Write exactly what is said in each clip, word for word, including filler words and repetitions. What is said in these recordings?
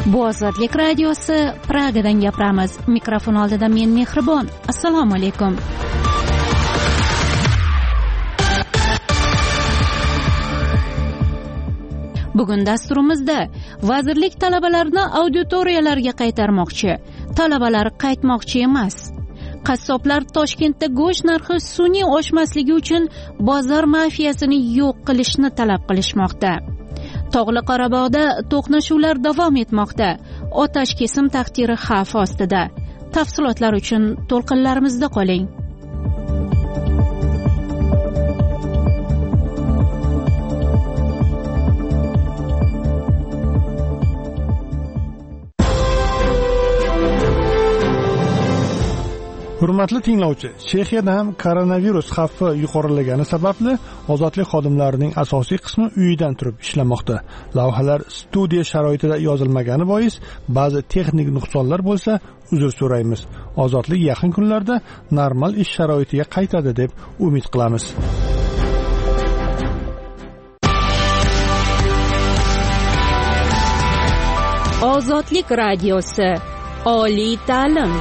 Bu Ozodlik radiosi, Pragadan gapiramiz. Mikrofon oldida men Mehribon. Assalomu alaykum. Bugun dasturimizda vazirlik talabalarni auditoriyalarga qaytarmoqchi. Talabalar qaytmoqchi emas. Qassoblar Toshkentda go'sht narxi sun'iy oshmasligi uchun bozor mafiyasini yo'q qilishni talab qilishmoqda. Tog'li Qorabog'da to'qnashuvlar davom etmoqda. Otash kesim taqdiri xavf ostida. Tafsilotlar uchun to'lqinlarimizda qoling. Hurmatli tinglovchi, Chexiyada ham koronavirus xavfi yuqorilagani sababli ozodlik xodimlarining asosiy qismi uyidan turib ishlamoqda. Lavhalar studiya sharoitida yozilmagani bois ba'zi texnik nuqsonlar bo'lsa, uzr so'raymiz. Ozodlik yaqin kunlarda normal ish sharoitiga qaytadi deb umid qilamiz. Ozodlik radiosi, oliy ta'lim.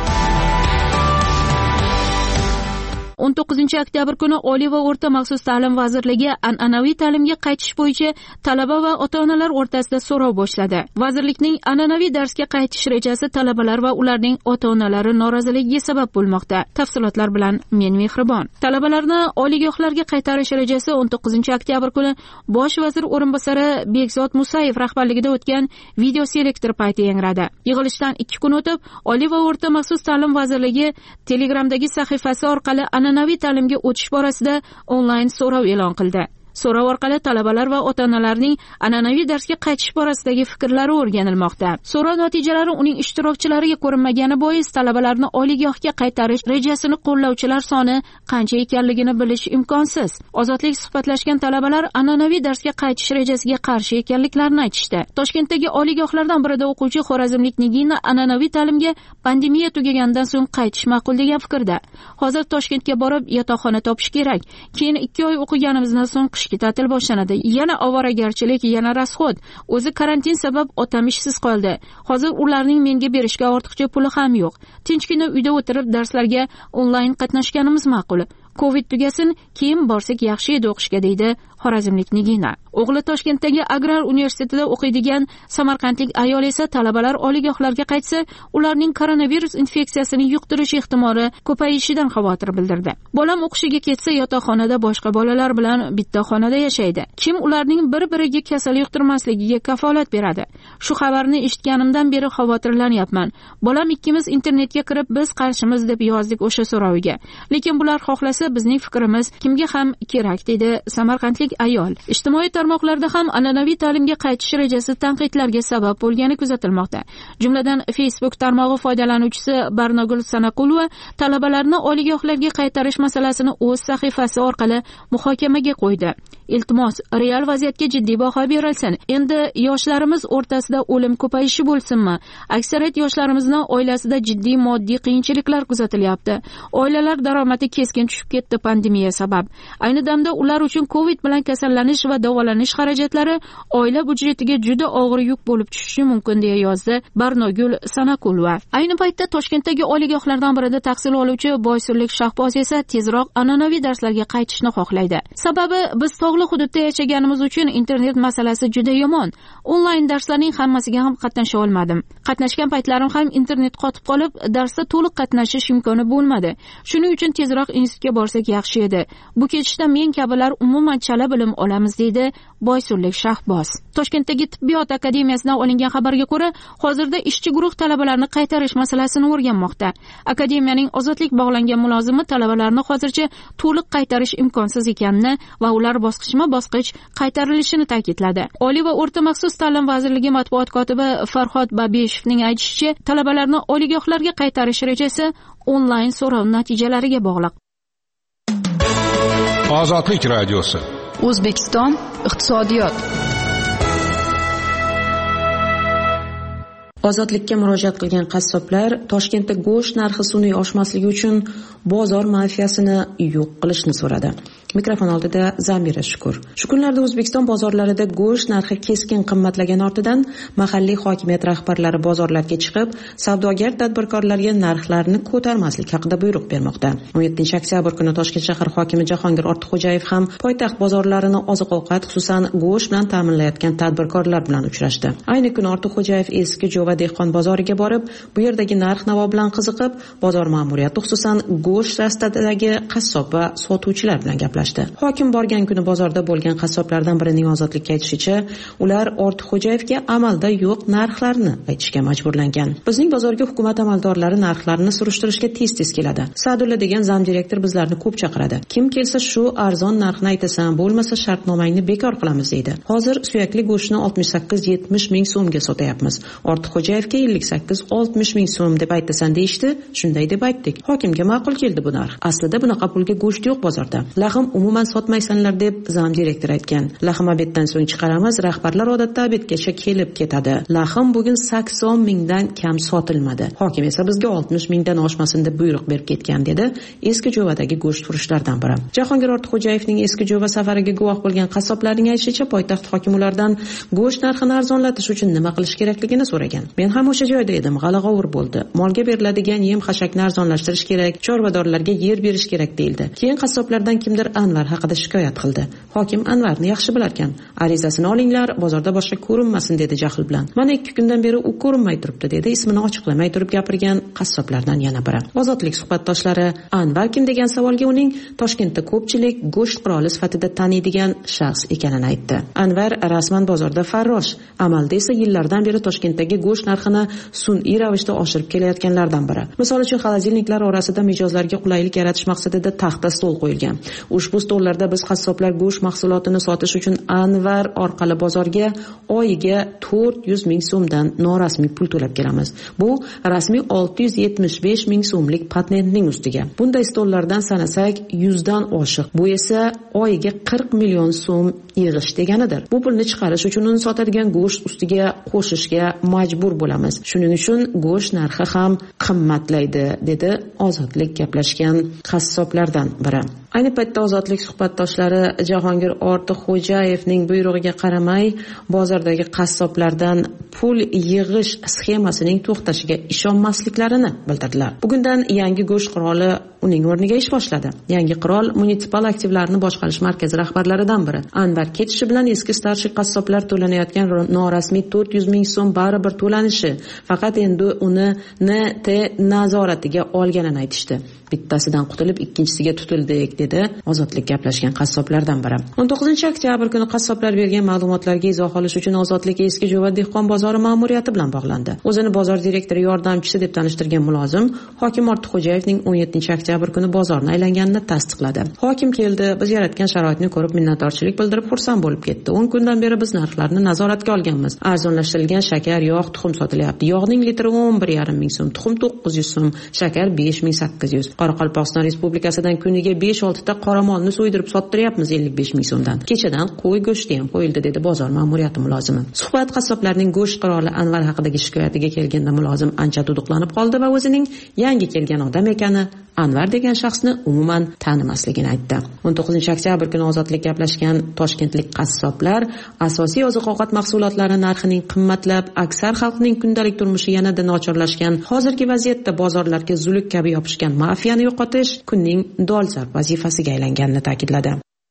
o'n to'qqizinchi oktyabr kuni Oliy va o'rta maxsus ta'lim vazirligi an'anaviy ta'limga qaytish bo'yicha talaba va ota-onalar o'rtasida so'rov boshladi. Vazirlikning an'anaviy darsga qaytish rejasi talabalar va ularning ota-onalari noroziligiga sabab bo'lmoqda. Tafsilotlar bilan men Mehribon. Talabalarni oliygohlarga qaytarish rejasi o'n to'qqizinchi oktyabr kuni Bosh vazir o'rinbosari Bekzod Musayev rahbarligida o'tgan video selektor payti yangradi. Yig'ilishdan ikki kun o'tib, Oliy va o'rta maxsus ta'lim vazirligi Telegramdagi sahifasi orqali an'anaviy ta'limga o'tish borasida onlayn so'rov e'lon qildi. So'rov orqali talabalar va ota-onalarning an'anaviy darsga qaytish borasidagi fikrlari o'rganilmoqda. So'rov natijalari uning ishtirokchilariga ko'rinmagani bois talabalarni oliygohga qaytarish rejasini qo'llovchilar soni qancha ekanligini bilish imkonsiz. Ozodlik suhbatlashgan talabalar an'anaviy darsga qaytish rejasiga qarshi ekanliklarini aytishdi. Toshkentdagi oliygohlardan birida o'quvchi xorazmlik Nigina an'anaviy ta'limga pandemiya tugagandan so'ng qaytish ma'qul degan fikrda. Hozir Toshkentga borib yotoqxona topish kerak. Keyin ikki oy o'qiganimizdan so'ng qishki ta'til boshlanadi. Yana ovoragarchilik, yana rasxod. O'zi karantin sabab otam ishsiz qoldi. Hozir ularning menga berishga ortiqcha puli ham yo'q. Tinchgina uyda o'tirib darslarga onlayn qatnashganimiz ma'qul. Covid tugasin, keyin borsak yaxshi edi o'qishga, deydi xorazmlik Nigina. O'g'li Toshkentdagi Agrar universitetida o'qiydigan samarqandlik ayol esa talabalar oliygohlarga qaytsa, ularning koronavirus infeksiyasini yuqtirish ehtimoli ko'payishidan xavotir bildirdi. Bolam o'qishiga ketsa, yotoqxonada boshqa bolalar bilan bitta xonada yashaydi. Kim ularning bir-biriga kasal yuqtirmasligiga kafolat beradi? Shu xabarni eshitganimdan beri xavotirlanyapman. Bolam ikkimiz internetga kirib, biz qarshimiz deb yozdik o'sha so'roviga. Lekin bular xohlasa bizning fikrimiz kimga ham kerak, dedi samarqandlik ayol. Ijtimoiy tarmoqlarda ham an'anaviy ta'limga qaytish rejasi tanqidlarga sabab bo'lgani kuzatilmoqda. Jumladan Facebook tarmog'i foydalanuvchisi Barnogul Sanaqulova talabalarni oliygohlarga qaytarish masalasini o'z sahifasi orqali muhokamaga qo'ydi. Iltimos, real vaziyatga jiddiy baho berilsin. Endi yoshlarimiz o'rtasida o'lim ko'payishi bo'lsinmi? Aksariyat yoshlarimizning oilasida jiddiy moddiy qiyinchiliklar kuzatilyapti. Oilalar daromadi keskin tushib ketdi pandemiya sabab. Ayni damda ular uchun Covid bilan kasallanish va davolanish xarajatlari oila budjetiga juda og'ir yuk bo'lib tushishi mumkin, deya yozdi Barnogul Sanakulova. Ayni paytda Toshkentdagi oliygohlardan birida tahsil oluvchi boysunlik shahboz esa tezroq an'anaviy darslarga qaytishni xohlaydi. Sababi biz tog'li hududda yashaganimiz uchun internet masalasi juda yomon. Onlayn darslarning hammasiga ham qatnasha olmadim. Qatnashgan paytlarim ham internet qotib qolib, darsda to'liq qatnashish imkoni bo'lmadi. Shuning uchun tezroq institutga borsak yaxshi edi. Bu ketishda men kabilar umuman chala bilim olamiz, deydi boysunlik shahboz. Toshkentdagi tibbiyot akademiyasidan olingan xabarga ko'ra, hozirda ishchi guruh talabalarni qaytarish masalasini o'rganmoqda. Akademiyaning ozodlik bog'langan mulozimi talabalarni hozircha to'liq qaytarish imkonsiz ekanini va ular bosqichma-bosqich qaytarilishini ta'kidladi. Oliy va o'rta maxsus ta'lim vazirligi matbuot kotibi Farhod Babeshevning aytishicha, talabalarni oliygohlarga qaytarish rejasi onlayn so'rov natijalariga bog'liq. Ozodlik radiosi. O'zbekiston iqtisodiyot. Ozodlikka murojaat qilgan qassoblar Toshkentda go'sht narxi sun'iy oshmasligi uchun bozor mafiyasini yo'q qilishni so'radi. Mikrofon oldida Zamira Shukur. Shu kunlarda O'zbekiston bozorlarida go'sht narxi keskin qimmatlagani ortidan mahalliy hokimiyat rahbarlari bozorlarga chiqib, savdogar tadbirkorlarga narxlarni ko'tarmaslik haqida buyruq bermoqda. o'n yettinchi oktyabr kuni Toshkent shahar hokimi Jahongir Ortiqxo'jayev ham poytaxt bozorlarini oziq-ovqat, xususan go'sht bilan ta'minlayotgan tadbirkorlar bilan uchrashdi. Ayni kuni Ortiqxo'jayev eski Jo'va dehqon bozoriga borib, bu yerdagi narx-navo bilan qiziqib, bozor ma'muriyati, xususan go'sht rastadagi qassob va sotuvchilar bilan gaplashdi. Hokim borgan kuni bozorda bo'lgan qassoblardan birining Ozodlikka aytishicha, ular Ortiqxo'jayevga amalda yo'q narxlarni aytishga majburlangan. Bizning bozorga hukumat amaldorlari narxlarni surishtirishga tez-tez keladi. Sa'dulla degan zamdirektor bizlarni ko'p chaqiradi. Kim kelsa shu arzon narxni aytasan, bo'lmasa shartnomangni bekor qilamiz deydi. Hozir suyakli go'shtni oltmish sakkiz yetmish ming so'mga sotayapmiz. Ortiqxo'jayevga ellik sakkiz oltmish ming so'm deb aytasan deyishdi. Shunday deb aytdik. Hokimga ma'qul keldi bu narx. Aslida bunaqa pulga go'sht yo'q bozorda. Lahm umuman sotmaysanlar deb zam direktor aytgan. Lahm obeddan so'ng chiqaramiz, rahbarlar odatda obedgacha kelib ketadi. Lahm bugun sakson mingdan kam sotilmadi. Hokim esa bizga oltmish mingdan oshmasin deb buyruq berib ketgan dedi eski Jo'vadagi go'sht furushlardan biri. Jahongir Ortiqxo'jayevning eski Jo'va safariga guvoh bo'lgan qassoblarning aytishicha, poytaxt hokimi ulardan go'sht narxini arzonlatish uchun nima qilish kerakligini so'ragan. Men ham o'sha joyda edim, g'ala-g'ovur bo'ldi. Molga beriladigan yem-xashakni arzonlashtirish kerak, chorvadorlarga yer berish kerak deyildi. Keyin qassoblardan kimdir Anvar haqida shikoyat qildi. Hokim Anvarni yaxshi bilarkan. Arizasini olinglar, bozorda boshqa ko'rinmasin dedi jahl bilan. Mana ikki kundan beri u ko'rinmay turibdi dedi ismini ochiqlamay turib gapirgan qassoblardan yana biri. Ozodlik suhbatdoshlari Anvar kim degan savolga uning Toshkentda ko'pchilik go'sht qiroli sifatida taniydigan shaxs ekanini aytdi. Anvar rasman bozorda farrosh, amalda esa yillardan beri Toshkentdagi go'sht narxini sun'iy ravishda oshirib kelayotganlardan biri. Misol uchun, xolodilniklar orasida mijozlarga qulaylik yaratish maqsadida taxta stol qo'yilgan. Ushbu stollarda biz qassoblar go'sht mahsulotini sotish uchun Anvar orqali bozorga oyiga to'rt yuz ming so'mdan norasmiy pul to'lab kelamiz. Bu rasmiy olti yuz yetmish besh ming so'mlik patentning ustiga. Bunday stollardan sanasak yuzdan oshiq. Bu esa oyiga qirq million so'm yig'ish deganidir. Bu pulni chiqarish uchun uni sotadigan go'sht ustiga qo'shishga majbur bo'lamiz. Shuning uchun go'sht narxi ham qimmatlaydi, dedi Ozodlik gaplashgan qassoblardan biri. Ayni paytda Ozodlik suhbatdoshlari Jahongir Ortiqxo'jayevning buyrug'iga qaramay bozordagi qassoblardan pul yig'ish sxemasining to'xtashiga ishonmasliklarini bildirdilar. Bugundan yangi go'sht qiroli uning o'rniga ish boshladi. Yangi qirol munisipal aktivlarni boshqarish markazi rahbarlaridan biri. Anvar ketishi bilan eski starshi qassoblar to'lanayotgan norasmiy to'rt yuz ming so'm baribir to'lanishi, faqat endi uni N T nazoratiga olganini aytishdi. Bittasidan qutulib ikkinchisiga tutildik, dedi Ozodlik gaplashgan qassoblardan biri. o'n to'qqizinchi oktyabr kuni qassoblar bergan ma'lumotlarga izoh olish uchun Ozodlik eski Jo'va dehqon bozori ma'muriyati bilan bog'landi. O'zini bozor direktori yordamchisi deb tanishtirgan mulozim hokim Ortiqxo'jayevning o'n yettinchi oktyabr kuni bozorni aylanganini tasdiqladi. Hokim keldi, biz yaratgan sharoitni ko'rib minnatdorchilik bildirib xursand bo'lib ketdi. o'n kundan beri biz narxlarni nazoratga olganmiz. Arzonlashtirilgan shakar, yog', tuxum sotilyapti. Yog'ning litri o'n bir yarim ming so'm, tuxum to'qqiz yuz so'm, shakar besh ming sakkiz yuz. Qoraqalpog'iston Respublikasidan kuniga besh olti ta qoramolni so'ydirib sottiryapmiz ellik besh ming so'mdan. Kechadan qo'y go'shti ham qo'yildi, dedi bozor ma'muriyati mulozimi. Suhbat qassoblarning go'sht qiroli Anvar haqidagi shikoyatiga kelganda mulozim ancha duduqlanib qoldi va o'zining yangi kelgan odam ekani, Anvar degan shaxsni umuman tanimasligini aytdi. o'n to'qqizinchi oktyabr kuni Ozodlik gaplashgan toshkentlik qassoblar asosiy oziq-ovqat mahsulotlari narxining qimmatlab, aksar xalqning kundalik turmushi yanada nochorlashgan hozirgi vaziyatda bozorlarga zuluk kabi yopishgan mafiyani yo'qotish kunning dolzarb vazifasiga aylanganini ta'kidladi.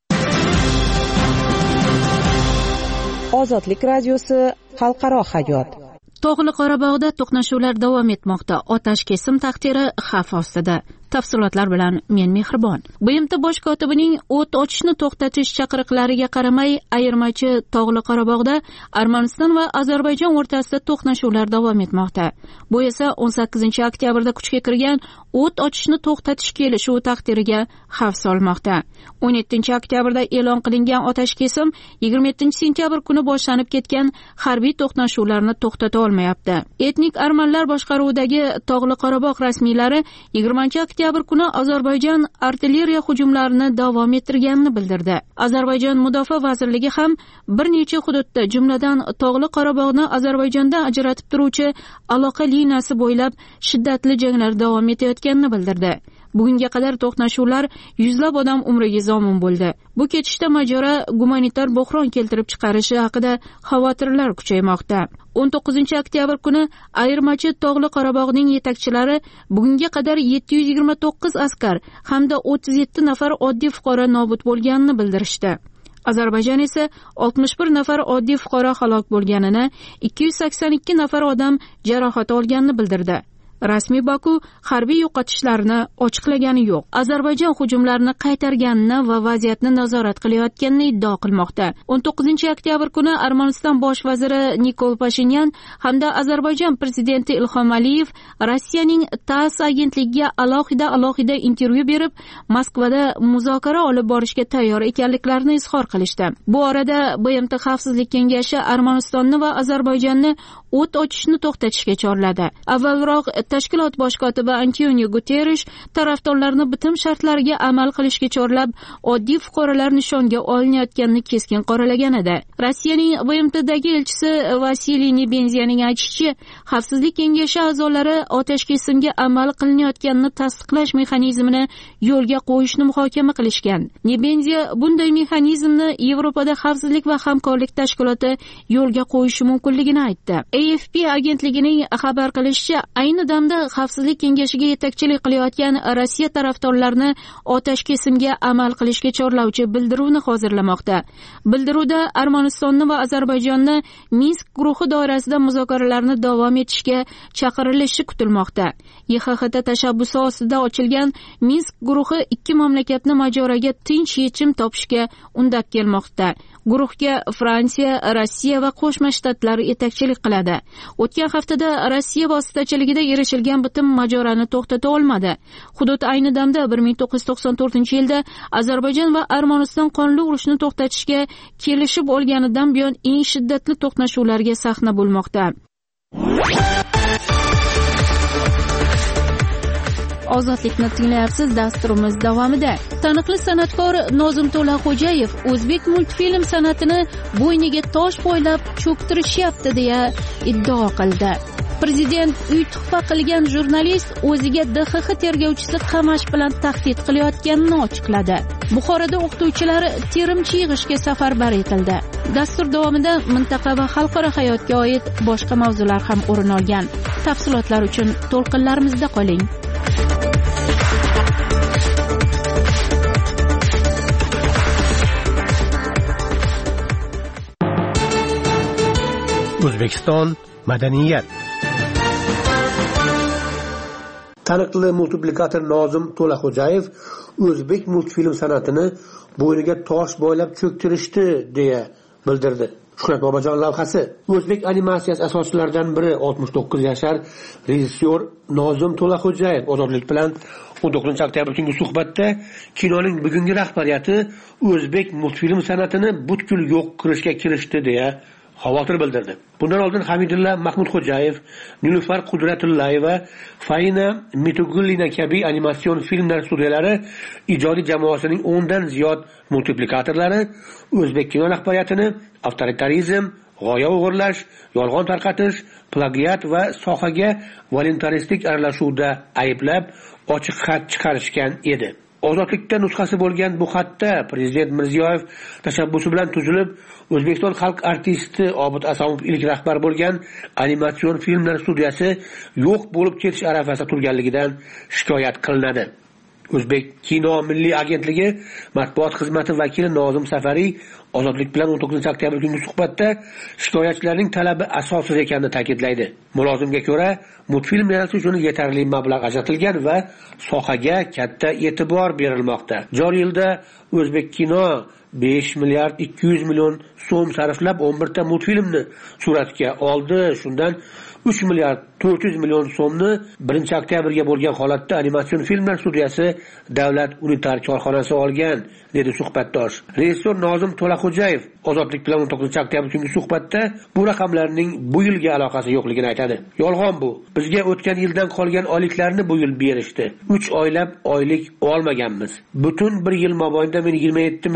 Ozodlik radiosi, xalqaro hayot. Tog'li Qorabog'da to'qnashuvlar davom etmoqda. Otash kesim taqdiri xavf ostida. Tafsilotlar bilan men Mehribon. B M T bosh kotibining o't ochishni to'xtatish chaqiriqlariga qaramay, ayirmachi Tog'li Qorabog'da Armaniston va Ozarbayjon o'rtasida to'qnashuvlar davom etmoqda. Bu esa o'n sakkizinchi oktyabrda kuchga kirgan o't ochishni to'xtatish kelishuvi taqdiriga xavf solmoqda. o'n yettinchi oktyabrda e'lon qilingan otash kesim yigirma yettinchi sentyabr kuni boshlanib ketgan harbiy to'qnashuvlarni to'xtata olmayapti. Etnik armanlar boshqaruvidagi Tog'li Qorabog' rasmiylari yigirmanchi oktyabr kuni Ozarbayjon artilleriya hujumlarini davom ettirganini bildirdi. Ozarbayjon mudofaa vazirligi ham bir necha hududda, jumladan Tog'li Qorabog'ni Ozarbayjondan ajratib turuvchi aloqa liniyasi bo'ylab shiddatli janglar davom etayotganini bildirdi. Bugunga qadar to'qnashuvlar yuzlab odam umriga zomin bo'ldi. Bu ketishda mojaro gumanitar bo'hron keltirib chiqarishi haqida xavotirlar kuchaymoqda. o'n to'qqizinchi oktyabr kuni ayirmachi Tog'li Qorabog'ning yetakchilari bugunga qadar yetti yuz yigirma to'qqiz askar hamda o'ttiz yetti nafar oddiy fuqaro nobud bo'lganini bildirishdi. Ozarbayjon esa oltmish bir nafar oddiy fuqaro halok bo'lganini, ikki yuz sakson ikki nafar odam jarohat olganini bildirdi. Rasmiy Baku harbiy yo'qotishlarni ochiqlagani yo'q. Ozarbayjon hujumlarni qaytarganini va vaziyatni nazorat qilayotganini iddao qilmoqda. o'n to'qqizinchi oktyabr kuni Armaniston bosh vaziri Nikol Pashinyan hamda Ozarbayjon prezidenti Ilhom Aliyev Rossiyaning TASS agentligiga alohida alohida intervyu berib, Moskvada muzokara olib borishga tayyor ekanliklarini izhor qilishdi. Bu orada B M T Xavfsizlik kengashi Armanistonni va Ozarbayjonni o't ochishni to'xtatishga chorladi. Avvalroq tashkilot bosh kotibi Antonio Guterres tarafdorlarni bitim shartlariga amal qilishga chorlab, oddiy fuqarolar nishonga olinayotganini keskin qoralagan edi. Rossiyaning B M Tdagi elchisi Vasiliy Nebenziyaning aytishicha, Xavfsizlik kengashi a'zolari otashkesimga amal qilinayotganini tasdiqlash mexanizmini yo'lga qo'yishni muhokama qilishgan. Nebenziya bunday mexanizmni Yevropada xavfsizlik va hamkorlik tashkiloti yo'lga qo'yishi mumkinligini aytdi. A F P agentligining xabar qilishicha, ayni damda Xavfsizlik kengashiga yetakchilik qilayotgan Rossiya tarafdorlarini otashkesimga amal qilishga chorlovchi bildiruvni hozirlamoqda. Bildiruvda Armanistonni va Ozarbayjonni Minsk guruhi doirasida muzokaralarni davom etishga chaqirilishi kutilmoqda. Y X X T tashabbusi ostida ochilgan Minsk guruhi ikki mamlakatni mojaroga tinch yechim topishga undab kelmoqda. Guruhga Fransiya, Rossiya va Qo'shma Shtatlar yetakchilik qiladi. O'tgan haftada Rossiya vositachiligida erishilgan bitim mojaroni to'xtata olmadi. Hudud ayni damda bir ming to'qqiz yuz to'qson to'rtinchi yilda Ozarbayjon va Armaniston qonli urushni to'xtatishga kelishib olganidan buyon eng shiddatli to'qnashuvlarga sahna bo'lmoqda. Ozodlikni tinglayapsiz. Dasturimiz davomida taniqli san'atkor Nozim To'laxo'jayev o'zbek multfilm san'atini bo'yniga tosh bo'ylab cho'ktirishyapti deya iddao qildi. Prezident uy tuhfa qilgan jurnalist o'ziga D X X tergovchisi qamash bilan tahdid qilayotganini ochiqladi. Buxoroda o'qituvchilar terimchi yig'ishga safarbar etildi. Dastur davomida mintaqa va xalqaro hayotga oid boshqa mavzular ham o'rin olgan. Tafsilotlar uchun to'lqinlarimizda qoling. O'zbekiston madaniyat. Taniqli multiplikator Nozim To'laxo'jayev o'zbek multfilm san'atini bo'yniga tosh bo'ylab cho'ktirishdi deya bildirdi. Shuhrat Bobojon lavhasi. O'zbek animatsiyasi asoschilaridan biri oltmish to'qqiz yashar rejissyor Nozim To'laxo'jayev Ozodlik bilan o'n to'qqizinchi oktyabr kungi suhbatda kinoning bugungi rahbariyati o'zbek multfilm san'atini butkul yo'q qilishga kirishdi deya xavotir bildirdi. Bundan oldin Hamidulla Mahmudxo'jayev, Nilufar Qudratullayeva, Faina Mitugullina kabi animatsion filmlar studiyalari ijodiy jamoasining o'n dan ziyod multiplikatorlari o'zbek kino rahbariyatini avtoritarizm, g'oya o'g'irlash, yolg'on tarqatish, plagiat va sohaga voluntaristik aralashuvda ayblab, ochiq xat chiqarishgan edi. Ozodlikda nusxasi bo'lgan bu xatda Prezident Mirziyoyev tashabbusi bilan tuzilib, O'zbekiston xalq artisti Obid Asomov ilk rahbar bo'lgan animatsion filmlar studiyasi yo'q bo'lib ketish arafasida turganligidan shikoyat qilinadi. O'zbek kino milliy agentligi matbuot xizmati vakili Nozim Safariy Ozodlik bilan o'n to'qqizinchi oktyabr kungi suhbatda shikoyatchilarning talabi asossiz ekanini ta'kidlaydi. Mulozimga ko'ra, multfilm yaratish uchun yetarli mablag' ajratilgan va sohaga katta e'tibor berilmoqda. Joriy yilda O'zbek kino besh milliard ikki yuz million so'm sarflab o'n bir ta multfilmni suratga oldi. Shundan uch milliard to'rt yuz million so'mni birinchi oktyabrga bo'lgan holatda animatsion filmlar studiyasi Davlat unitar korxonasi olgan, dedi suhbatdosh. Rejissor Nozim To'laxo'jayev Ozodlik bilan o'n to'qqizinchi oktyabr kungi suhbatda bu raqamlarning bu yilga aloqasi yo'qligini aytadi. Yolg'on bu. Bizga o'tgan yildan qolgan oyliklarni bu yil berishdi. uch oylab oylik olmaganmiz. Butun bir yil mobaynida men yigirma yetti million so'm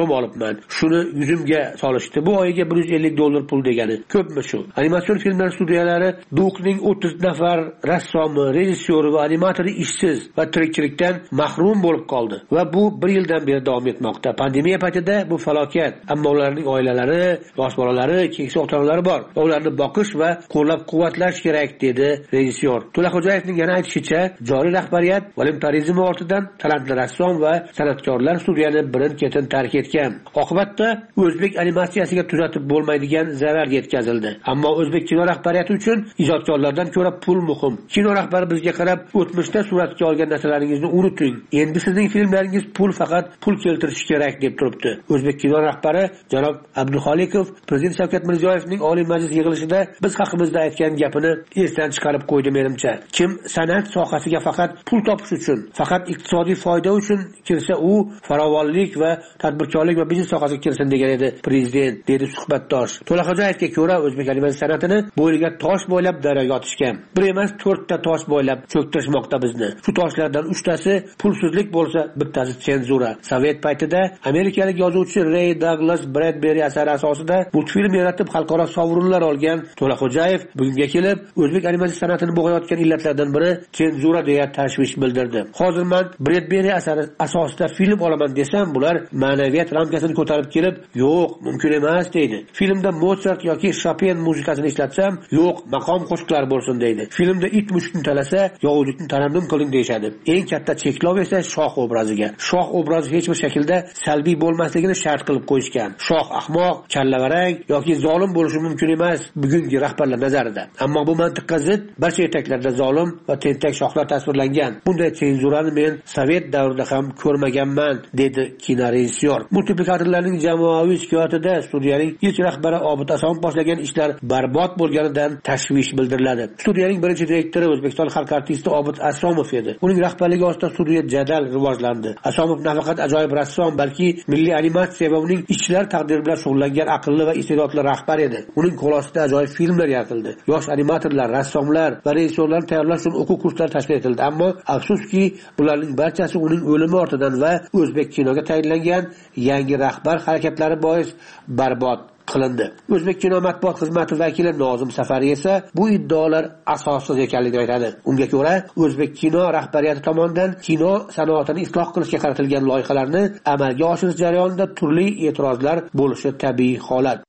diplom olibman, shuni yuzimga solishdi, bu oyiga bir yuz ellik dollar pul degani ko'pmi shu? Animatsion filmlar studiyalari Duqning o'ttiz nafar rassomi, rejissyori va animatori ishsiz va tirikchilikdan mahrum bo'lib qoldi va bu bir yildan beri davom etmoqda. Pandemiya paytida bu falokat, ammo ularning oilalari, yosh bolalari, keksa ota-onalari bor. Ularni boqish va qo'llab-quvvatlash kerak, dedi rejissyor. To'laxo'jayevning yana aytishicha, joriy rahbariyat voluntarizm ortidan talantli rassom va san'atkorlar studiyani birin-ketin tark etgan. Oqibatda o'zbek animatsiyasiga tuzatib bo'lmaydigan zarar yetkazildi. Ammo o'zbek kino rahbariyati uchun ijodkorlardan ko'ra pul muhim. Kino rahbari bizga qarab, o'tmishda suratga olgan narsalaringizni unuting. Endi sizning filmlaringiz pul faqat pul keltirishi kerak deb turibdi. O'zbek kino rahbari janob Abduxolikov Prezident Shavkat Mirziyoyevning Oliy Majlis yig'ilishida biz haqimizda aytgan gapini esdan chiqarib qo'ydi menimcha. Kim san'at sohasiga faqat pul topish uchun, faqat iqtisodiy foyda uchun kirsa, u farovonlik va tadbirkorlik va biznes sohasiga kirsin degan edi prezident, dedi suhbatdosh. To'laxo'jayevga ko'ra, o'zbek animatsiya san'atini bo'yniga tosh bo'ylab daryoga otishgan. Bir emas, to'rtta tosh bo'ylab cho'ktirishmoqda bizni. Shu toshlardan uchtasi pulsizlik bo'lsa, bittasi senzura. Sovet paytida amerikalik yozuvchi Ray Douglas Bradbury asari asosida multfilm yaratib xalqaro sovrinlar olgan To'laxo'jayev bugunga kelib o'zbek animatsiya san'atini bo'g'ayotgan illatlardan biri senzura deya tashvish bildirdi. Hozir men Bradbury asari asosida film olaman desam, bular ma'naviyat ramkasini ko'tarib kelib, yo'q, mumkin emas deydi. Filmda Mozart yoki Chopin muzikasini ishlatsam, yo'q, maqom qo'shiqlar bo'lsin deydi. Filmda it mushukni talasa, yovuzlikni tarannum qiling deyshadi. Eng katta cheklov esa shoh obraziga. Shoh obrazi hech bir shaklda salbiy bo'lmasligini shart qilib qo'yishgan. Shoh ahmoq, kallavarang yoki zolim bo'lishi mumkin emas bugungi rahbarlar nazarida. Ammo bu mantiqqa zid barcha etaklarda zolim va tentak shohlar tasvirlangan. Bunday senzurani men Sovet davrida ham ko'rmaganman, dedi kinorejissyor. Multiplikatorlarning jamoaviy shikoyatida studiyaning ilk rahbari Obid Asomov boshlagan ishlar barbod bo'lganidan tashvish bildiriladi. Studiyaning birinchi direktori O'zbekiston xalq artisti Obid Asomov edi. Uning rahbarligi ostida studiya jadal rivojlandi. Asomov nafaqat ajoyib rassom, balki milliy animatsiya va uning ishchilar taqdiri bilan shug'ullangan aqlli va iste'dodli rahbar edi. Uning qo'l ostida ajoyib filmlar yaratildi. Yosh animatorlar, rassomlar va rejissyorlarni tayyorlash uchun o'quv kurslari tashkil etildi. Ammo afsuski, bularning barchasi uning o'limi ortidan va o'zbek kinoga tayinlangan yangi rahbar harakatlari bois barbod qilindi. O'zbek kino matbuot xizmati vakili Nozim Safari esa bu iddaolar asossiz ekanligini aytadi. Unga ko'ra, o'zbek kino rahbariyati tomonidan kino sanoatini isloh qilishga qaratilgan loyihalarni amalga oshirish jarayonida turli e'tirozlar bo'lishi tabiiy holat.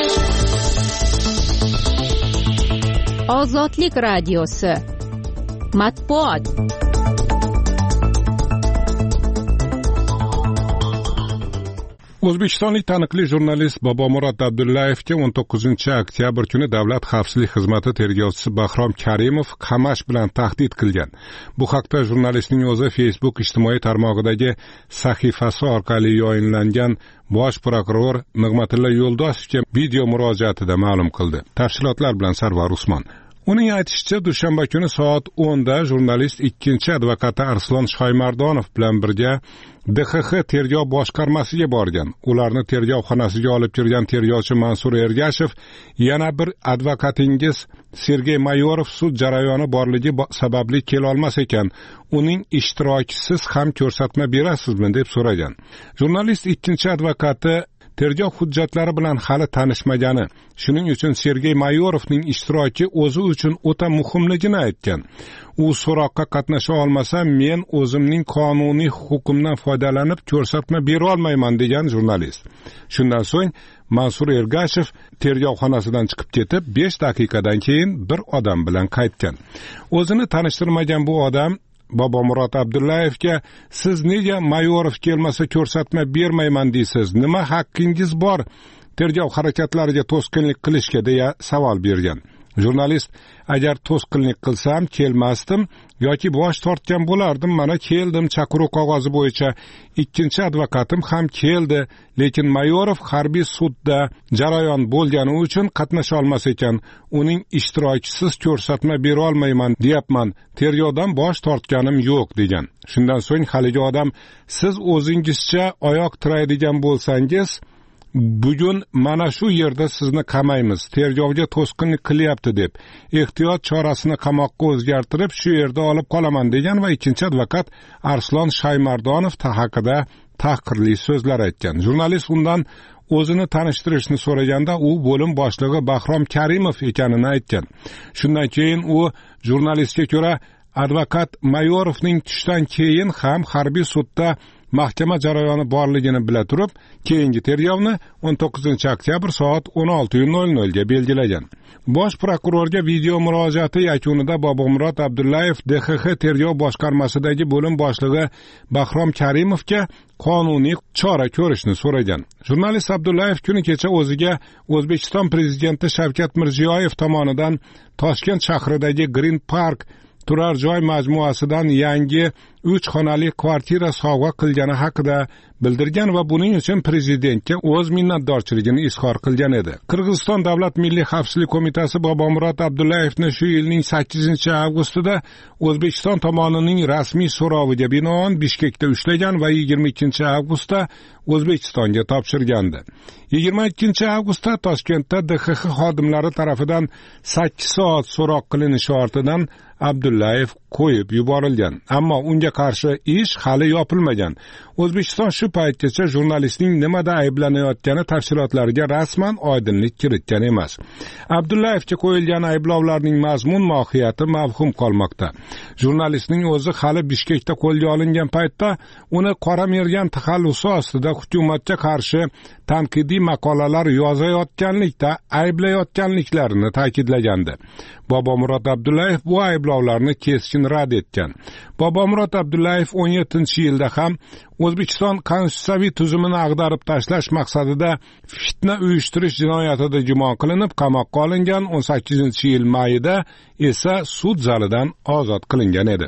Ozodlik radiosi matbuot. O'zbekistonlik taniqli jurnalist Bobomurod Abdullayevga o'n to'qqizinchi oktyabr kuni Davlat xavfsizlik xizmati tergovchisi Bahrom Karimov qamash bilan tahdid qilgan. Bu haqda jurnalistning o'zi Facebook ijtimoiy tarmog'idagi sahifasi orqali yayınlangan Bosh prokuror Nig'matilla Yo'ldoshevga video murojaatida ma'lum qildi. Tafsilotlar bilan Sarvar Usmon. Uning aytishicha, dushanba kuni soat o'nda jurnalist ikkinchi advokati Arslon Shoymardonov bilan birga D X X tergov boshqarmasiga borgan. Ularni tergov xonasiga olib kirgan tergovchi Mansur Ergashev, yana bir advokatingiz Sergey Mayorov sud jarayoni borligi sababli kela olmas ekan, uning ishtirokisiz ham ko'rsatma berasizmi deb so'ragan. Jurnalist ikkinchi advokati tergov hujjatlari bilan hali tanishmagani, shuning uchun Sergey Mayorovning ishtiroki o'zi uchun o'ta muhimligini aytgan. U so'roqqa qatnasha olmasa, men o'zimning qonuniy huquqimdan foydalanib ko'rsatma bera olmayman degan jurnalist. Shundan so'ng Mansur Ergashev tergov xonasidan chiqib ketib, besh daqiqadan keyin bir odam bilan qaytgan. O'zini tanishtirmagan bu odam Bobomurod Abdullayevga siz nega Mayorov kelmasa ko'rsatma bermayman deysiz? Nima haqqingiz bor tergov harakatlariga to'sqinlik qilishga deya savol bergan. Jurnalist, agar to'sqinlik qilsam kelmasdim yoki bosh tortgan bo'lardim, mana keldim, chaqiruv qog'ozi bo'yicha ikkinchi advokatim ham keldi, lekin Mayorov harbiy sudda jarayon bo'lgani uchun qatnasha olmas ekan, uning ishtirokisiz ko'rsatma bera olmayman deyapman, tergovdan bosh tortganim yo'q degan. Shundan so'ng haligi odam, siz o'zingizcha oyoq tiraydigan bo'lsangiz, bugun mana shu yerda sizni qamaymiz, tergovga to'sqinlik qilyapti deb ehtiyot chorasini qamoqqa o'zgartirib shu yerda olib qolaman degan va ikkinchi advokat Arslon Shoymardonov haqida tahqirli so'zlar aytgan. Jurnalist undan o'zini tanishtirishni so'raganda u bo'lim boshlig'i Bahrom Karimov ekanini aytgan. Shundan keyin u jurnalistga ko'ra advokat Mayorovning tushdan keyin ham harbiy sudda mahkama jarayoni borligini bila turib, keyingi tergovni o'n to'qqizinchi oktyabr soat o'n olti nol nol ga belgilagan. Bosh prokurorga video murojaati yakunida Bobomurod Abdullayev D X X tergov boshqarmasidagi bo'lim boshlig'i Bahrom Karimovga qonuniy chora ko'rishni so'ragan. Jurnalist Abdullayev kuni kecha o'ziga O'zbekiston prezidenti Shavkat Mirziyoyev tomonidan Toshkent shahridagi Green Park turar joy majmuasidan yangi uch xonali kvartira sovg'a qilgani haqida bildirgan va buning uchun prezidentga o'z minnatdorchiligini izhor qilgan edi. Qirg'iziston Davlat Milliy xavfsizlik qo'mitasi Bobomurod Abdullayevni shu yilning sakkizinchi avgustida O'zbekiston tomonining rasmiy so'roviga binoan Bishkekda ushlagan va yigirma ikkinchi avgustda O'zbekistonga topshirgandi. yigirma ikkinchi avgustda Toshkentda D X X xodimlari tarafidan sakkiz soat so'roq qilinishi ortidan Abdullayev qo'yib yuborilgan, ammo unga qarshi ish hali yopilmagan. O'zbekiston shu paytgacha jurnalistning nimada ayblanayotgani tafsilotlariga rasman oydinlik kiritgan emas. Abdullayevga qo'yilgan ayblovlarning mazmun mohiyati mavhum qolmoqda. Jurnalistning o'zi hali Bishkekda qo'lga olingan paytda uni qora mergan taxallusi ostida hukumatga qarshi tanqidiy maqolalar yozayotganlikda ayblayotganliklarini ta'kidlagandi. Bobomurod Abdullayev bu ayblovlarni keskin rad etgan. Bobomurod Abdullayev o'n yettinchi yilda ham O'zbekiston konstitutsiyaviy tuzumini ag'darib tashlash maqsadida fitna uyushtirish jinoyatida gumon qilinib qamoqqa olingan, o'n sakkizinchi yil mayida esa sud zalidan ozod qilingan edi.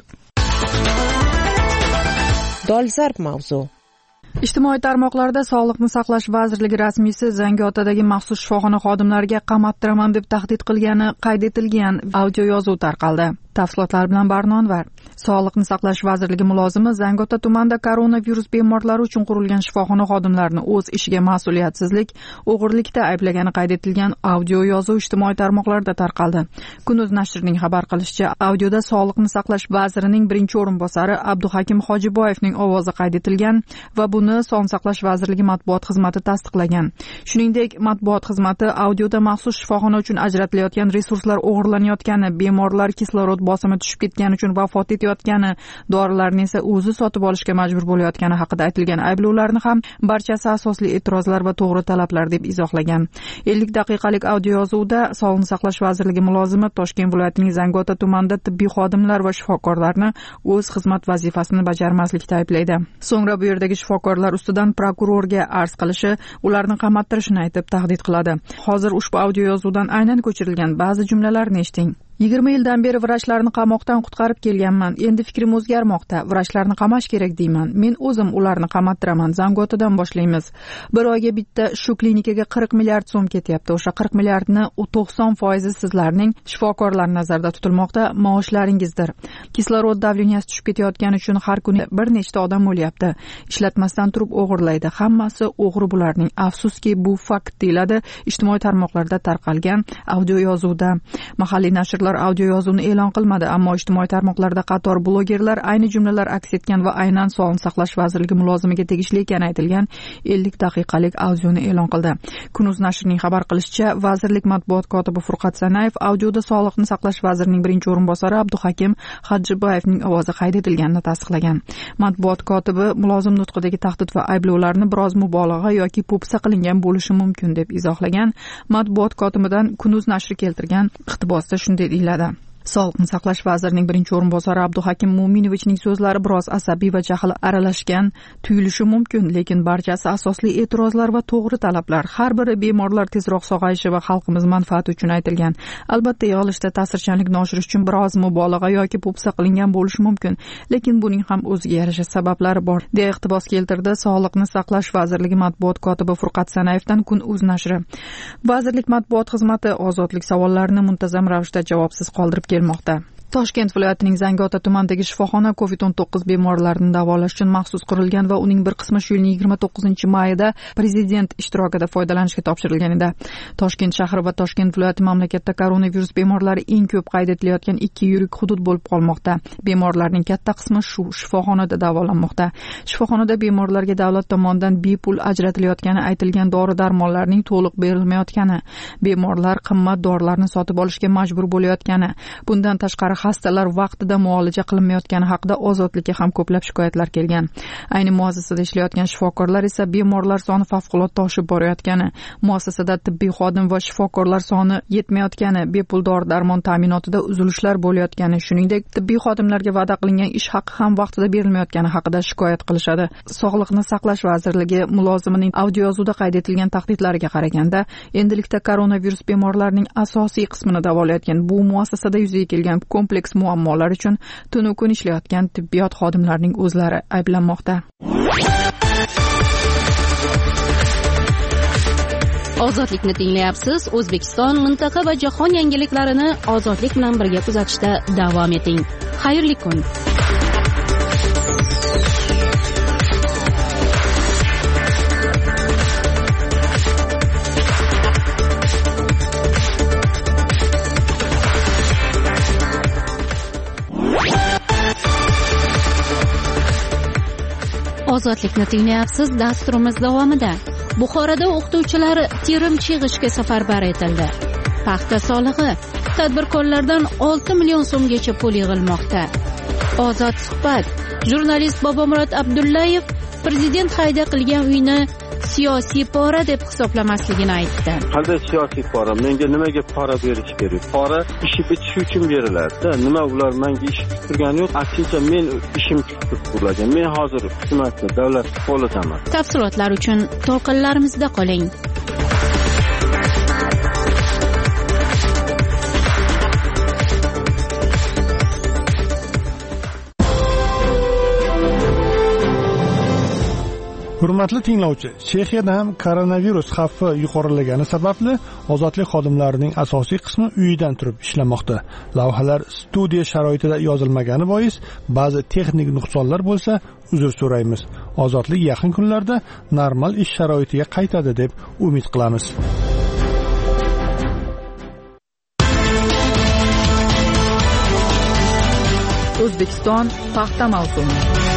Dolzarb mavzu. Ijtimoiy tarmoqlarda Sog'liqni saqlash vazirligi rasmiysi Zangiotadagi maxsus shifoxona xodimlariga qamattiraman deb tahdid qilgani qayd etilgan audio yozuv tarqaldi. Tafsilotlar bilan Barnonvar. Sog'liqni saqlash vazirligi mulozimi Zangiota tumanida koronavirus bemorlari uchun qurilgan shifoxona xodimlarini o'z ishiga mas'uliyatsizlik, o'g'irlikda ayblagani qayd etilgan audio yozuv ijtimoiy tarmoqlarda tarqaldi. Kunuz nashrining xabar qilishicha, audioda Sog'liqni saqlash vazirining birinchi o'rinbosari Abduhakim Hojiboyevning ovozi qayd etilgan va buni Sog'liqni saqlash vazirligi matbuot xizmati tasdiqlagan. Shuningdek, matbuot xizmati audioda maxsus shifoxona uchun ajratilayotgan resurslar o'g'irlanayotgani, bemorlar kislorod bosimi tushib ketgani uchun vafot etayotgani, dorilarni esa o'zi sotib olishga majbur bo'layotgani haqida aytilgan ayblovlarni ham barchasi asosli e'tirozlar va to'g'ri talablar deb izohlagan. ellik daqiqalik audio yozuvda Sog'liqni saqlash vazirligi mulozimi Toshkent viloyatining Zangiota tumanida tibbiy xodimlar va shifokorlarni o'z xizmat vazifasini bajarmaslikda ayblaydi. So'ngra bu yerdagi shifokorlar ustidan prokurorga arz qilishi, ularni qamattirishni aytib tahdid qiladi. Hozir ushbu audio yozuvdan aynan ko'chirilgan ba'zi jumlalarni eshiting. yigirma yildan beri vrachlarni qamoqdan qutqarib kelganman. Endi fikrim o'zgarmoqda. Vrachlarni qamash kerak deyman. Men o'zim ularni qamattiraman. Zangiotadan boshlaymiz. Bir oyga bitta shu klinikaga qirq milliard so'm ketyapti. O'sha qirq milliardni to'qson foizi sizlarning shifokorlar nazarda tutilmoqda maoshlaringizdir. Kislorod davleniyasi tushib ketayotgani uchun har kuni bir nechta odam o'lyapti. Ishlatmasdan turib o'g'irlaydi. Hammasi o'g'ri bularning. Afsuski bu fakt deyiladi ijtimoiy tarmoqlarda tarqalgan audio yozuvda. Mahalliy nashrlar audio yozuvni e'lon qilmadi, ammo ijtimoiy tarmoqlarda qator blogerlar ayni jumlalar aks etgan va aynan Sog'liqni saqlash vazirligi mulozimiga tegishli ekani aytilgan ellik daqiqalik audioni e'lon qildi. Kunuz nashrining xabar qilishicha, vazirlik matbuot kotibi Furqat Sanayev audioda Sog'liqni saqlash vazirining birinchi o'rinbosari Abduhakim Hojiboyevning ovozi qayd etilganini tasdiqlagan. Matbuot kotibi mulozim nutqidagi tahdid va ayblovlarni biroz mubolag'a yoki po'pisa qilingan bo'lishi mumkin deb izohlagan. Matbuot kotibidan Kunuz nashri keltirgan iqtibosda shunday deyiladi. Sog'liqni saqlash vazirining birinchi o'rinbosari Abduhakim Mo'minovichning so'zlari biroz asabiy va jahl aralashgan tuyulishi mumkin, lekin barchasi asosli e'tirozlar va to'g'ri talablar. Har biri bemorlar tezroq sog'ayishi va xalqimiz manfaati uchun aytilgan. Albatta, yig'ilishda ta'sirchanlikni oshirish uchun biroz mubolag'a yoki po'pisa qilingan bo'lishi mumkin, lekin buning ham o'ziga yarasha sabablari bor, deya iqtibos keltirdi Sog'liqni saqlash vazirligi matbuot kotibi Furqat Sanayevdan Kun.uz nashri. Vazirlik matbuot xizmati ozodlik savollarini muntazam ravishda javobsiz qoldirib kelmoqda. Toshkent viloyatining Zangiota tumanidagi shifoxona kovid o'n to'qqiz bemorlarini davolash uchun maxsus qurilgan va uning bir qismi shu yilning yigirma to'qqizinchi mayida prezident ishtirokida foydalanishga topshirilgan edi. Toshkent shahri va Toshkent viloyati mamlakatda koronavirus bemorlari eng ko'p qayd etilayotgan ikki yirik hudud bo'lib qolmoqda. Bemorlarning katta qismi shu shifoxonada davolanmoqda. Shifoxonada bemorlarga davlat tomonidan bepul ajratilayotgani aytilgan dori-darmonlarning to'liq berilmayotgani, bemorlar qimmat dorilarni sotib olishga majbur bo'layotgani, bundan tashqari xastalar vaqtida muolaja qilinmayotgani haqida Ozodlikka ham ko'plab shikoyatlar kelgan. Ayni muassasada ishlayotgan shifokorlar esa bemorlar soni favqulodda oshib borayotgani, muassasada tibbiy xodim va shifokorlar soni yetmayotgani, bepul dori-darmon ta'minotida uzilishlar bo'layotgani, shuningdek tibbiy xodimlarga va'da qilingan ish haqi ham vaqtida berilmayotgani haqida shikoyat qilishadi. Sog'liqni saqlash vazirligi mulozimining audioyozuvda qayd etilgan tahdidlariga qaraganda, endilikda koronavirus bemorlarining asosiy qismini davolayotgan bu muassasada yuzaga kelgan kompleks muammolar uchun tunu kun ishlayotgan tibbiyot xodimlarining o'zlari ayblanmoqda. Ozodlikni tinglayapsiz. O'zbekiston, mintaqa va jahon yangiliklarini ozodlik bilan birga kuzatishda davom eting. Xayrli kun. Ozodlikni tinglayapsiz. Dasturimiz davomida Buxoroda o'qituvchilar terimchi yig'ishga safarbar etildi. Paxta solig'i tadbirkorlardan olti million so'mgacha pul yig'ilmoqda. Ozod suhbat. Jurnalist Bobomurod Abdullayev prezident Hayda qilgan uyni siyosiy pora deb hisoblamasligini aytdi. Qanday siyosiy pora? Menga nimaga pora berish kerak? Pora ishi bitishi uchun beriladi. Nima ular menga ish turgani yo'q. Aksincha men ishim tutib bo'lgan. Men hozir hukumatni, davlat qo'lidaman. Tafsilotlar uchun to'lqinlarimizda qoling. Hurmatli tinglovchi, Chexiyada ham koronavirus xavfi yuqorilagani sababli ozodlik xodimlarining asosiy qismi uyidan turib ishlamoqda. Lavhalar studiya sharoitida yozilmagani bois ba'zi texnik nuqsonlar bo'lsa, uzr so'raymiz. Ozodlik yaqin kunlarda normal ish sharoitiga qaytadi deb umid qilamiz. O'zbekiston paxta mavsumi.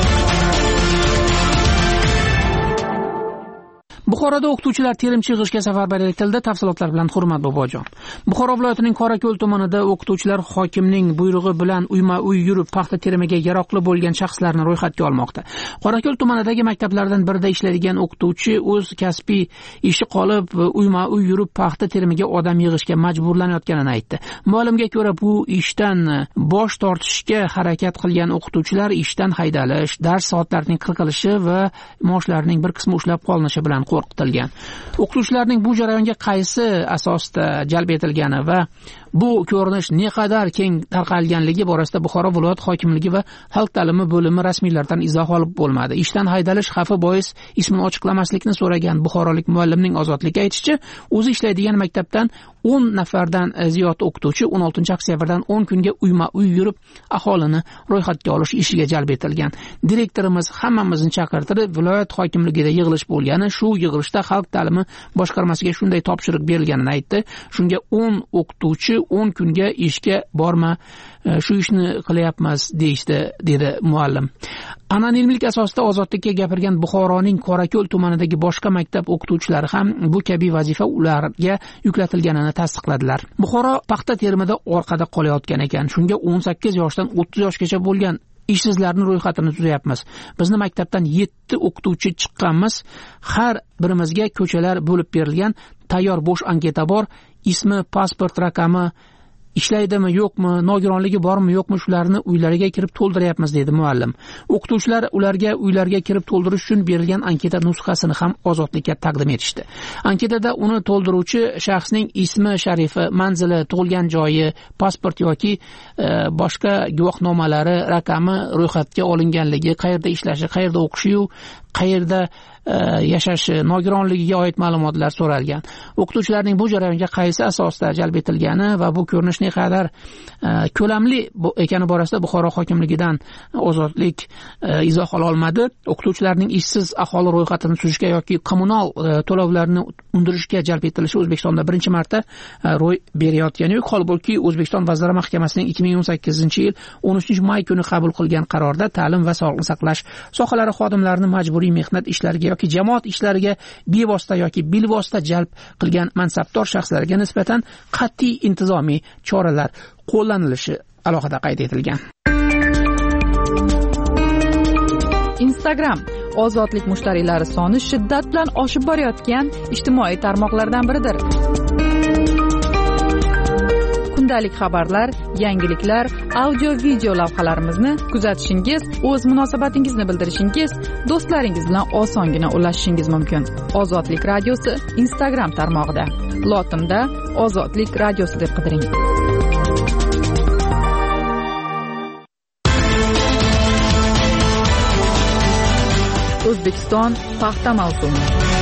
Buxoroda o'qituvchilar terimchi yig'ishga safarbar etildi. Tafsilotlar bilan Hurmat Bobojon. Buxoro viloyatining Qorako'l tumanida o'qituvchilar hokimning buyrug'i bilan uyma-uy yurib paxta terimiga yaroqli bo'lgan shaxslarni ro'yxatga olmoqda. Qorako'l tumanidagi maktablardan birida ishlaydigan o'qituvchi o'z kasbiy ishi qolib uyma-uy yurib paxta terimiga odam yig'ishga majburlanayotganini aytdi. Ma'lumga ko'ra, bu ishdan bosh tortishga harakat qilgan o'qituvchilar ishdan haydalish, dars soatlarining qirqilishi va maoshlarining bir qismi ushlab qolinishi bilan qo'rqitilgan. O'qituvchilarning bu jarayonga qaysi asosda jalb etilgani va bu ko'rinish naqadar keng tarqalganligi borasida Buxoro viloyat hokimligi va xalq ta'limi bo'limi rasmiylardan izoh olib bo'lmadi. Ishdan haydalish xavfi bois ismini ochiqlamaslikni so'ragan buxorolik muallimning Ozodlikka aytishicha, o'zi ishlaydigan maktabdan o'n nafardan ziyod o'qituvchi o'n oltinchi oktyabrdan o'n kunga uyma-uy yurib aholini ro'yxatga olish ishiga jalb etilgan. Direktorimiz hammamizni chaqirtirib, viloyat hokimligida yig'ilish bo'lgani, shu yig'ilishda xalq ta'limi boshqarmasiga shunday topshiriq berilganini aytdi. Shunga o'n o'qituvchi o'n kunga ishga borma, shu ishni qilyapmiz deyishdi, dedi muallim. Anonimlik asosida Ozodlikka gapirgan Buxoroning Qorako'l tumanidagi boshqa maktab o'qituvchilari ham bu kabi vazifa ularga yuklatilganini tasdiqladilar. Buxoro paxta terimida orqada qolayotgan ekan. Shunga o'n sakkiz yoshdan o'ttiz yoshgacha bo'lgan ishsizlarning ro'yxatini tuzayapmiz. Bizni maktabdan yetti o'qituvchi chiqqanmiz. Har birimizga ko'chalar bo'lib berilgan, tayyor bo'sh anketa bor. Ismi, pasport raqami, ishlaydimi yo'qmi, nogironligi bormi yo'qmi, shularni uylariga kirib to'ldiryapmiz, dedi muallim. O'qituvchilar ularga uylarga kirib to'ldirish uchun berilgan anketa nusxasini ham Ozodlikka taqdim etishdi. Anketada uni to'ldiruvchi shaxsning ismi, sharifi, manzili, tug'ilgan joyi, pasport yoki e, boshqa guvohnomalari, raqami, ro'yxatga olinganligi, qayerda ishlashi, qayerda o'qishi, qayerda yashashi, nogironligiga oid ma'lumotlar so'ralgan. O'qituvchilarning bu jarayonga qaysi asosda jalb etilgani va bu ko'rinish naqadar ko'lamli ekani borasida Buxoro hokimligidan Ozodlik izoh ola olmadi. O'qituvchilarning ishsiz aholi ro'yxatini tuzishga yoki kommunal to'lovlarni undirishga jalb etilishi O'zbekistonda birinchi marta ro'y berayotgani yo'q. Holbuki O'zbekiston Vazirlar Mahkamasining ikki ming o'n sakkizinchi yil o'n uchinchi may kuni qabul qilgan qarorda ta'lim va sog'liqni saqlash sohalari xodimlarini majburiy mehnat ishlariga yoki jamoat ishlariga bevosita yoki bilvosita jalb qilgan mansabdor shaxslarga nisbatan qat'iy intizomiy choralar qo'llanilishi alohida qayd etilgan. Instagram ozodlik mushtariylari soni shiddat bilan oshib borayotgan ijtimoiy tarmoqlardan biridir. Kundalik xabarlar, yangiliklar, audio-video lavhalarimizni kuzatishingiz, o'z munosabatingizni bildirishingiz, do'stlaringiz bilan osongina ulashishingiz mumkin. Ozodlik radiosi Instagram tarmog'ida. Lotinda Ozodlik radiosi deb qidiring. O'zbekiston paxta mavsumi.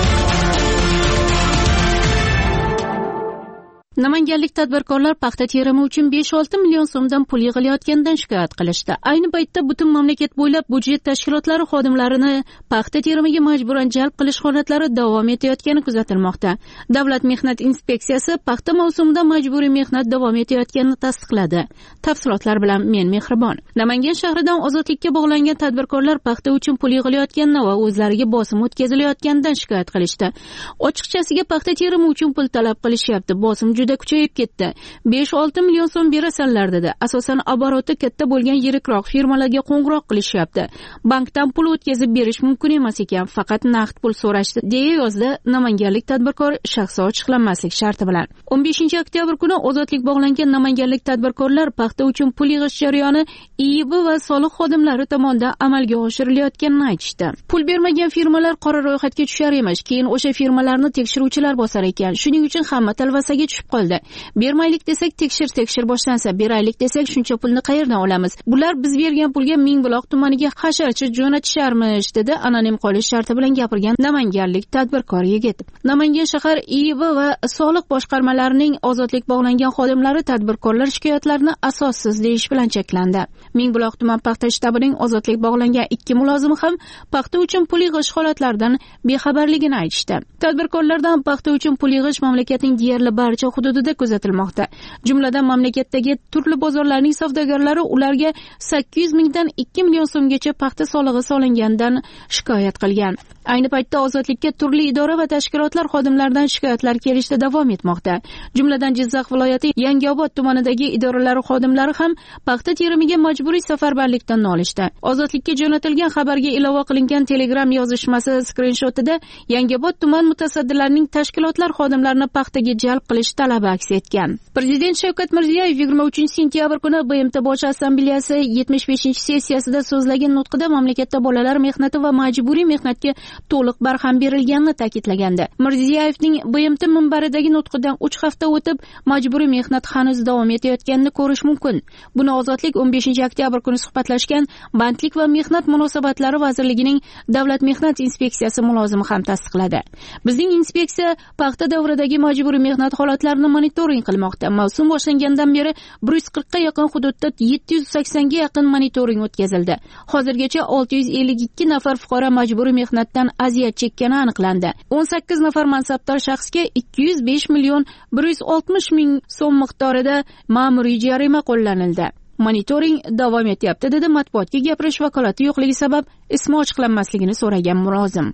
Namanganlik tadbirkorlar paxta terimi uchun besh olti million so'mdan pul yig'ilayotganidan shikoyat qilishdi. Ayni paytda butun mamlakat bo'ylab budjet tashkilotlari xodimlarini paxta terimiga majburan jalb qilish holatlari davom etayotgani kuzatilmoqda. Davlat mehnat inspeksiyasi paxta mavsumida majburiy mehnat davom etayotganini tasdiqladi. Tafsilotlar bilan men Mehribon. Namangan shahridan ozodlikka bog'langan tadbirkorlar paxta uchun pul yig'ilayotganini va o'zlariga bosim o'tkazilayotganidan shikoyat qilishdi. Ochiqchasiga paxta terimi uchun pul talab qilishyapti. Bosim juda kuchayib ketdi. besh olti million so'm berasanlar dedi. Asosan oboroti katta bo'lgan yirikroq firmalarga qo'ng'iroq qilishyapti. Bankdan pul o'tkazib berish mumkin emas ekan, faqat naqd pul so'rashdi, deya yozdi namanganlik tadbirkor shaxsi ochiqlanmaslik sharti bilan. o'n beshinchi oktyabr kuni ozodlik bog'langan namanganlik tadbirkorlar paxta uchun pul yig'ish jarayoni I I B va soliq xodimlari tomonidan amalga oshirilayotganini aytishdi. Pul bermagan firmalar qora ro'yxatga tushar emish, keyin o'sha firmalarni tekshiruvchilar bosar ekan. Shuning uchun hamma talvasaga tushib qoldi. Bermaylik desak tekshir tekshir boshlansa, beraylik desak shuncha pulni qayerdan olamiz? Bular biz bergan pulga Mingbuloq tumaniga hasharchi jo'natisharmish, dedi anonim qolish sharti bilan gapirgan namanganlik tadbirkor yigit. Namangan shahar I I B va soliq boshqarmalarining ozodlik bog'langan xodimlari tadbirkorlar shikoyatlarini asossiz deyish bilan cheklandi. Mingbuloq tuman paxta shtabining ozodlik bog'langan ikki mulozimi ham paxta uchun pul yig'ish holatlaridan bexabarligini aytishdi. Tadbirkorlardan paxta uchun pul yig'ish mamlakatning deyarli barcha hududida kuzatilmoqda. Jumladan mamlakatdagi turli bozorlarning savdogarlari ularga sakkiz yuz mingdan ikki million so'mgacha paxta solig'i solingandan shikoyat qilgan. Ayni paytda ozodlikka turli idora va tashkilotlar xodimlaridan shikoyatlar kelishda davom etmoqda. Jumladan Jizzax viloyati Yangiobod tumanidagi idoralar xodimlari ham paxta terimiga majburiy safarbarlikdan nolishdi. Ozodlikka jo'natilgan xabarga ilova qilingan Telegram yozishmasi skrinshotida Yangiobod tuman mutasaddilarining tashkilotlar xodimlarini paxtaga jalb qilish talabi aks etgan. Prezident Shavkat Mirziyoyev yigirma uchinchi sentyabr kuni B M T Bosh assambleyasi yetmish beshinchi sessiyasida so'zlagan nutqida mamlakatda bolalar mehnati va majburiy mehnatga to'liq barham berilganini ta'kidlagandi. Mirziyoyevning B M T minbaridagi nutqidan uch hafta o'tib majburiy mehnat hanuz davom etayotganini ko'rish mumkin. Buni Ozodlik o'n beshinchi oktyabr kuni suhbatlashgan Bandlik va mehnat munosabatlari vazirligining Davlat mehnat inspeksiyasi mulozimi ham tasdiqladi. Bizning inspeksiya paxta davridagi majburiy mehnat holatlarini monitoring qilmoqda. Mavsum boshlangandan beri bir yuz qirqqa yaqin hududda yetti yuz saksonga yaqin monitoring o'tkazildi. Hozirgacha olti yuz ellik ikki nafar fuqaro majburiy mehnatdan aziyat chekkani aniqlandi. o'n sakkiz nafar mansabdor shaxsga ikki yuz besh million bir yuz oltmish ming so'm miqdorida ma'muriy jarima qo'llanildi. Monitoring davom etyapti, dedi matbuotga gapirish vakolati yo'qligi sabab ismi ochiqlanmasligini so'ragan mulozim.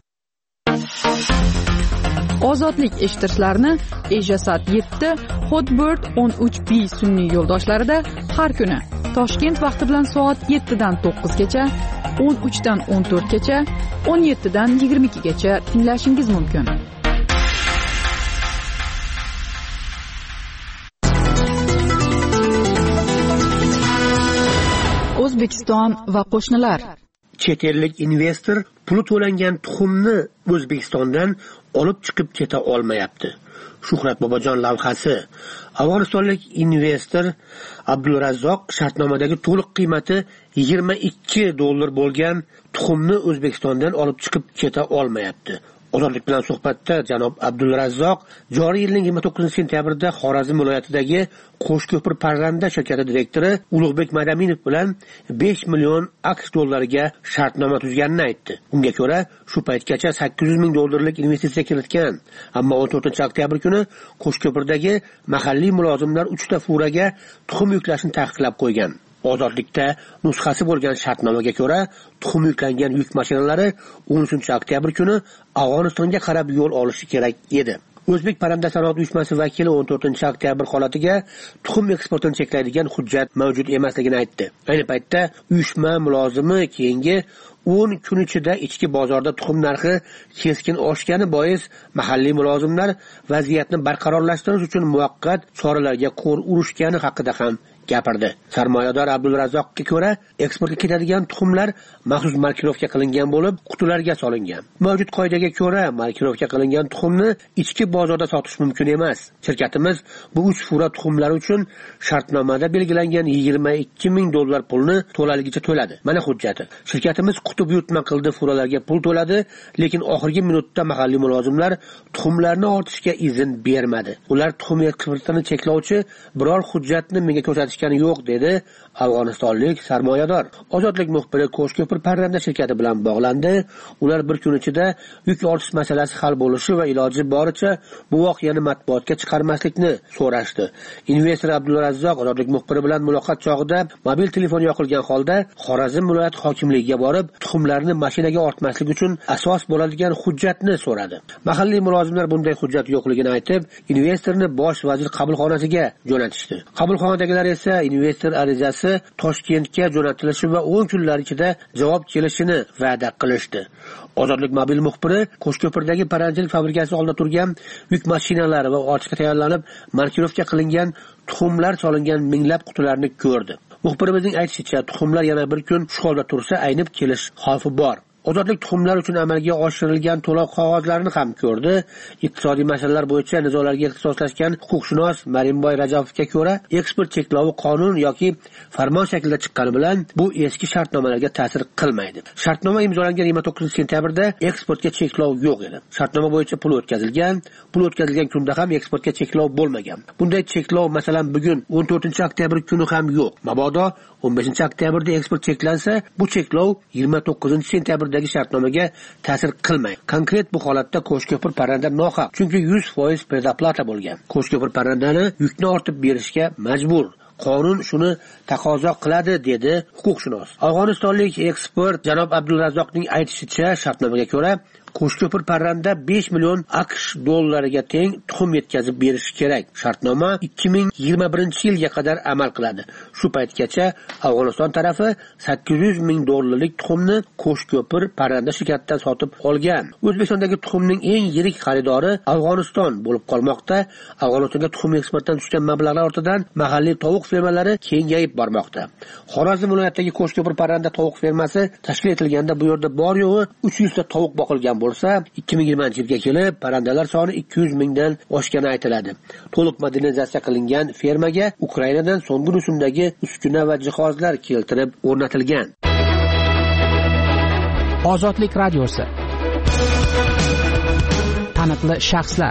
Ozodlik eshittirishlarni Ejasat yetti, Hotbird o'n uch B sun'iy yo'ldoshlarida har kuni Toshkent vaqti bilan soat yettidan to'qqizgacha, o'n uchdan o'n to'rtgacha, o'n yettidan yigirma ikkigacha tinglashingiz mumkin. O'zbekiston va qo'shnilar. Chet ellik investor puli to'langan tuxumni O'zbekistondan olib chiqib keta olmayapti. Shuhrat Bobojon lavhasi. Afg'onistonlik investor Abdulrazzoq shartnomadagi to'liq qiymati yigirma ikki dollar bo'lgan tuxumni O'zbekistondan olib chiqib keta olmayapti. Ozodlik bilan suhbatda janob Abdulrazzoq joriy yilning yigirma to'qqizinchi sentyabrda Xorazm viloyatidagi Qo'shko'pir parranda shirkati direktori Ulug'bek Madaminov bilan besh million aqsh dollariga shartnoma tuzganini aytdi. Unga ko'ra, shu paytgacha sakkiz yuz ming dollarlik investitsiya kiritgan, ammo o'n to'rtinchi oktyabr kuni Qo'shko'pirdagi mahalliy mulozimlar uchta furaga tuxum yuklashni taqiqlab qo'ygan. Ozodlikda nusxasi bo'lgan shartnomaga ko'ra, tuxum yuklangan yuk mashinalari o'n uchinchi oktyabr kuni Afg'onistonga qarab yo'l olishi kerak edi. O'zbek parranda sanoat uyushmasi vakili o'n to'rtinchi oktyabr holatiga tuxum eksportini cheklaydigan hujjat mavjud emasligini aytdi. Ayni paytda uyushma mulozimi keyingi o'n kun ichida ichki bozorda tuxum narxi keskin oshgani bois mahalliy mulozimlar vaziyatni barqarorlashtirish uchun muvaqqat choralarga qo'l urishgani haqida ham gapirdi. Sarmoyador Abdulrazzoqqa ko'ra, eksportga ketadigan tuxumlar maxsus markirovka qilingan bo'lib, qutilarga solingan. Mavjud qoidaga ko'ra, markirovka qilingan tuxumni ichki bozorda sotish mumkin emas. Shirkatimiz bu uch fura tuxumlar uchun shartnomada belgilangan yigirma ikki ming dollar pulni to'laligicha to'ladi. Mana hujjati. Shirkatimiz qutib yutma qildi, furalarga pul to'ladi, lekin oxirgi minutda mahalliy mulozimlar tuxumlarni ortishga izn bermadi. Ular tuxum eksportini cheklovchi biror hujjatni menga ko'rsatishgani yo'q, dedi afg'onistonlik sarmoyador. Ozodlik muxbiri Qo'shko'pir parranda shirkati bilan bog'landi. Ular bir kun ichida yuk ortish masalasi hal bo'lishi va iloji boricha bu voqeani matbuotga chiqarmaslikni so'rashdi. Investor Abdulrazzoq Ozodlik muxbiri bilan muloqot chog'ida mobil telefon yoqilgan holda Xorazm viloyat hokimligiga borib, tuxumlarni mashinaga ortmaslik uchun asos bo'ladigan hujjatni so'radi. Mahalliy mulozimlar bunday hujjat yo'qligini aytib, investorni bosh vazir qabulxonasiga jo'natishdi. Qabulxonadagilar esa investor arizasi Toshkentga jo'natilishi va o'n kunlar ichida javob kelishini va'da qilishdi. Ozodlik mobil muxbiri Qo'shko'pirdagi parrandachilik fabrikasi oldida turgan yuk mashinalari va ortishga tayyorlanib markirovka qilingan tuxumlar solingan minglab qutilarni ko'rdi. Muxbirimizning aytishicha, tuxumlar yana bir kun shu holda tursa aynib kelish xavfi bor. Ozodlik tuxumlar uchun amalga oshirilgan to'lov qog'ozlarini ham ko'rdi. Iqtisodiy masalalar bo'yicha nizolarga ixtisoslashgan huquqshunos Marimboy Rajabovga ko'ra, eksport cheklovi qonun yoki farmon shaklida chiqqani bilan bu eski shartnomalarga ta'sir qilmaydi. Shartnoma imzolangan yigirma to'qqizinchi sentyabrda eksportga cheklov yo'q edi. Shartnoma bo'yicha pul o'tkazilgan, pul o'tkazilgan kunda ham eksportga cheklov bo'lmagan. Bunday cheklov masalan bugun o'n to'rtinchi oktyabr kuni ham yo'q. Mabodo o'n beshinchi oktyabrda eksport cheklansa, bu cheklov yigirma to'qqizinchi sentyabrdagi shartnomaga ta'sir qilmaydi. Konkret bu holatda Qo'shko'pir parranda nohaq, chunki yuz foiz prezaplata bo'lgan. Qo'shko'pir parrandani yukni ortib berishga majbur. Qonun shuni taqozo qiladi, dedi huquqshunos. Afg'onistonlik ekspert janob Abdulrazzoqning aytishicha, shartnomaga ko'ra Qo'shko'pir parranda besh million aqsh dollariga teng tuxum yetkazib berishi kerak. Shartnoma ikki ming yigirma birinchi yilga qadar amal qiladi. Shu paytgacha Afg'oniston tarafi sakkiz yuz ming dollarlik tuxumni Qo'shko'pir parranda shirkatidan sotib olgan. O'zbekistondagi tuxumning eng yirik xaridori Afg'oniston bo'lib qolmoqda. Afg'onistonga tuxum eksportdan tushgan mablag'lar ortidan mahalliy tovuq fermalari kengayib bormoqda. Xorazm viloyatidagi Qo'shko'pir parranda tovuq fermasi tashkil etilganda bu yerda bor yo'g'i uch yuz ta tovuq boqilgan bo'lsa, ikki ming yigirmanchi yilga kelib parrandalar soni ikki yuz mingdan oshgani aytiladi. To'liq modernizatsiya qilingan fermaga Ukrainadan so'nggi rusumdagi uskuna va jihozlar keltirib o'rnatilgan. Ozodlik radiosi. Taniqli shaxslar.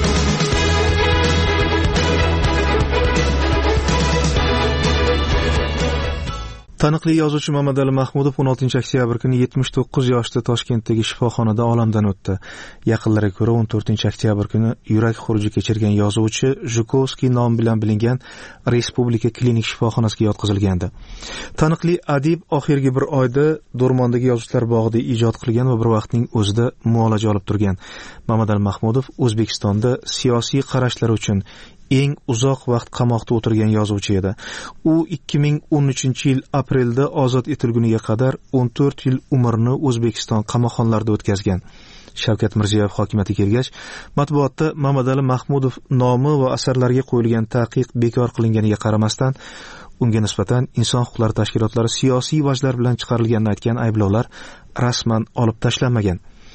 Taniqli yozuvchi Mamadali Mahmudov o'n oltinchi oktyabr kuni yetmish to'qqiz yoshda Toshkentdagi shifoxonada olamdan o'tdi. Yaqinlariga ko'ra o'n to'rtinchi oktyabr kuni yurak xuruji kechirgan yozuvchi Zhukovskiy nomi bilan bilingan Respublika klinik shifoxonasiga yotqizilgandi. Taniqli adib oxirgi bir oyda Do'rmondagi Yozuvchilar bog'ida ijod qilgan va bir vaqtning o'zida muolaja olib turgan. Mamadali Mahmudov O'zbekistonda siyosiy qarashlari uchun eng uzoq vaqt qamoqda o'tirgan yozuvchi edi. U ikki ming o'n uchinchi yil aprelda ozod etilguniga qadar o'n to'rt yil umrini O'zbekiston qamoqxonalarida o'tkazgan. Shavkat Mirziyoyev hokimiyatga kelgach, matbuotda Mamadali Mahmudov nomi va asarlariga qo'yilgan taqiq bekor qilinganiga qaramasdan, unga nisbatan inson huquqlari tashkilotlari siyosiy vajlar bilan chiqarilganini aytgan ayblovlar rasman olib tashlanmagan.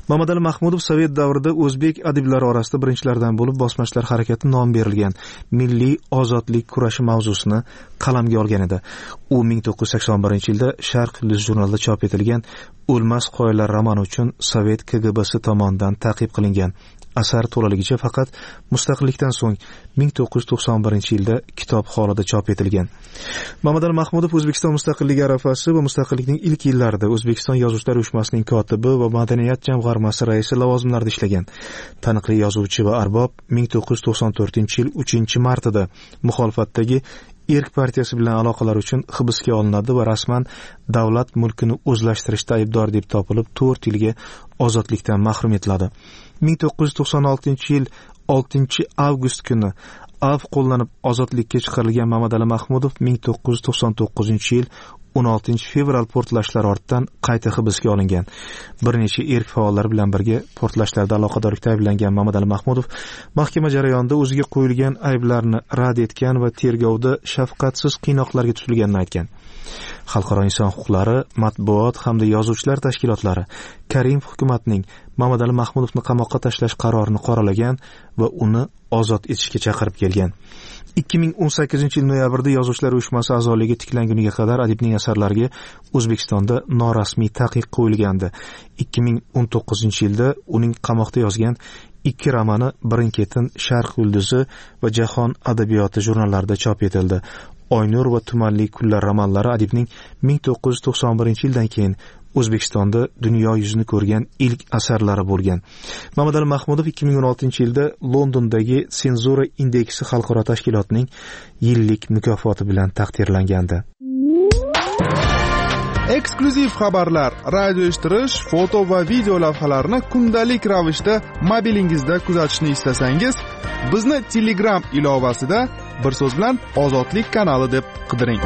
Mamadali Mahmudov sovet davrida o'zbek adiblari orasida birinchilardan bo'lib bosmachilar harakati nom berilgan milliy ozodlik kurashi mavzusini qalamga olgan edi. U ming to'qqiz yuz sakson birinchi yilda Sharq yulduz jurnalida chop etilgan O'lmas qoyalar romani uchun sovet K G B si tomonidan ta'qib qilingan. Asar to'laligicha faqat mustaqillikdan so'ng ming to'qqiz yuz to'qson birinchi yilda kitob holida chop etilgan. Mamadali Mahmudov O'zbekiston mustaqilligi arafasi va mustaqillikning ilk yillarida O'zbekiston Yozuvchilar uyushmasining kotibi va madaniyat jamg'armasi raisi lavozimlarida ishlagan. Taniqli yozuvchi va arbob ming to'qqiz yuz to'qson to'rtinchi yil uchinchi martida muxolifatdagi Erk partiyasi bilan aloqalar uchun hibsga olinadi va rasman davlat mulkini o'zlashtirishda aybdor deb topilib to'rt yilga ozodlikdan mahrum etiladi. ming to'qqiz yuz to'qson oltinchi yil oltinchi avgust kuni av qo'llanib ozodlikka chiqarilgan Mamadali Mahmudov ming to'qqiz yuz to'qson to'qqizinchi yil o'n oltinchi fevral portlashlari ortidan qayta hibsga olingan. Bir necha erk faollari bilan birga portlashlarda aloqadorlikda ayblangan Mamadali Mahmudov mahkama jarayonida o'ziga qo'yilgan ayblarni rad etgan va tergovda shafqatsiz qiynoqlarga tutilganini aytgan. Xalqaro inson huquqlari, matbuot hamda yozuvchilar tashkilotlari Karimov hukumatining Mamadali Mahmudovni qamoqqa tashlash qarorini qoralagan va uni ozod etishga chaqirib kelgan. ikki ming o'n sakkizinchi yil noyabrda Yozuvchilar uyushmasi a'zoligi tiklanguniga qadar adibning asarlariga O'zbekistonda norasmiy taqiq qo'yilgandi. ikki ming o'n to'qqizinchi yilda uning qamoqda yozgan ikki romani Birin-ketin, Sharq yulduzi va Jahon adabiyoti jurnallarida chop etildi. Oynur va Tumanli kunlar romanlari adibning ming to'qqiz yuz to'qson birinchi yildan keyin O'zbekistonda dunyo yuzini ko'rgan ilk asarlari bo'lgan. Mamadali Mahmudov ikki ming o'n oltinchi yilda Londondagi Senzura indeksi xalqaro tashkilotining yillik mukofoti bilan taqdirlangandi. Eksklyuziv xabarlar, radio eshittirish, foto va video lavhalarni kundalik ravishda mobilingizda kuzatishni istasangiz, bizni Telegram ilovasida bir so'z bilan Ozodlik kanali deb qidiring.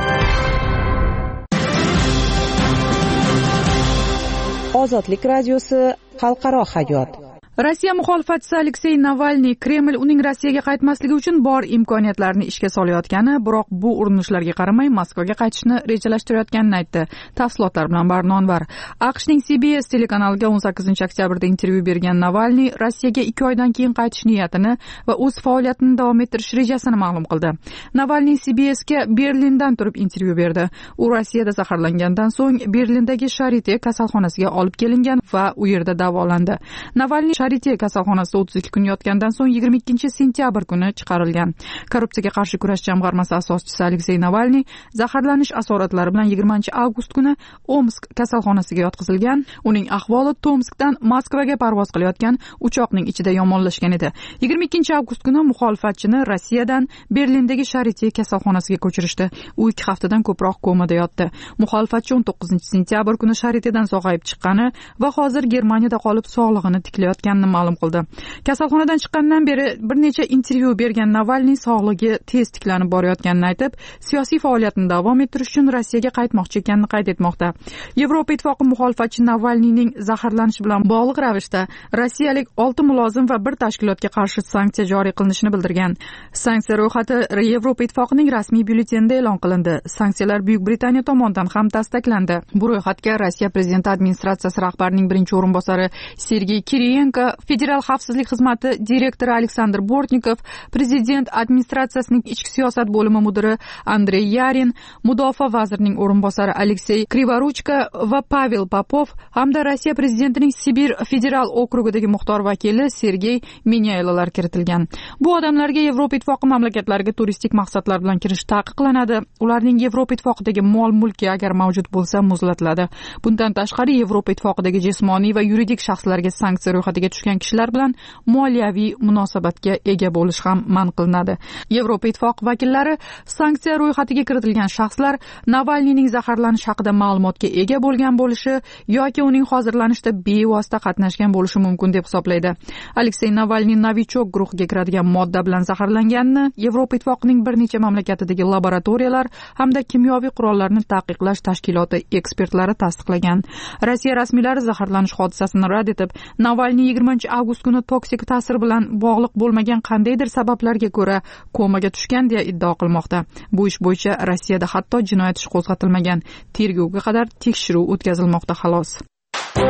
Ozodlik radiosi, xalqaro hayot. Rossiya muxolifatchisi Aleksey Navalniy Kreml uning Rossiyaga qaytmasligi uchun bor imkoniyatlarni ishga solayotgani, biroq bu urinishlarga qaramay Moskvaga qaytishni rejalashtirayotganini aytdi. Tafsilotlar bilan Barnonvar. AQShning C B S telekanaliga o'n sakkizinchi oktyabrda intervyu bergan Navalniy Rossiyaga ikki oydan keyin qaytish niyatini va o'z faoliyatini davom ettirish rejasini ma'lum qildi. Navalniy C B S ga Berlindan turib intervyu berdi. U Rossiyada zaharlangandan so'ng Berlindagi Sharite kasalxonasiga olib kelingan va u yerda davolandi. Navalniy Sharite kasalxonasida o'ttiz ikki kun yotgandan so'ng yigirma ikkinchi sentyabr kuni chiqarilgan. Korrupsiyaga qarshi kurash jamg'armasi asoschisi Aleksey Navalniy zaharlanish asoratlari bilan yigirmanchi avgust kuni Omsk kasalxonasiga yotqizilgan. Uning ahvoli Tomskdan Moskvaga parvoz qilayotgan uchoqning ichida yomonlashgan edi. yigirma ikkinchi avgust kuni muxolifatchini Rossiyadan Berlindagi Sharite kasalxonasiga ko'chirishdi. U ikki haftadan ko'proq komada yotdi. Muxolifatchi o'n to'qqizinchi sentyabr kuni Sharitedan sog'ayib chiqqani va hozir Germaniyada qolib sog'lig'ini tiklayotgan ma'lum qildi. Kasalxonadan chiqqandan beri bir necha intervyu bergan Navalniy sog'ligi tez tiklanib borayotganini aytib, siyosiy faoliyatini davom ettirish uchun Rossiyaga qaytmoqchi ekanini qayd etmoqda. Yevropa ittifoqi muxolifatchi Navalniyning zaharlanishi bilan bog'liq ravishda rossiyalik olti mulozim va bir tashkilotga qarshi sanksiya joriy qilinishini bildirgan. Sanksiya ro'yxati Yevropa ittifoqining rasmiy byulletenida e'lon qilindi. Sanksiyalar Buyuk Britaniya tomonidan ham tasdiqlandi. Bu ro'yxatga Rossiya prezidenti administratsiyasi rahbarining birinchi o'rinbosari Sergey Kiriyenko, Federal xavfsizlik xizmati direktori Aleksandr Bortnikov, prezident administratsiyasining ichki siyosat bo'limi mudiri Andrey Yarin, mudofaa vazirining o'rinbosari Aleksey Krivoruchka va Pavel Popov hamda Rossiya prezidentining Sibir federal okrugidagi muxtor vakili Sergey Menyaylolar kiritilgan. Bu odamlarga Yevropa ittifoqi mamlakatlariga turistik maqsadlar bilan kirish taqiqlanadi. Ularning Yevropa ittifoqidagi mol-mulki agar mavjud bo'lsa muzlatiladi. Bundan tashqari Yevropa ittifoqidagi jismoniy va yuridik shaxslarga sanksiya ro'yxatiga tushgan kishilar bilan moliyaviy munosabatga ega bo'lish ham man qilinadi. Yevropa ittifoqi vakillari sanksiya ro'yxatiga kiritilgan shaxslar Navalniyning zaharlanish haqida ma'lumotga ega bo'lgan bo'lishi yoki uning hozirlanishda bevosita qatnashgan bo'lishi mumkin deb hisoblaydi. Aleksey Navalniy Novichok guruhiga kiradigan modda bilan zaharlanganini Yevropa ittifoqining bir necha mamlakatidagi laboratoriyalar hamda kimyoviy qurollarni taqiqlash tashkiloti ekspertlari tasdiqlagan. Rossiya rasmiylari zaharlanish hodisasini rad etib, Navalniy yigirmanchi avgust kuni toksik ta'sir bilan bog'liq bo'lmagan qandaydir sabablarga ko'ra komaga tushgan deya iddao qilmoqda. Bu ish bo'yicha Rossiyada hatto jinoyat ishi qo'zg'atilmagan. Tergovga qadar tekshiruv o'tkazilmoqda xolos.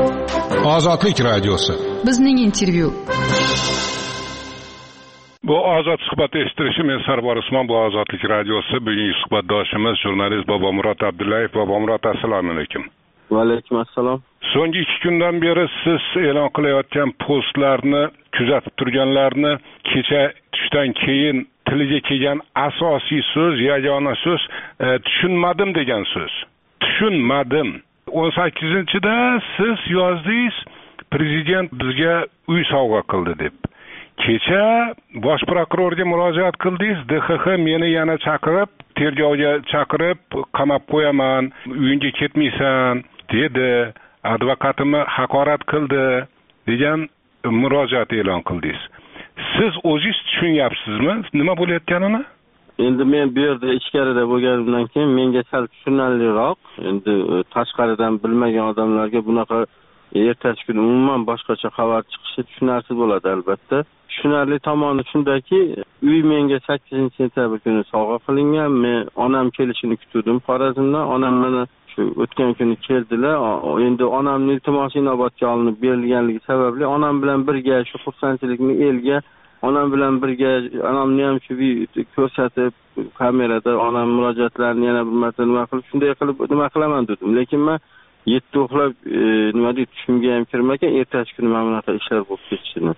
Ozodlik radiosi. Bizning intervyu. Bu ozod suhbat eshitirishi, men Sarvar Usmon, bu Ozodlik radiosi. Bugungi suhbatdoshimiz jurnalist Bobomurod Abdullayev. Bobomurod, assalomu alaykum. Va alaykum assalom. So'nggi ikki kundan beri siz e'lon qilayotgan postlarni kuzatib turganlarni, kecha tushdan keyin tiliga kelgan asosiy so'z, yagona so'z e, tushunmadim degan so'z. Tushunmadim. o'n sakkizinchida siz yozdingiz, prezident bizga uy sovg'a qildi deb. Kecha bosh prokurorga murojaat qildingiz, D X X meni yana chaqirib, tergovga chaqirib, qamab qo'yaman, uyingga ketmaysan dedi, advokatimni haqorat qildi degan murojaat e'lon qildingiz. Siz o'zingiz tushunyapsizmi nima bo'layotganini? Endi men bu yerda ichkarida bo'lganimdan keyin menga sal tushunarliroq. Endi tashqaridan bilmagan odamlarga bunaqa ertasi kuni umuman boshqacha xabar chiqishi tushunarsiz bo'ladi albatta. Tushunarli tomoni shundaki, uy menga sakkizinchi sentyabr kuni sovg'a qilingan. Men onam kelishini kutdim Xorazmdan. Onam mana shu o'tgan kuni keldilar. Endi onamning iltimosi inobatga olinib berilganligi sababli onam bilan birga shu xursandchilikni elga, onam bilan birga onamni ham shu ko'rsatib, kamerada onam murojaatlarini yana bir marta nima qilib, shunday qilib nima qilaman dedim. Lekin men yetti uxlab nima deydi, tushimga ham kirmagan, ertasi kuni mana bunaqa ishlar bo'lib ketishini.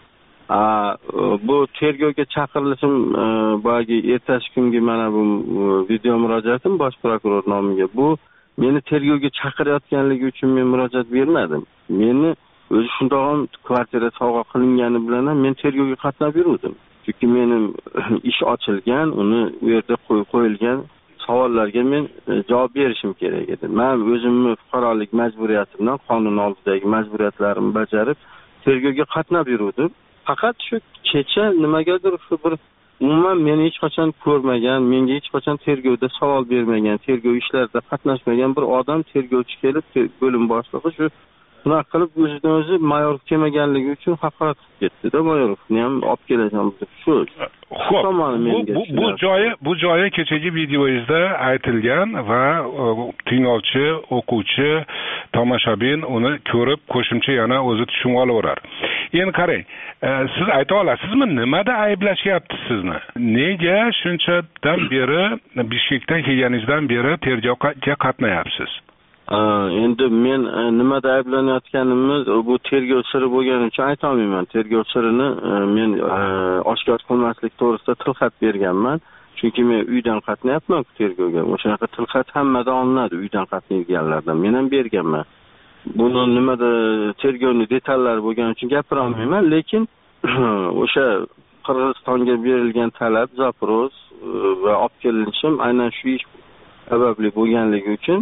Bu tergovga chaqirilishim boyagi ertasi kungi mana bu video murojaatim bosh prokuror nomiga. Bu meni tergovga chaqirayotganligi uchun men murojaat bermadim. Meni o'zi shundoq ham kvartira sovg'a qilingani bilan ham men tergovga qatnab yurdim. Chunki mening ish ochilgan, uni u yerda qo'yib qo'yilgan savollarga men javob berishim kerak edi. Men o'zimni fuqarolik majburiyatimdan, qonun oldidagi majburiyatlarimni bajarib tergovga qatnab yurdim. Faqat shu kecha nimagadir shu bir umuman meni hech qachon ko'rmagan, menga hech qachon tergovda savol bermagan, tergov ishlarida qatnashmagan bir odam tergovchi kelib, bo'lim boshlig'i shu bunaqa qilib o'zidan o'zi Mayorov kelmaganligi uchun haqorat qilib ketdi-da, Mayorovni ham olib kelajam deb. Shu. Xo'p, bu bu joyi, bu joyi kechagi videoyingizda aytilgan va tinglovchi, o'quvchi, tomoshabin uni ko'rib, qo'shimcha yana o'zi tushunib olaverar. Endi qarang, siz ayta olasizmi nimada ayblashyapti sizni? Nega shunchadan beri Bishkekdan kelganingizdan beri tergovga qatnayapsiz? Endi men nimada ayblanayotganimiz bu tergov siri bo'lgani uchun ayta olmayman. Tergov sirini men oshkor qilmaslik to'g'risida tilxat berganman. Chunki men uydan qatnayapman tergovga. O'shanaqa tilxat hammada olinadi, uydan qatnaydiganlardan. Men ham berganman. Buni nimada tergovning detallari bo'lgani uchun gapira olmayman, lekin o'sha Qirg'izistonga berilgan talab, Zaporoj va olib kelinishim aynan shu ish sababli bo'lganligi uchun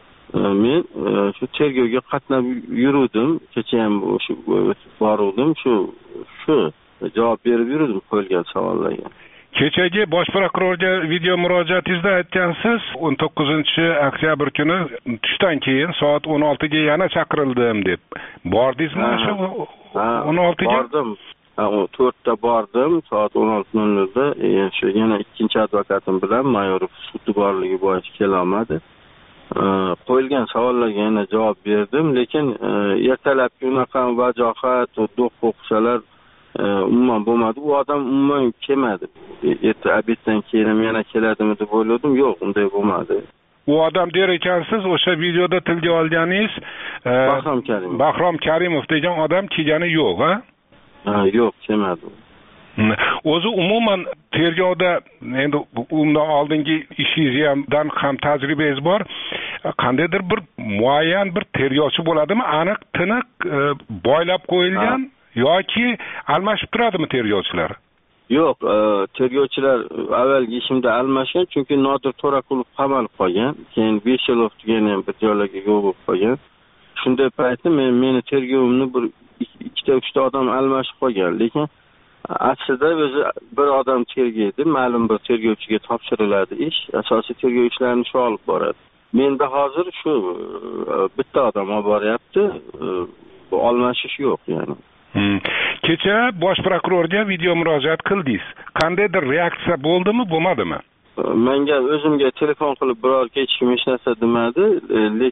men shu tergovga qatnab yurdim. Kecha ham shu boruvdim, shu shu javob berib yurdim qo'yilgan savollarga. Kechagi bosh prokurorga video murojaatingizda aytgansiz, o'n to'qqizinchi oktyabr kuni tushdan keyin soat o'n oltiga yana chaqirildim deb. Bordingizmi shu o'n oltiga? Bordim. to'rtda bordim, soat o'n olti nol nolda. Shu yana ikkinchi advokatim bilan Mayorov sudi borligi bo'yicha kela olmadi. Qo'yilgan savollarga yana javob berdim, lekin ertalabki unaqa vajohat, do'q o'qisalar umuman bo'lmadi. U odam umuman kelmadi. Erta obeddan keyin ham yana keladimi deb o'yladim. Yo'q, unday bo'lmadi. U odam der ekansiz, o'sha videoda tilga olganingiz Bahrom Karimov. Bahrom Karimov degan odam kelgani yo'q, ha? Ha, yo'q, kelmadi. O'zi umuman tergovda endi undan oldingi ishingizdan ham tajribangiz bor. Qandaydir bir muayyan bir tergovchi bo'ladimi? Aniq, tiniq boylab qo'yilgan yoki almashib turadimi tergovchilar? Yo'q, tergovchilar avvalgi ishimda almashgan, chunki Nodir To'raqulov qamalib qolgan, keyin Beshelov degan ham bir joylarga yo'q bo'lib qolgan. Shunday paytda men meni tergovimni bir ikkita uchta odam almashib qolgan, lekin aslida o'zi bir odam tergaydi, ma'lum bir tergovchiga topshiriladi ish, asosiy tergov ishlarini shu olib boradi. Menda hozir shu bitta odam olib boryapti, bu almashish yo'q yani. Hmm. Kecha bosh prokurorga video murojaat qildingiz. Qandaydir reaksiya bo'ldimi, bo'lmadimi? Menga o'zimga telefon qilib biror hech kim hech narsa demadi, lekin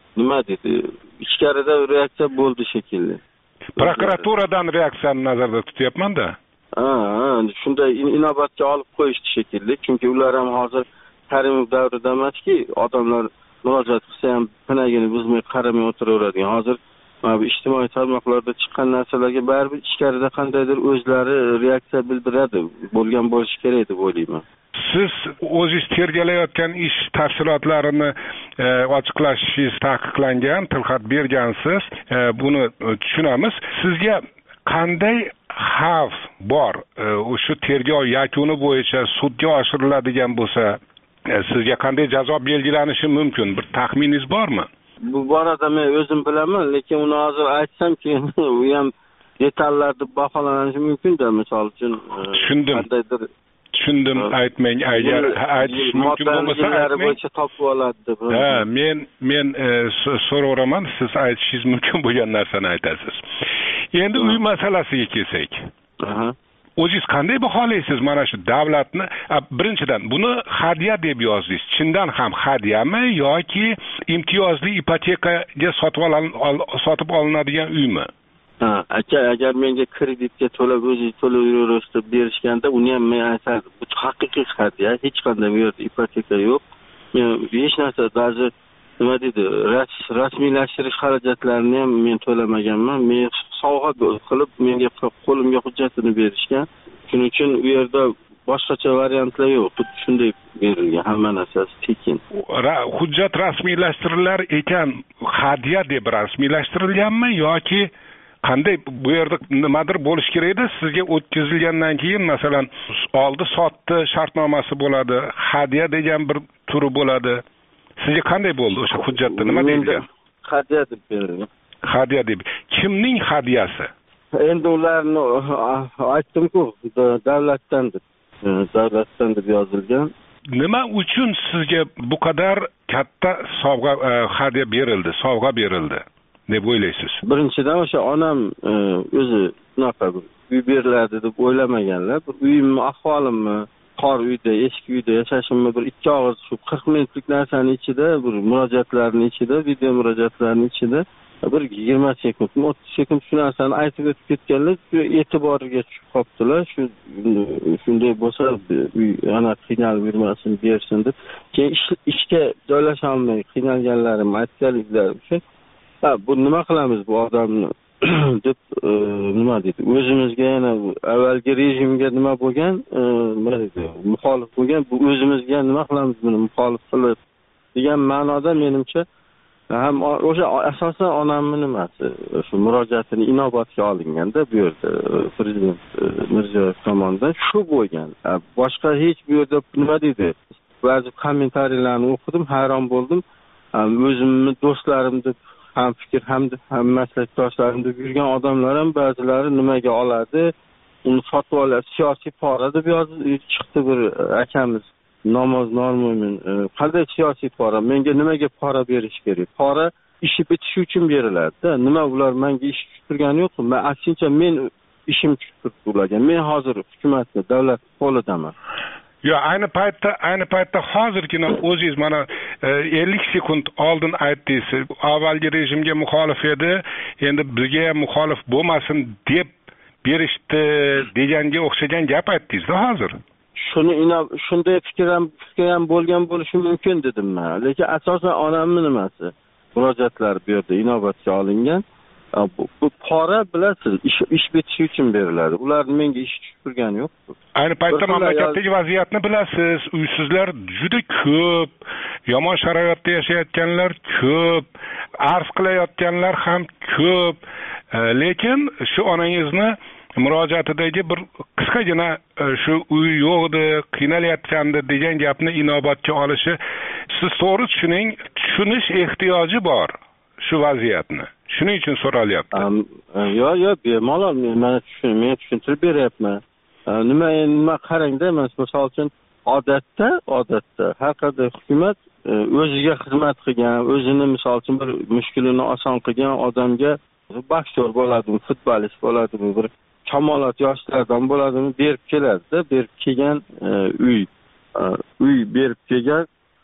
nima deydi, ichkarida reaksiya bo'ldi shekilli. Prokuraturadan reaksiyani nazarda tutyapman-da. Ha, shunday inobatga olib qo'yishdi shekilli, chunki ular ham hozir Karimov davrida emaski, odamlar murojaat qilsa ham pinagini buzmay qaramay o'tiraveradigan. Hozir bu ijtimoiy tarmoqlarda chiqqan narsalarga baribir ichkarida qandaydir o'zlari reaksiya bildiradi, bo'lgan bo'lishi kerak deb o'ylayman. Siz o'zingiz tergalayotgan ish tafsilotlarini e, ochiqlashingiz taqiqlangan, tilxat bergansiz. E, buni tushunamiz. Sizga qanday xavf bor? E, o'sha tergov yakuni bo'yicha sudga oshiriladigan bo'lsa, e, sizga qanday jazo belgilanishi mumkin? Bir taxminingiz bormi? Bu borada men o'zim bilaman, lekin uni hozir aytsam keyin u ham detallar deb baholanishi mumkin-da, misol uchun. Tushundim. Qandaydir tushundim, aytmang. Agar aytish mumkin bo'lmasa aytmang. Topib oladi deb. Ha, men men so'raveraman, siz aytishingiz mumkin bo'lgan narsani aytasiz. Endi uy masalasiga kelsak. Aha. O'zingiz qanday baholaysiz mana shu davlatni? Birinchidan, buni hadya deb yozdingiz. Chindan ham hadyami yoki imtiyozli ipotekaga sotib sotib olinadigan uymi? Ha, aka, agar menga kreditga to'lab o'zingiz to'lab yuraverasiz deb berishganda, uni ham men aytardim. Bu haqiqiy hadya, hech qanday bu yerda ipoteka yo'q. Men hech narsa, даже nima deydi, rasmiylashtirish xarajatlarini ham men to'lamaganman. Men sovg'a qilib menga qo'limga hujjatini berishgan. Shuning uchun u yerda boshqacha variantlar yo'q. Xuddi shunday berilgan, hamma narsasi tekin. Hujjat rasmiylashtirilar ekan, hadya deb rasmiylashtirilganmi yoki qanday? Bu yerda nimadir bo'lish kerak edi. Sizga o'tkazilgandan keyin, masalan, oldi sotdi shartnomasi bo'ladi, hadya degan bir turi bo'ladi. Sizga qanday bo'ldi o'sha hujjatda? Nima deyilgan? Hadya deb berilgan. Hadya deb. Kimning hadyasi? Endi ularni aytdim-ku, davlatdan deb. Davlatdan deb yozilgan. Nima uchun sizga bu qadar katta sovg'a hadya berildi, sovg'a berildi deb o'ylaysiz? Birinchidan o'sha onam o'zi bunaqa uy beriladi deb o'ylamaganlar. Bir uyimni ahvolimni, qor uyda, eski uyda yashashimni bir ikki og'iz shu qirq minutlik narsani ichida, bir murojaatlarning ichida, video murojaatlarning ichida bir yigirma sekundmi, o'ttiz sekund shu narsani aytib o'tib ketganlar, e'tiboriga tushib qolibdilar. Shu shunday bo'lsa, uy ana qiynalib yurmasin, bersin deb. Keyin ishga joylasha olmay qiynalganlarim aytganliklari uchun, ha, bu nima qilamiz bu odamni deb nima deydi, o'zimizga yana avvalgi rejimga nima bo'lgan, nima deydi, muxolif bo'lgan, bu o'zimizga nima qilamiz buni muxolif qilib degan ma'noda menimcha ham o'sha asosan onamni nimasi, shu murojaatini inobatga olinganda bu yerda prezident Mirziyoyev tomonidan shu bo'lgan. Boshqa hech bu yerda nima deydi, ba'zi kommentariylarni o'qidim, hayron bo'ldim. O'zimni do'stlarim deb ham fikr hamda ham maslakdoshlarim deb yurgan odamlar ham ba'zilari nimaga oladi, uni sotib oladi, siyosiy pora deb yozib chiqdi bir akamiz. Namoz Normo'min qanday siyosiy pora? Menga nimaga pora berish kerak? Pora ishi bitishi uchun beriladi-da. Nima ular menga ish tushirgani yo'qmi? Men aksincha men ishim tushib ularga. Men hozir hukumatni, davlat qo'lidaman. Yo, ayni paytda, ayni paytda hozirgina o'zingiz mana ellik sekund oldin aytdingiz, avvalgi rejimga muxolif edi, endi bizga ham muxolif bo'lmasin deb berishdi deganga o'xshagan gap aytdingiz-da hozir. Shuni shunday fikr ham fikr ham bo'lgan bo'lishi mumkin dedim men. Lekin asosan onamning nimasi, murojaatlar bu yerda inobatga olingan. Bu, bu pora bilasiz, ish, ish bitishi uchun beriladi. Ular menga ish tushirgani yo'q. Ayni paytda mamlakatdagi vaziyatni bilasiz. Uysizlar juda ko'p, yomon sharoitda yashayotganlar ko'p, arz qilayotganlar ham ko'p. E, lekin shu onangizni murojaatidagi bir qisqagina shu uy yo'q edi, qiynalayotgandi degan gapni inobatga olishi, siz to'g'ri tushuning, tushunish ehtiyoji bor shu vaziyatni. Shuning uchun so'ralyapti. Yo'q, yo'q, bemalol men tushun, men tushuntirib beryapman. Nima nima qarangda, misol uchun odatda, odatda har qanday hukumat o'ziga xizmat qilgan, o'zini misol uchun bir mushkulini oson qilgan odamga boksyor bo'ladimi, futbolist bo'ladimi, bir kamolot yoshlardan bo'ladimi berib keladi-da, berib kelgan uy, uy berib kelgan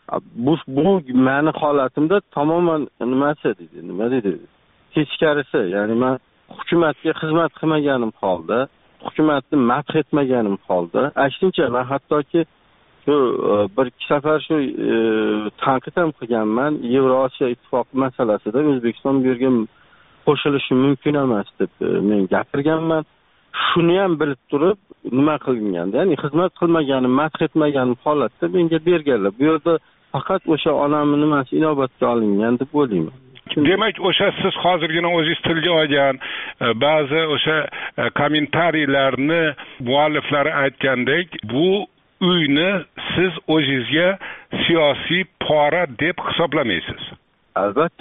bu bu meni holatimda tamoman nimasi deydi nima deydi teskarisi, ya'ni men hukumatga xizmat qilmaganim holda, hukumatni madh etmaganim holda, aksincha men hattoki shu bir ikki safar shu tanqid ham qilganman, Yevrosiyo ittifoqi masalasida O'zbekiston bu yerga qo'shilishi mumkin emas deb men gapirganman. Shuni ham bilib turib nima qilganda, ya'ni xizmat qilmaganim, madh etmaganim holatda menga berganlar. Bu yerda faqat o'sha onamning nimasi inobatga olingan deb o'ylayman. Demak, o'sha siz hozirgina o'zingiz tilga olgan ba'zi o'sha kommentariylarni mualliflari aytgandek, bu uyni siz o'zingizga siyosiy pora deb hisoblamaysiz. Albatta,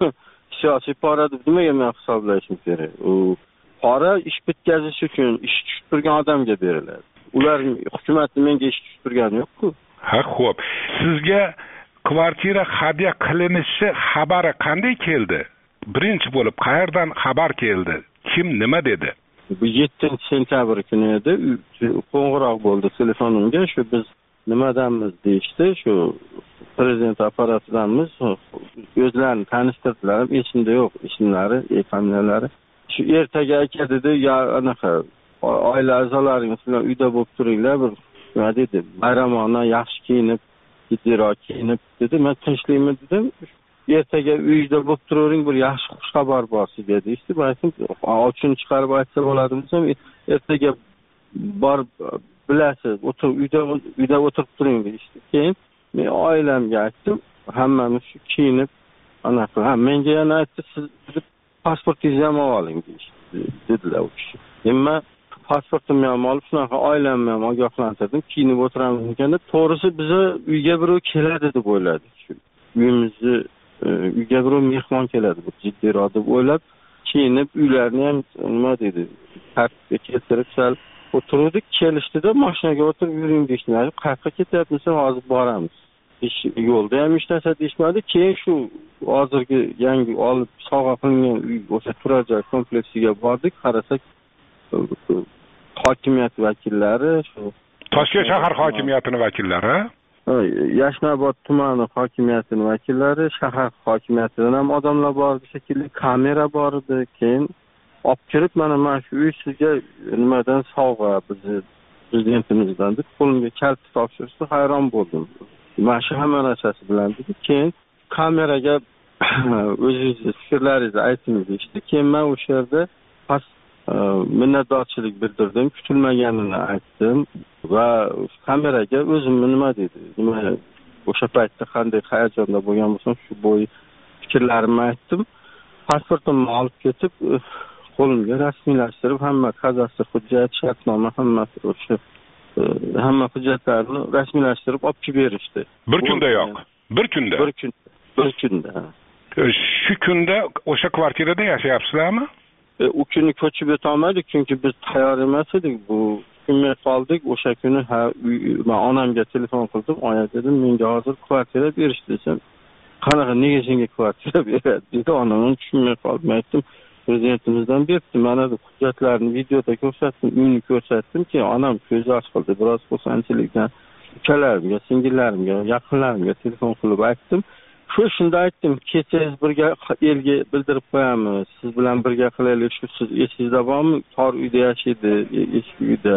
siyosiy pora deb nimaga men hisoblashim kerak? U pora ish bitkazish uchun ish tushib turgan odamga beriladi. Ular hukumatning menga ish tushib turgani yo'q-ku. Ha, xo'p. Sizga kvartira hadya qilinishi xabari qanday keldi? Birinchi bo'lib qayerdan xabar keldi? Kim nima dedi? Bu yettinchi sentyabr kuni edi. Qo'ng'iroq bo'ldi telefonimga, shu biz nimadanmiz deyishdi, shu prezident apparatidanmiz. O'zlarini tanishtirdilar, esimda yo'q ismlari, familiyalari. Shu ertaga aka dedi, ya anaqa oila a'zolaringiz bilan uyda bo'lib turinglar, bir nima dedi, bayramona yaxshi kiyinib, jiddiroq kiyinib dedi. Men tinchlikmi dedim. Ertaga uyda bo'lib turavering, bir yaxshi xush xabar bor sizga deydi. Men aytdim, ochini chiqarib aytsa bo'ladimi desam, ertaga borib bilasiz, o'tir uyda uyda o'tirib turing deydi. Keyin men oilamga aytdim, hammamiz shu kiyinib anaqa. Ha, menga yana aytdi, siz pasportingizni ham oling dedilar u kishi. Men pasportimni ham olib, shunaqa oilamni ham ogohlantirdim, kiyinib o'tiramiz ekanda, to'g'risi biza uyga birov keladi deb o'yladik. Shu uyimizni uyga birov mehmon keladi deb jiddiyroq deb o'ylab, kiyinib uylarni ham nima deydi, tartibga keltirib sal o'tirdik, kelishdida mashinaga o'tirib yuring deyishdi. Qayerga ketyapmiz? Hozir boramiz. Ish yo'lda ham hech narsa deyishmadi. Keyin shu hozirgi yangi olib sovg'a qilingan uy o'sha turar joy kompleksiga bordik, qarasak hokimiyat vakillari, shu Toshkent shahar hokimiyatining vakillari, Yashnobod tumani hokimiyatining vakillari, shahar hokimiyatidan ham odamlar bor shekilli, kamera bor edi. Keyin olib kirib, mana mana shu uy sizga nimadan sovg'a, bizni prezidentimizdan deb qo'limga kalit topshirishdi, hayron bo'ldim. Mana shu hamma narsasi bilan dedi. Keyin kameraga o'zingizni fikrlaringizni aytingiz deyishdi. Keyin men o'sha yerda pas minnatdorchilik bildirdim, kutilmaganini aytdim va kameraga o'zim nima dedi, nima o'sha paytda qanday hayajonda bo'lgan bo'lsam, shu bo'yi fikrlarimni aytdim. Pasportimni olib ketib, qo'limga rasmiylashtirib, hamma kadastr hujjat, shartnoma, hammasi o'sha hamma hujjatlarni rasmiylashtirib olib kelib berishdi. Bir kunda yo'q. Bir kunda. Bir kun. Bir kunda. Shu kunda o'sha kvartirada yashayapsizlarmi? U kuni ko'chib o'tolmadik, chunki biz tayyor emas edik. Bu kunga qoldik. O'sha kuni ha men onamga telefon qildim, oya dedim, menga hozir kvartira berishdi desam, qanaqa nega senga kvartira beradi dedi. Onam tushunmay qoldi. Men aytdim, prezidentimizdan berdi. Mana bu hujjatlarni videoda ko'rsatdim, uyni ko'rsatdim ki, onam ko'zi ochildi. Biroz xursandchilikdan ukalarimga, singillarimga, yaqinlarimga telefon qilib aytdim. Shu shunda aytdim, kesangiz birga elga bildirib qo'yamiz, siz bilan birga qilaylik, shu siz esingizda bormi, tor uyda yashaydi, eski uyda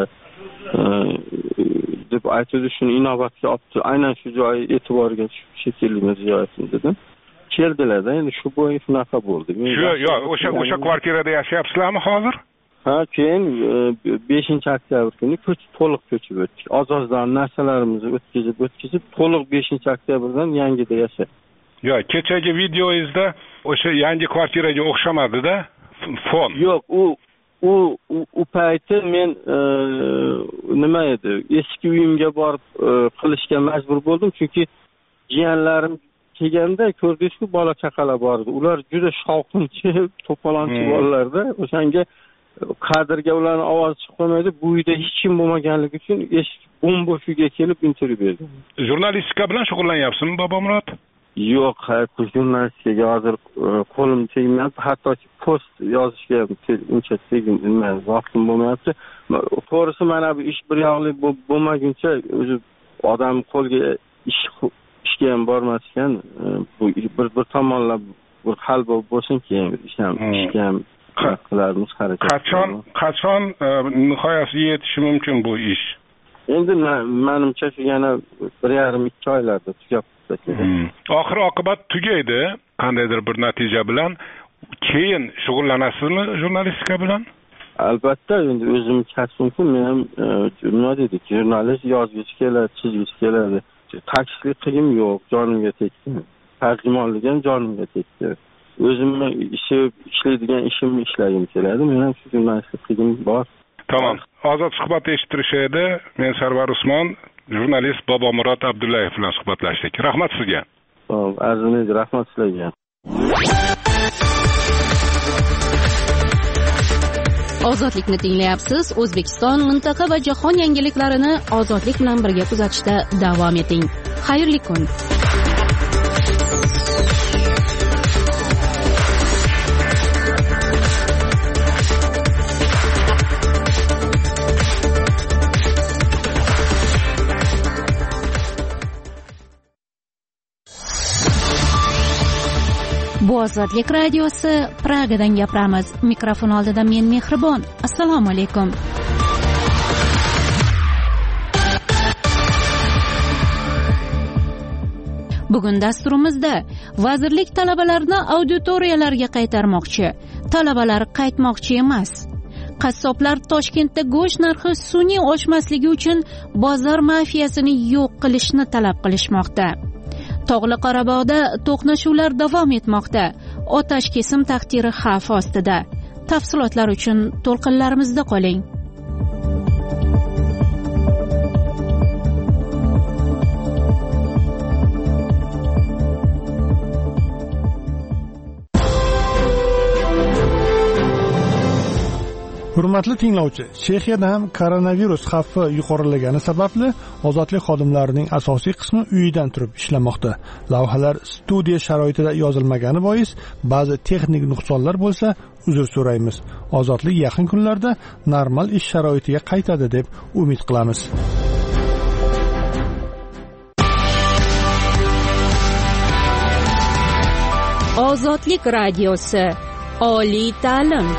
deb aytdi. Shuni inobatga olibdi, aynan shu joyi e'tiborga shekilli ziyoratim dedim. Keldilar-da, endi shu bo'yi shunaqa bo'ldi. Shu yo'q, o'sha o'sha kvartirada yashayapsizlarmi hozir? Ha, keyin beshinchi oktyabr kuni ko'chib to'liq ko'chib o'tdik. Ozozdan narsalarimizni o'tkazib, o'tkazib to'liq beshinchi oktyabrdan yangida yashayapmiz. Yo'q, kechagi videoyingizda o'sha yangi kvartiraga o'xshamadi-da, fon. Yo'q, u u u payti men nima edi, eski uyimga borib qilishga majbur bo'ldim, chunki jiyanlarim kelganda ko'rdingizku, bola chaqalar bor edi. Ular juda shovqinchi, to'polonchi bolalarda. O'shanga qadrga ularni ovozi chiqib qolmaydi. Bu uyda hech kim bo'lmaganligi uchun eshik bo'm-bo'sh uyga kelib intervyu berdim. Jurnalistika bilan shug'ullanyapsizmi, Bobomurod? Yo'q, jurnalistikaga hozir qo'lim tegmayapti. Hattoki post yozishga ham uncha tegmayapti, vaqtim bo'lmayapti. To'g'risi mana bu ish bir yoqli bo'lmaguncha o'zi odam qo'lga ish ishga ishga ham bormaskan, bu bir bir tomonlab bir hal bo'lsin, keyin ish ham ishga ham qilarmiz harakat. Qachon qachon nihoyasiga yetishi mumkin bu ish? Endi menimcha yana bir yarim ikki oylarda tugab ketadi. Oxir oqibat tugaydi, qandaydir bir natija bilan. Keyin shug'ullanasizmi jurnalistika bilan? Albatta, endi o'zim kasbimku, men ham nima deydi, jurnalist yozgisi keladi, chizgisi keladi. Takishlik qiyin yo'q, jonimga tekkan. Tarjimonlik ham jonimga tekkan. O'zimni ishi ishlaydigan ishimni ishlagim keladi. Men ham shu jurnalistlik qiyin bor. Tamam. Ozod suhbat eshittirishadi. Men Sarvar Usmon, jurnalist Bobomurod Abdullayev bilan suhbatlashdik. Rahmat sizga. Xo'p, arziydi, rahmat sizlarga. Ozodlikni tinglayapsiz. O'zbekiston, mintaqa va jahon yangiliklarini ozodlik bilan birga kuzatishda davom eting. Xayrli kun. Bu Ozodlik radiosi, Pragadan gapiramiz. Mikrofon oldida men Mehribon. Assalomu alaykum. Bugun dasturimizda vazirlik talabalarni auditoriyalarga qaytarmoqchi. Talabalar qaytmoqchi emas. Qassoblar Toshkentda go'sht narxi sun'iy oshmasligi uchun bozor mafiyasini yo'q qilishni talab qilishmoqda. Tog'li Qorabog'da to'qnashuvlar davom etmoqda. Otash kesim taqdiri xavf ostida. Tafsilotlar uchun to'lqinlarimizda qoling. Hurmatli tinglovchi, Chexiyada ham koronavirus xavfi yuqorilagani sababli ozodlik xodimlarining asosiy qismi uyidan turib ishlamoqda. Lavhalar studiya sharoitida yozilmagani bois ba'zi texnik nuqsonlar bo'lsa, uzr so'raymiz. Ozodlik yaqin kunlarda normal ish sharoitiga qaytadi deb umid qilamiz. Ozodlik radiosi, oliy ta'lim.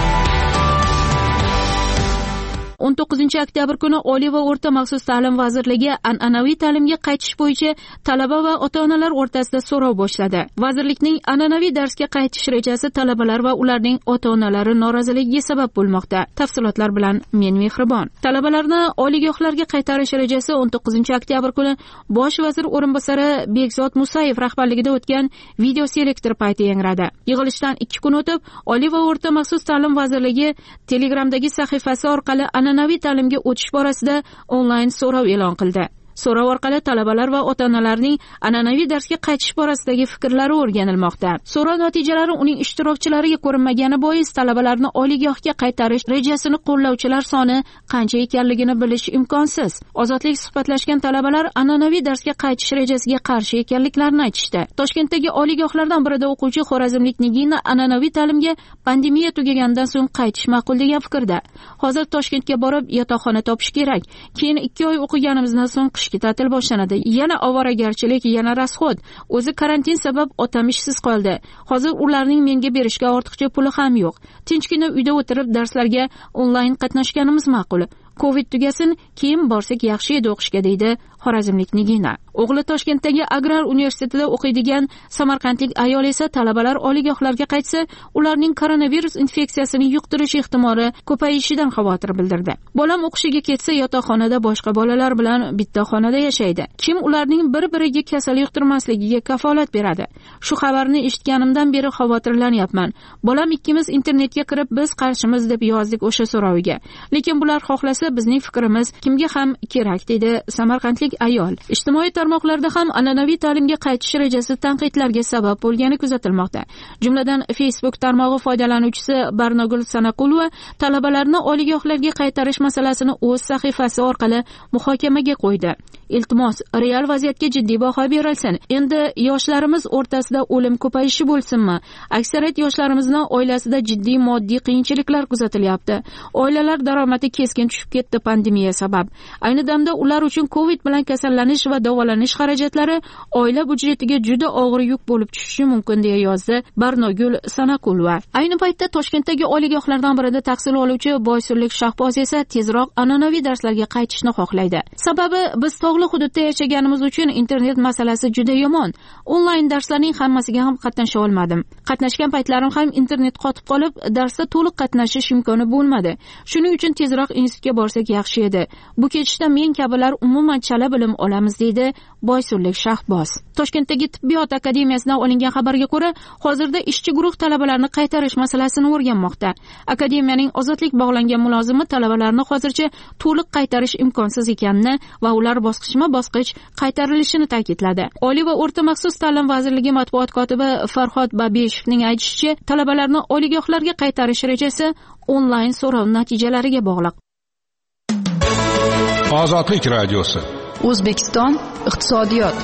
o'n to'qqizinchi oktyabr kuni Oliy va o'rta maxsus ta'lim vazirligi an'anaviy ta'limga qaytish bo'yicha talaba va ota-onalar o'rtasida so'rov boshladi. Vazirlikning an'anaviy darsga qaytish rejasi talabalar va ularning ota-onalari noroziligiga sabab bo'lmoqda. Tafsilotlar bilan men Mehribon. Talabalarni oliygohlarga qaytarish rejasi o'n to'qqizinchi oktyabr kuni bosh vazir o'rinbosari Bekzod Musayev rahbarligida o'tgan video selektor payti yangradi. Yig'ilishdan ikki kun o'tib, Oliy va o'rta maxsus ta'lim vazirligi Telegramdagi sahifasi orqali an'anaviy ta'limga o'tish borasida onlayn so'rov e'lon qildi. So'rov orqali talabalar va ota-onalarning an'anaviy darsga qaytish borasidagi fikrlari o'rganilmoqda. So'rov natijalari uning ishtirokchilariga ko'rinmagani bois talabalarni oliygohga qaytarish rejasini qo'llovchilar soni qancha ekanligini bilish imkonsiz. Ozodlik suhbatlashgan talabalar an'anaviy darsga qaytish rejasiga qarshi ekanliklarini aytishdi. Toshkentdagi oliygohlardan birida o'quvchi xorazmlik Nigina an'anaviy ta'limga pandemiya tugagandan so'ng qaytish ma'qul degan fikrda. Hozir Toshkentga borib yotoqxona topish kerak. Keyin ikki oy o'qiganimizdan so'ng qishki ta'til boshlanadi. Yana ovoragarchilik, yana rasxod. O'zi karantin sabab otam ishsiz qoldi. Hozir ularning menga berishga ortiqcha puli ham yo'q. Tinchgina uyda o'tirib darslarga onlayn qatnashganimiz ma'qul. Covid tugasin, keyin borsak yaxshi edi o'qishga, deydi xorazmlik Nigina. O'g'li Toshkentdagi Agrar universitetida o'qiydigan samarqandlik ayol esa talabalar oliygohlarga qaytsa, ularning koronavirus infeksiyasini yuqtirish ehtimoli ko'payishidan xavotir bildirdi. Bolam o'qishiga ketsa, yotoqxonada boshqa bolalar bilan bitta xonada yashaydi. Kim ularning bir-biriga kasal yuqtirmasligiga kafolat beradi? Shu xabarni eshitganimdan beri xavotirlanyapman. Bolam ikkimiz internetga kirib, biz qarshimiz deb yozdik o'sha so'roviga. Lekin bular xohlasa bizning fikrimiz kimga ham kerak, dedi samarqandlik ayol. Ijtimoiy tarmoqlarda ham an'anaviy ta'limga qaytish rejasi tanqidlarga sabab bo'lgani kuzatilmoqda. Jumladan Facebook tarmog'i foydalanuvchisi Barnogul Sanaqulova talabalarni oliygohlarga qaytarish masalasini o'z sahifasi orqali muhokamaga qo'ydi. Iltimos, real vaziyatga jiddiy baho berilsin. Endi yoshlarimiz o'rtasida o'lim ko'payishi bo'lsinmi? Aksariyat yoshlarimizning oilasida jiddiy moddiy qiyinchiliklar kuzatilyapti. Oilalar daromadi keskin tushib ketdi pandemiya sabab. Ayni damda ular uchun Covid bilan bilan kasallanish va davolanish xarajatlari oila budjetiga juda og'ir yuk bo'lib tushishi mumkin, deya yozdi Barnogul Sanakulova. Ayni paytda Toshkentdagi oliygohlardan birida tahsil oluvchi boysunlik shahboz esa tezroq an'anaviy darslarga qaytishni xohlaydi. Sababi biz tog'li hududda yashaganimiz uchun internet masalasi juda yomon. Onlayn darslarning hammasiga ham qatnasha olmadim. Qatnashgan paytlarim ham internet qotib qolib, darsda to'liq qatnashish imkoni bo'lmadi. Shuning uchun tezroq institutga borsak yaxshi edi. Bu ketishda men kabilar umuman chala bilim olamiz, deydi boysunlik shahboz. Toshkentdagi tibbiyot akademiyasidan olingan xabarga ko'ra, hozirda ishchi guruh talabalarni qaytarish masalasini o'rganmoqda. Akademiyaning ozodlik bog'langan mulozimi talabalarni hozircha to'liq qaytarish imkonsiz ekanini va ular bosqichma-bosqich qaytarilishini ta'kidladi. Oliy va o'rta maxsus ta'lim vazirligi matbuot kotibi Farhod Babeshevning aytishicha, talabalarni oliygohlarga qaytarish rejasi onlayn so'rov natijalariga bog'liq. Ozodlik radiosi. O'zbekiston iqtisodiyot.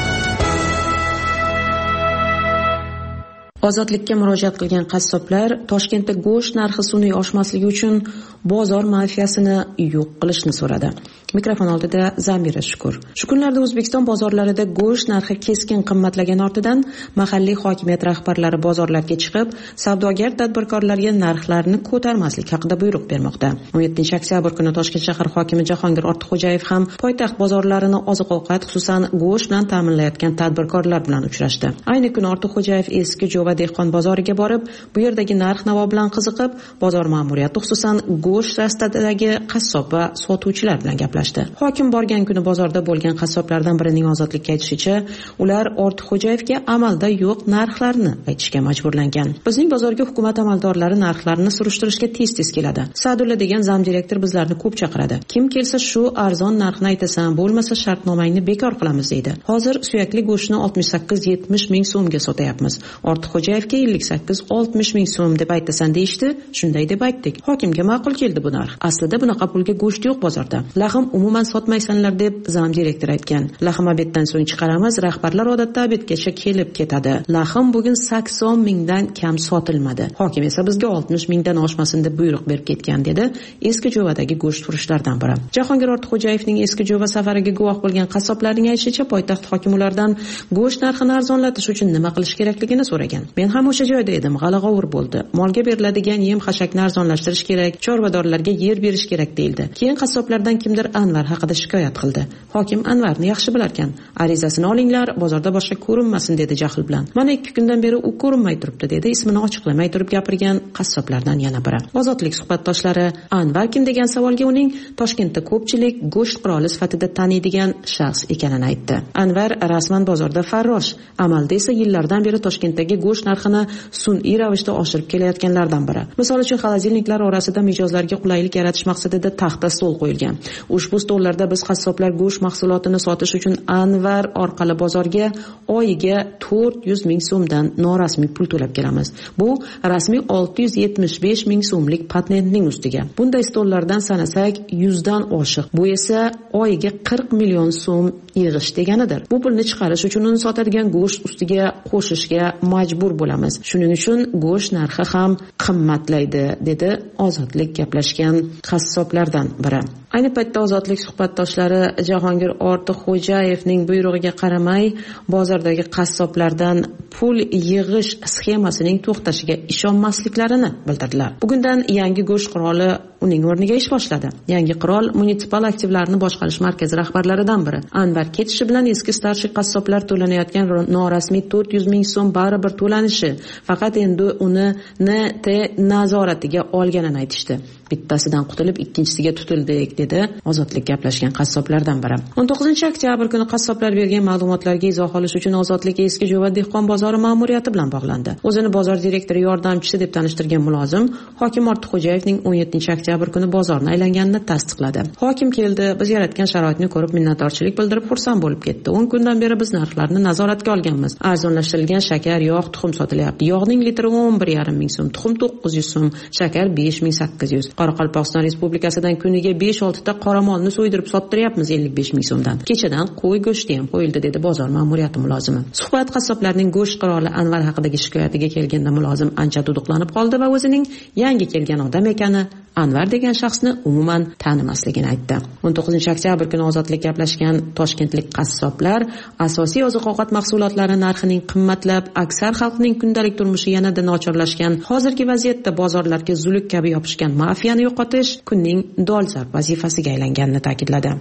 Ozodlikka murojaat qilgan qassoblar Toshkentda go'sht narxi sun'iy oshmasligi uchun bozor mafiyasini yo'q qilishni so'radi. Mikrofon oldida Zamira Shukur. Shu kunlarda O'zbekiston bozorlarida go'sht narxi keskin qimmatlagan ortidan mahalliy hokimiyat rahbarlari bozorlarga chiqib, savdogar tadbirkorlarga narxlarni ko'tarmaslik haqida buyruq bermoqda. o'n yettinchi oktyabr kuni Toshkent shahar hokimi Jahongir Ortiqxo'jayev ham poytaxt bozorlarini oziq-ovqat, xususan go'sht bilan ta'minlayotgan tadbirkorlar bilan uchrashdi. Ayni kuni Ortiqxo'jayev eski Jo'va dehqon bozoriga borib, bu yerdagi narx-navo bilan qiziqib, bozor ma'muriyati, xususan go'sht rastadagi qassob va sotuvchilar bilan gaplashdi. Hokim borgan kuni bozorda bo'lgan qassoblardan birining ozodlikka aytishicha, ular Ortiqxo'jayevga amalda yo'q narxlarni aytishga majburlangan. Bizning bozorga hukumat amaldorlari narxlarni surishtirishga tez-tez keladi. Sadulla degan zamdirektor bizlarni ko'p chaqiradi. Kim kelsa shu arzon narxni aytasan, bo'lmasa shartnomangni bekor qilamiz deydi. Hozir suyakli go'shtni oltmish sakkiz yetmish ming so'mga sotyapmiz. Ortiqxo'jayevga ellik sakkiz oltmish ming so'm deb aytasan deyishdi. Shunday deb aytdik. Hokimga ma'qul keldi bu narx. Aslida bunaqa pulga go'sht yo'q bozorda. Lahm umuman sotmaysanlar deb zam direktor aytgan. Lahm obeddan so'ng chiqaramiz, rahbarlar odatda obedgacha kelib ketadi. Lahm bugun sakson mingdan kam sotilmadi. Hokim esa bizga oltmish mingdan oshmasin deb buyruq berib ketgan, dedi eski Jo'vadagi go'sht furushlardan biri. Jahongir Ortiqxo'jayevning eski Jo'va safariga guvoh bo'lgan qassoblarning aytishicha, poytaxt hokimi ulardan go'sht narxini arzonlatish uchun nima qilish kerakligini so'ragan. Men ham o'sha joyda edim, g'ala-g'ovur bo'ldi. Molga beriladigan yem-xashakni arzonlashtirish kerak, chorvadorlarga yer berish kerak deyildi. Keyin qassoblardan kimdir Anvar haqida shikoyat qildi. Hokim Anvarni yaxshi bilarkan. Arizasini olinglar, bozorda boshqa ko'rinmasin, dedi jahl bilan. Mana ikki kundan beri u ko'rinmay turibdi, dedi ismini ochiqlamay turib gapirgan qassoblardan yana biri. Ozodlik suhbatdoshlari Anvar kim degan savolga uning Toshkentda ko'pchilik go'sht qiroli sifatida taniydigan shaxs ekanini aytdi. Anvar rasman bozorda farrosh, amalda esa yillardan beri Toshkentdagi go'sht narxini sun'iy ravishda oshirib kelayotganlardan biri. Misol uchun, xolodilniklar orasida mijozlarga qulaylik yaratish maqsadida taxta stol qo'yilgan. Ushbu stollarda biz qassoblar go'sht mahsulotini sotish uchun Anvar orqali bozorga oyiga to'rt yuz ming so'mdan norasmiy pul to'lab kelamiz. Bu rasmiy olti yuz yetmish besh ming so'mlik patentning ustiga. Bunday stollardan sanasak yuzdan oshiq. Bu esa oyiga qirq million so'm yig'ish deganidir. Bu pulni chiqarish uchun uni sotadigan go'sht ustiga qo'shishga majbur bo'lamiz. Shuning uchun go'sht narxi ham qimmatlaydi, dedi Ozodlik gaplashgan qassoblardan biri. Ayni paytda Ozodlik suhbatdoshlari Jahongir Ortiqxo'jayevning buyrug'iga qaramay bozordagi qassoblardan pul yig'ish sxemasining to'xtashiga ishonmasliklarini bildirdilar. Bugundan yangi go'sht qiroli uning o'rniga ish boshladi. Yangi qirol munisipal aktivlarni boshqarish markazi rahbarlaridan biri. Anvar ketishi bilan eski starshik qassoblar to'lanayotgan norasmiy to'rt yuz ming so'm baribir to'lanishi, faqat endi uni N T nazoratiga olganini aytishdi. Bittasidan qutulib ikkinchisiga tutildik, dedi Ozodlik gaplashgan qassoblardan biri. o'n to'qqizinchi oktyabr kuni qassoblar bergan ma'lumotlarga izoh olish uchun Ozodlik eski Jo'va dehqon bozori ma'muriyati bilan bog'landi. O'zini bozor direktori yordamchisi deb tanishtirgan mulozim hokim Ortiqxo'jayevning o'n yettinchi oktyabr kuni bozorni aylanganini tasdiqladi. Hokim keldi, biz yaratgan sharoitni ko'rib minnatdorchilik bildirib xursand bo'lib ketdi. o'n kundan beri biz narxlarni nazoratga olganmiz. Arzonlashtirilgan shakar, yog', tuxum sotilyapti. Yog'ning litri o'n bir yarim ming so'm, tuxum to'qqiz yuz so'm, shakar besh ming sakkiz yuz. Qoraqalpog'iston Respublikasidan kuniga besh olti ta qoramolni so'ydirib sottiryapmiz ellik besh ming so'mdan. Kechadan qo'y go'shti ham qo'yildi, dedi bozor ma'muriyati mulozimi. Suhbat qassoblarning go'sht qiroli Anvar haqidagi shikoyatiga kelganda mulozim ancha duduqlanib qoldi va o'zining yangi kelgan odam ekani Anvar degan shaxsni umuman tanimasligini aytdi. o'n to'qqizinchi oktyabr kuni Ozodlik gaplashgan toshkentlik qassoblar asosiy oziq-ovqat mahsulotlari narxining qimmatlab, aksar xalqning kundalik turmushi yanada nochorlashgan, hozirgi vaziyatda bozorlarga zuluk kabi yopishgan mafiyani yo'qotish kunning dolzarb vazifasiga aylanganini ta'kidladi.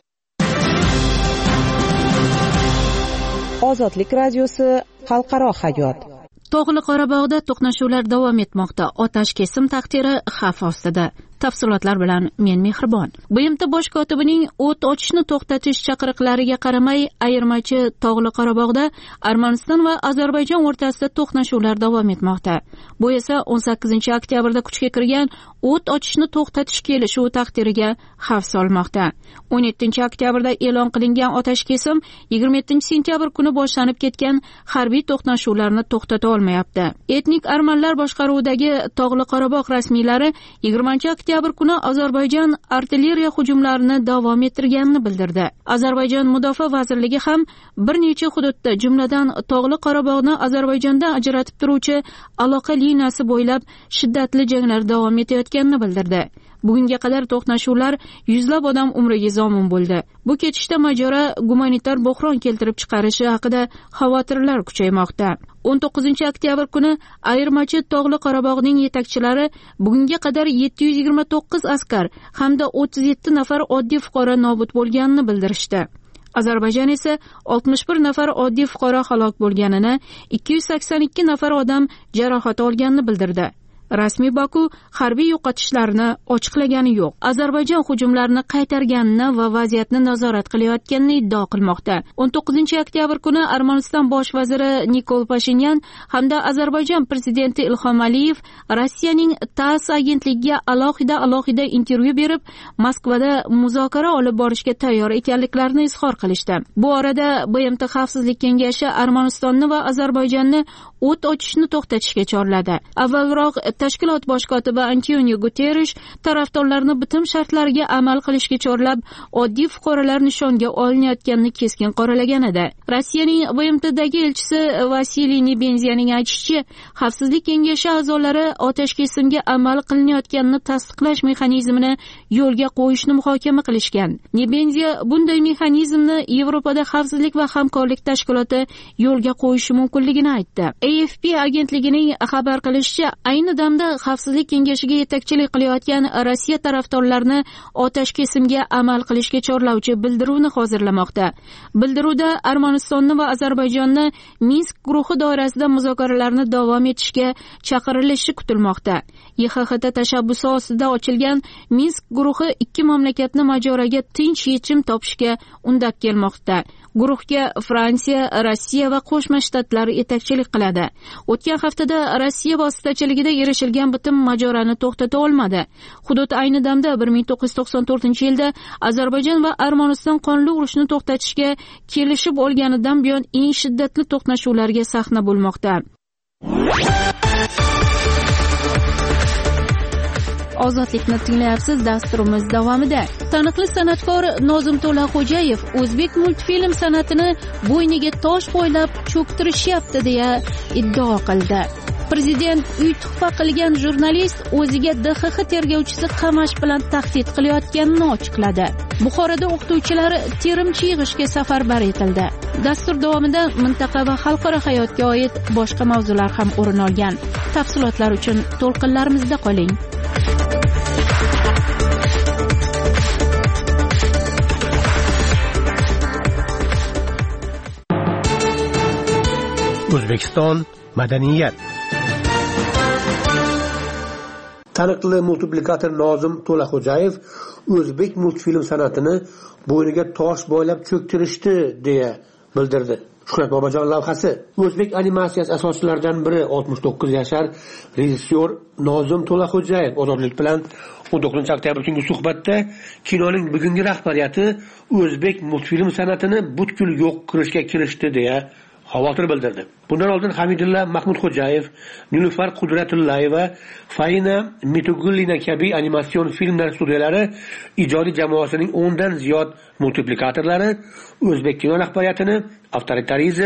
Ozodlik radiosi xalqaro hayot. Tog'li Qorabog'da to'qnashuvlar davom etmoqda. Otash kesim taqdiri xavf ostida. Tafsilotlar bilan men Mehribon. B M T bosh kotibining o't ochishni to'xtatish chaqiriqlariga qaramay, ayirmachi Tog'li Qorabog'da Armaniston va Ozarbayjon o'rtasida to'qnashuvlar davom etmoqda. Bu esa o'n sakkizinchi oktyabrda kuchga kirgan o't ochishni to'xtatish kelishuvi taqdiriga xavf solmoqda. o'n yettinchi oktyabrda e'lon qilingan otash kesim yigirma yettinchi sentyabr kuni boshlanib ketgan harbiy to'qnashuvlarni to'xtata olmayapti. Etnik armanlar boshqaruvidagi Tog'li Qorabog' rasmiylari yigirmanchi oktyabr kuni Ozarbayjon artilleriya hujumlarini davom ettirganini bildirdi. Ozarbayjon mudofaa vazirligi ham bir necha hududda, jumladan Tog'li Qorabog'ni Ozarbayjondan ajratib turuvchi aloqa liniyasi bo'ylab shiddatli janglar davom etayotganini bildirdi. Bugunga qadar to'qnashuvlar yuzlab odam umriga zomin bo'ldi. Bu ketishda mojaro gumanitar bo'hron keltirib chiqarishi haqida xavotirlar kuchaymoqda. o'n to'qqizinchi oktyabr kuni ayirmachi Tog'li Qorabog'ning yetakchilari bugunga qadar yetti yuz yigirma to'qqiz askar hamda o'ttiz yetti nafar oddiy fuqaro nobud bo'lganini bildirishdi. Ozarbayjon esa oltmish bir nafar oddiy fuqaro halok bo'lganini, ikki yuz sakson ikki nafar odam jarohat olganini bildirdi. Rasmiy Baku harbiy yo'qotishlarni ochiqlagani yo'q. Ozarbayjon hujumlarni qaytarganini va vaziyatni nazorat qilayotganini iddao qilmoqda. o'n to'qqizinchi oktyabr kuni Armaniston bosh vaziri Nikol Pashinyan hamda Ozarbayjon prezidenti Ilhom Aliyev Rossiyaning TASS agentligiga alohida-alohida intervyu berib, Moskvada muzokara olib borishga tayyor ekanliklarini izhor qilishdi. Bu orada B M T Xavfsizlik kengashi Armanistonni va Ozarbayjonni o't ochishni to'xtatishga chorladi. Avvalroq tashkilot bosh kotibi Antonio Guterres tarafdorlarni bitim shartlariga amal qilishga chorlab, oddiy fuqarolar nishonga olinayotganini keskin qoralagan edi. Rossiyaning B M Tdagi elchisi Vasiliy Nebenziyaning aytishicha, Xavfsizlik kengashi a'zolari otash kesimga amal qilinayotganini tasdiqlash mexanizmini yo'lga qo'yishni muhokama qilishgan. Nebenziya bunday mexanizmni Yevropada xavfsizlik va hamkorlik tashkiloti yo'lga qo'yishi mumkinligini aytdi. A F P agentligining xabar qilishicha, ayni damda Xavfsizlik kengashiga yetakchilik qilayotgan Rossiya tarafdorlarini otash kesimga amal qilishga chorlovchi bildiruvni hozirlamoqda. Bildiruvda Armanistonni va Ozarbayjonni Minsk guruhi doirasida muzokaralarni davom etishga chaqirilishi kutilmoqda. Y X X T tashabbusi ostida ochilgan Minsk guruhi ikki mamlakatni mojaroga tinch yechim topishga undab kelmoqda. Guruhga Fransiya, Rossiya va Qo'shma Shtatlar yetakchilik qiladi. O'tgan haftada Rossiya vositachiligida erishilgan bitim mojaroni to'xtata olmadi. Hudud ayni damda bir ming to'qqiz yuz to'qson to'rtinchi yilda Ozarbayjon va Armaniston qonli urushni to'xtatishga kelishib olganidan buyon eng shiddatli to'qnashuvlarga sahna bo'lmoqda. Ozodlikni tinglayapsiz. Dasturimiz davomida taniqli san'atkor Nozim To'laxo'jayev o'zbek multfilm san'atini bo'yniga tosh qo'ylab cho'ktirishyapti deya iddao qildi. Prezident uy tuhfa qilgan jurnalist o'ziga D X X tergovchisi qamash bilan tahdid qilayotganini ochiqladi. Buxoroda o'qituvchilar terimchi yig'ishga safarbar etildi. Dastur davomida mintaqa va xalqaro hayotga oid boshqa mavzular ham o'rin olgan. Tafsilotlar uchun to'lqinlarimizda qoling. O'zbekiston madaniyat. Taniqli multiplikator Nozim To'laxo'jayev o'zbek multfilm san'atini bo'yniga tosh boylab cho'ktirishdi deya bildirdi. Shuhrat Bobojon lavhasi. O'zbek animatsiyasi asoschilaridan biri oltmish to'qqiz yashar rejissyor Nozim To'laxo'jayev Ozodlik bilan o'n to'qqizinchi oktyabr kungi suhbatda kinoning bugungi rahbariyati o'zbek multfilm san'atini butkul yo'q qilishga kirishdi deya xavotir bildirdi. Bundan oldin Hamidulla Mahmudxo'jayev, Nilufar Qudratullayeva, Faina Mitugullina kabi animatsion filmlar studiyalari ijodiy jamoasining o'ndan ziyod multiplikatorlari o'zbek kino rahbariyatini avtoritarizm,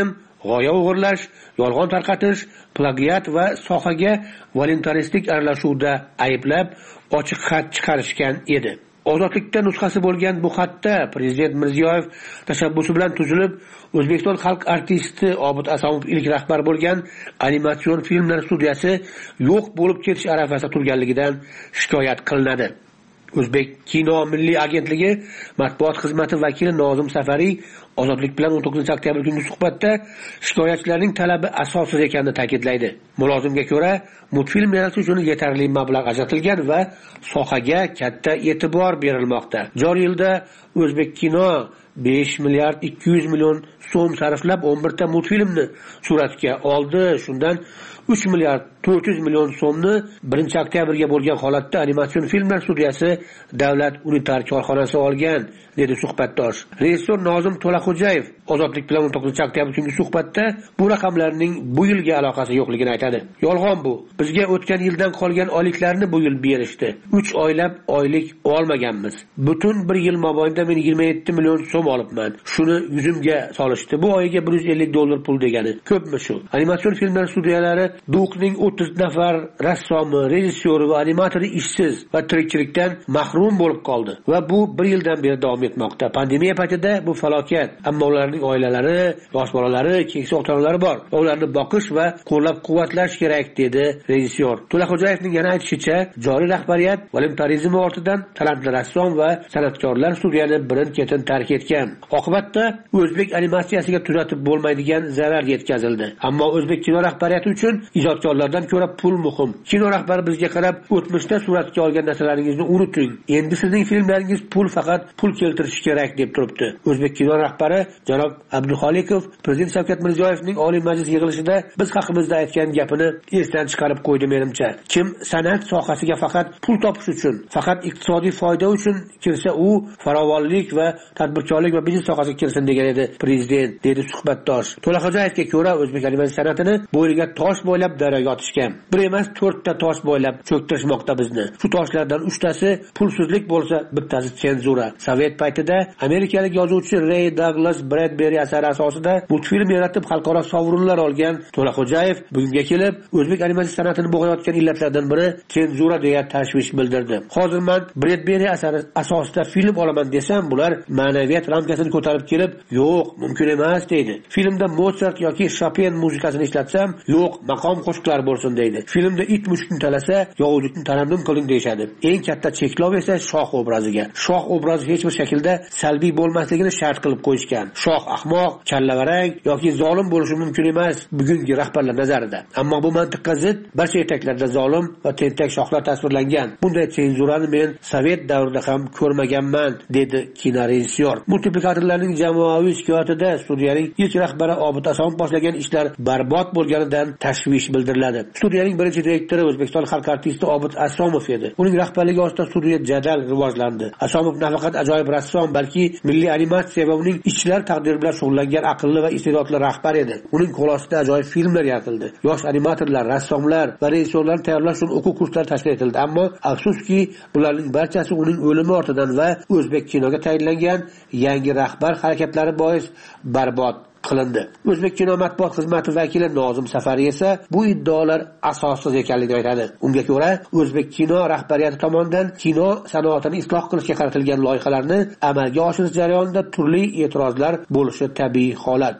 g'oya o'g'irlash, yolg'on tarqatish, plagiat va sohaga voluntaristik aralashuvda ayblab ochiq xat chiqarishgan edi. Ozodlikda nusxasi bo'lgan bu xatda Prezident Mirziyoyev tashabbusi bilan tuzilib, O'zbekiston xalq artisti Obid Asomov ilk rahbar bo'lgan animatsion filmlar studiyasi yo'q bo'lib ketish arafasida turganligidan shikoyat qilinadi. O'zbek kino milliy agentligi matbuot xizmati vakili Nozim Safariy Ozodlik bilan o'n to'qqizinchi oktyabr kungi suhbatda shikoyatchilarning talabi asossiz ekanini ta'kidlaydi. Mulozimga ko'ra, multfilm yaratish uchun yetarli mablag' ajratilgan va sohaga katta e'tibor berilmoqda. Joriy yilda O'zbek kino besh milliard ikki yuz million so'm sarflab o'n bir ta multfilmni suratga oldi. Shundan uch milliard to'rt yuz million so'mni birinchi oktyabrga bo'lgan holatda animatsion filmlar studiyasi Davlat unitar korxonasi olgan, dedi suhbatdosh. Rejissor Nozim To'laxo'jayev Ozodlik bilan o'n to'qqizinchi oktyabr kungi suhbatda bu raqamlarning bu yilga aloqasi yo'qligini aytadi. Yolg'on bu. Bizga o'tgan yildan qolgan oyliklarni bu yil berishdi. uch oylab oylik olmaganmiz. Butun bir yil mobaynida men yigirma yetti million so'm olibman. Shuni yuzimga solishdi. Bu oyiga bir yuz ellik dollar pul degani. Ko'pmi shu? Animatsion filmlar studiyalari Duqning o'ttiz nafar rassomi, rejissyori va animatori ishsiz va tirikchilikdan mahrum bo'lib qoldi va bu bir yildan beri davom etmoqda. Pandemiya paytida bu falokat. Ammo ularning oilalari, yosh bolalari, keksa ota-onalari bor. Ularni boqish va qo'llab-quvvatlash kerak, dedi rejissyor. To'laxo'jayevning yana aytishicha, joriy rahbariyat voluntarizm ortidan talantli rassom va san'atkorlar studiyani birin-ketin tark etgan. Oqibatda o'zbek animatsiyasiga tuzatib bo'lmaydigan zarar yetkazildi. Ammo o'zbek kino rahbariyati uchun ijodkorlardan ko'ra pul muhim. Kino rahbari bizga qarab, o'tmishda suratga olgan narsalaringizni unuting. Endi sizning filmlaringiz pul faqat pul keltirishi kerak, deb turibdi. O'zbek kino rahbari janob Abduxolikov Prezident Shavkat Mirziyoyevning Oliy Majlis yig'ilishida biz haqimizda aytgan gapini esdan chiqarib qo'ydi menimcha. Kim san'at sohasiga faqat pul topish uchun, faqat iqtisodiy foyda uchun kirsa, u farovonlik va tadbirkorlik va biznes sohasiga kirsin, degan edi Prezident, dedi suhbatdosh. To'laxo'jayevga ko'ra, o'zbek animatsiya san'atini bo'yniga tosh bo'ylab daryoga otishgan. Bir emas, to'rtta tosh bo'ylab cho'ktirishmoqda bizni. Shu toshlardan uchtasi pulsizlik bo'lsa, bittasi senzura. Sovet paytida amerikalik yozuvchi Ray Douglas Bradbury asari asosida multfilm yaratib xalqaro sovrinlar olgan To'laxo'jayev bugunga kelib o'zbek animatsiya san'atini bo'g'ayotgan illatlardan biri senzura deya tashvish bildirdi. Hozir men Bradbury asari asosida film olaman desam, bular ma'naviyat ramkasini ko'tarib kelib, yo'q, mumkin emas, deydi. Filmda Mozart yoki Chopin muzikasini ishlatsam, yo'q, maqom qo'shiqlar bo'lsin, deydi. Filmda it mushukni talasa, yovuzlikni tarannum qiling deyshadi. Eng katta cheklov esa shoh obraziga. Shoh obrazi hech bir shaklda salbiy bo'lmasligini shart qilib qo'yishgan. Shoh ahmoq, kallavarang yoki zolim bo'lishi mumkin emas bugungi rahbarlar nazarida. Ammo bu mantiqqa zid barcha etaklarda zolim va tentak shohlar tasvirlangan. Bunday senzurani men Sovet davrida ham ko'rmaganman, dedi kinorejissyor. Multiplikatorlarning jamoaviy shikoyatida studiyaning ilk rahbari Obid Asomov boshlagan ishlar barbod bo'lganidan tashvish bildiriladi. Studiyaning birinchi direktori O'zbekiston xalq artisti Obid Asomov edi. Uning rahbarligi ostida studiya jadal rivojlandi. Asomov nafaqat ajoyib rassom, balki milliy animatsiya va uning ishchilar taqdiri bilan shug'ullangan aqlli va iste'dodli rahbar edi. Uning qo'l ostida ajoyib filmlar yaratildi. Yosh animatorlar, rassomlar va rejissyorlarni tayyorlash uchun o'quv kurslari tashkil etildi. Ammo afsuski, bularning barchasi uning o'limi ortidan va o'zbek kinoga tayinlangan yangi rahbar harakatlari bois barbod qilindi. O'zbek kino matbuot xizmati vakili Nozim Safariy esa bu iddaolar asossiz ekanligini aytadi. Unga ko'ra, o'zbek kino rahbariyati tomonidan kino sanoatini isloh qilishga qaratilgan loyihalarni amalga oshirish jarayonida turli e'tirozlar bo'lishi tabiiy holat.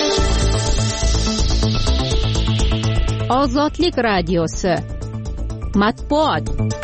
Ozodlik radiosi matbuot.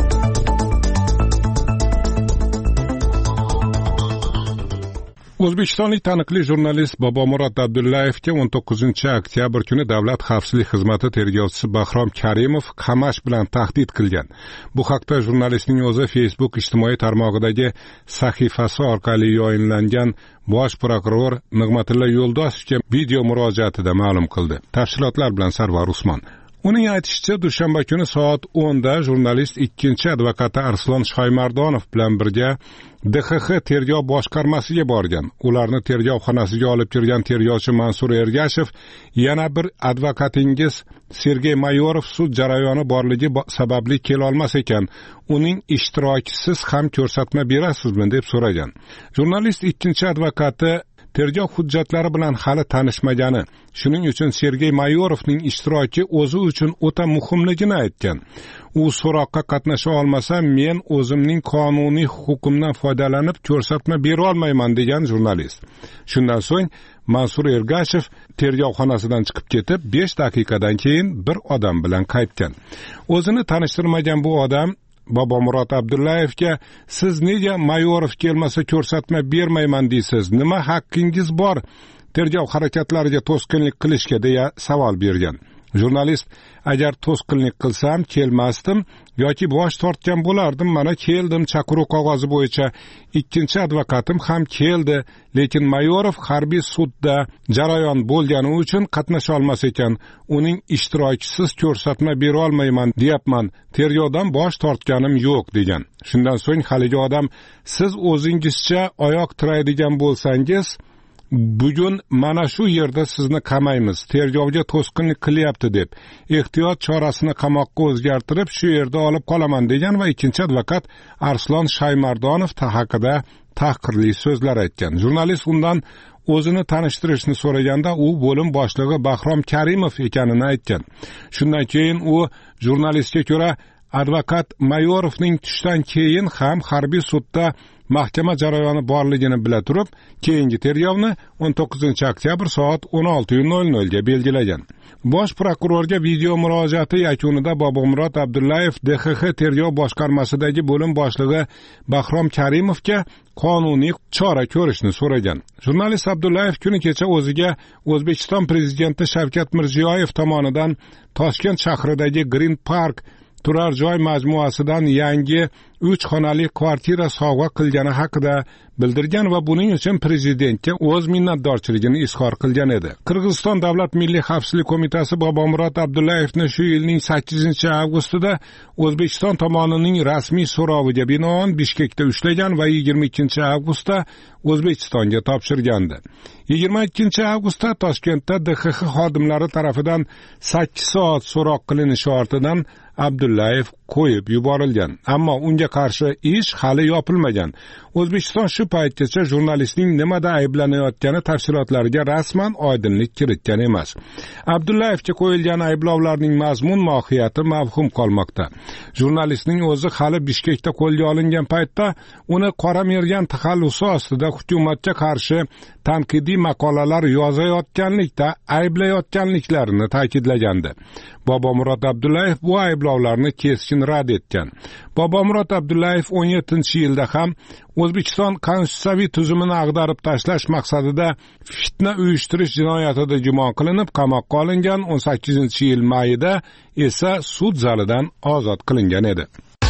O'zbekistonlik taniqli jurnalist Bobomurod Abdullayevga o'n to'qqizinchi oktyabr kuni Davlat xavfsizlik xizmati tergovchisi Bahrom Karimov qamash bilan tahdid qilgan. Bu haqda jurnalistning o'zi Facebook ijtimoiy tarmog'idagi sahifasi orqali yayınlangan Bosh prokuror Nig'matilla Yo'ldosevga video murojaatida ma'lum qildi. Tafsilotlar bilan Sarvar Usmon. Uning aytishicha, dushanba kuni soat o'nda jurnalist ikkinchi advokati Arslon Shoymardonov bilan birga D X X tergov boshqarmasiga borgan. Ularni tergovxonasiga olib kirgan tergovchi Mansur Ergashev, yana bir advokatingiz Sergey Mayorov sud jarayoni borligi sababli kela olmas ekan, uning ishtirokisiz ham ko'rsatma berasizmi deb so'ragan. Jurnalist ikkinchi advokati tergov hujjatlari bilan hali tanishmagani, shuning uchun Sergey Mayorovning ishtiroki o'zi uchun o'ta muhimligini aytgan. U so'roqqa qatnasha olmasa, men o'zimning qonuniy huquqimdan foydalanib ko'rsatma bera olmayman degan jurnalist. Shundan so'ng Mansur Ergashev tergovxonasidan chiqib ketib, besh daqiqadan keyin bir odam bilan qaytgan. O'zini tanishtirmagan bu odam Bobomurod Abdullayevga siz nega Mayorov kelmasa ko'rsatma bermayman deysiz? Nima haqqingiz bor tergov harakatlariga to'sqinlik qilishga deya savol bergan. Jurnalist agar to'sqinlik qilsam kelmasdim yoki bosh tortgan bo'lardim, mana keldim, chaqiruv qog'ozi bo'yicha ikkinchi advokatim ham keldi, lekin Mayorov harbiy sudda jarayon bo'lgani uchun qatnasha olmas ekan, uning ishtirokisiz ko'rsatma bera olmayman deyapman, tergovdan bosh tortganim yo'q degan. Shundan so'ng haligi odam siz o'zingizcha oyoq tiraydigan bo'lsangiz, bugun mana shu yerda sizni qamaymiz, tergovga to'sqinlik qilyapti deb ehtiyot chorasini qamoqqa o'zgartirib shu yerda olib qolaman degan va ikkinchi advokat Arslon Shaymardonov haqida tahqirli so'zlar aytgan. Jurnalist undan o'zini tanishtirishni so'raganda u bo'lim boshlig'i Bahrom Karimov ekanini aytgan. Shundan keyin u jurnalistga ko'ra advokat Mayorovning tushdan keyin ham harbiy sudda mahkama jarayoni borligini bila turib, keyingi tergovni o'n to'qqizinchi oktyabr soat o'n olti nol nol ga belgilagan. Bosh prokurorga video murojaati yakunida Bobomurod Abdullayev D X X tergov boshqarmasidagi bo'lim boshlig'i Bahrom Karimovga qonuniy chora ko'rishni so'ragan. Jurnalist Abdullayev kuni kecha o'ziga O'zbekiston prezidenti Shavkat Mirziyoyev tomonidan Toshkent shahridagi Green Park turar joy majmuasidan yangi uch xonali kvartira sovg'a qilgani haqida bildirgan va buning uchun prezidentga o'z minnatdorchiligini izhor qilgan edi. Qirg'iziston Davlat Milliy xavfsizlik qo'mitasi Bobomurod Abdullayevni shu yilning sakkizinchi avgustida O'zbekiston tomonining rasmiy so'roviga binoan Bishkekda ushlagan va yigirma ikkinchi avgustda O'zbekistonga topshirgandi. yigirma ikkinchi avgustda Toshkentda D X X xodimlari tarafidan sakkiz soat so'roq qilinishi ortidan Abdullayev qo'yib yuborilgan, ammo unga qarshi ish hali yopilmagan. O'zbekiston shu paytgacha jurnalistning nimada ayblanayotgani tafsilotlariga rasman oydinlik kiritgan emas. Abdullayevga qo'yilgan ayblovlarning mazmun mohiyati mavhum qolmoqda. Jurnalistning o'zi hali Bishkekda qo'lga olingan paytda uni qora mergan taxallusi ostida hukumatga qarshi tanqidiy maqolalar yozayotganlikda ayblayotganliklarini ta'kidlagandi. Bobomurod Abdullayev bu ayblovlarni keskin rad etgan. Bobomurod Abdullayev o'n yettinchi yilda ham O'zbekiston konstitutsiyaviy tuzumini ag'darib tashlash maqsadida fitna uyushtirish jinoyatida gumon qilinib qamoqqa olingan, o'n sakkizinchi yil mayida esa sud zalidan ozod qilingan edi.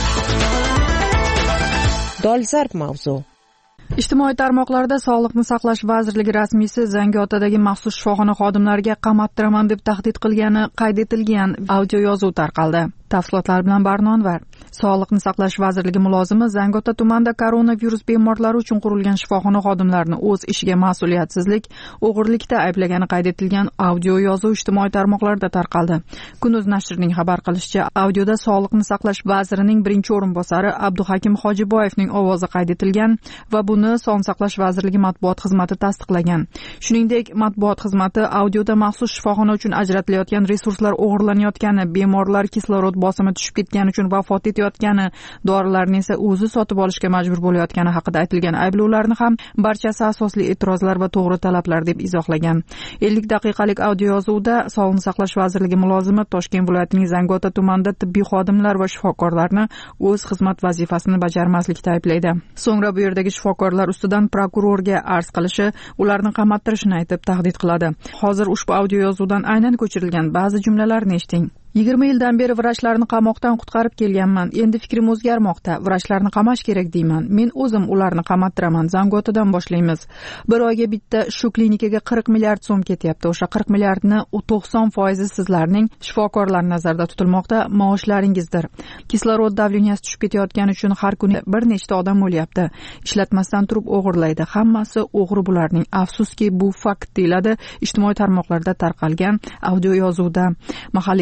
Dolzarb mavzu. Ijtimoiy tarmoqlarda Sog'liqni saqlash vazirligi rasmiysi Zangiotadagi maxsus shifoxona xodimlariga qamattiraman deb tahdid qilgani qayd etilgan audio yozuv tarqaldi. Tafsilotlar bilan Barnonvar. Sog'liqni saqlash vazirligi mulozimi Zangiota tumanida koronavirus bemorlari uchun qurilgan shifoxona xodimlarini o'z ishiga mas'uliyatsizlik, o'g'irlikda ayblagani qayd etilgan audio yozuv ijtimoiy tarmoqlarda tarqaldi. Kunuz nashrining xabar qilishicha, audioda Sog'liqni saqlash vazirining birinchi o'rinbosari Abduhakim Hojiboyevning ovozi qayd etilgan va buni Sog'liqni saqlash vazirligi matbuot xizmati tasdiqlagan. Shuningdek, matbuot xizmati audioda maxsus shifoxona uchun ajratilayotgan resurslar o'g'irlanayotgani, bemorlar kislorod bosimi tushib ketgani uchun vafot etayotgani, dorilarni esa o'zi sotib olishga majbur bo'layotgani haqida aytilgan ayblovlarni ham barchasi asosli e'tirozlar va to'g'ri talablar deb izohlagan. ellik daqiqalik audio yozuvda Sog'liqni saqlash vazirligi mulozimi Toshkent viloyatining Zangiota tumanida tibbiy xodimlar va shifokorlarni o'z xizmat vazifasini bajarmaslikda ayblaydi. So'ngra bu yerdagi shifokorlar ustidan prokurorga arz qilishi, ularni qamattirishni aytib tahdid qiladi. Hozir ushbu audio yozuvdan aynan ko'chirilgan ba'zi jumlalarni eshiting. yigirma yildan beri vrachlarni qamoqdan qutqarib kelganman. Endi fikrim o'zgarmoqda. Vrachlarni qamash kerak deyman. Men o'zim ularni qamattiraman. Zangiotadan boshlaymiz. Bir oyga bitta shu klinikaga qirq milliard so'm ketyapti. O'sha qirq milliardni to'qson foizi sizlarning shifokorlar nazarda tutilmoqda maoshlaringizdir. Kislorod davleniyasi tushib ketayotgani uchun har kuni bir nechta odam o'lyapti. Ishlatmasdan turib o'g'irlaydi. Hammasi o'g'ri bularning. Afsuski bu fakt deyiladi ijtimoiy tarmoqlarda tarqalgan audio yozuvda. Mahalliy nashrlar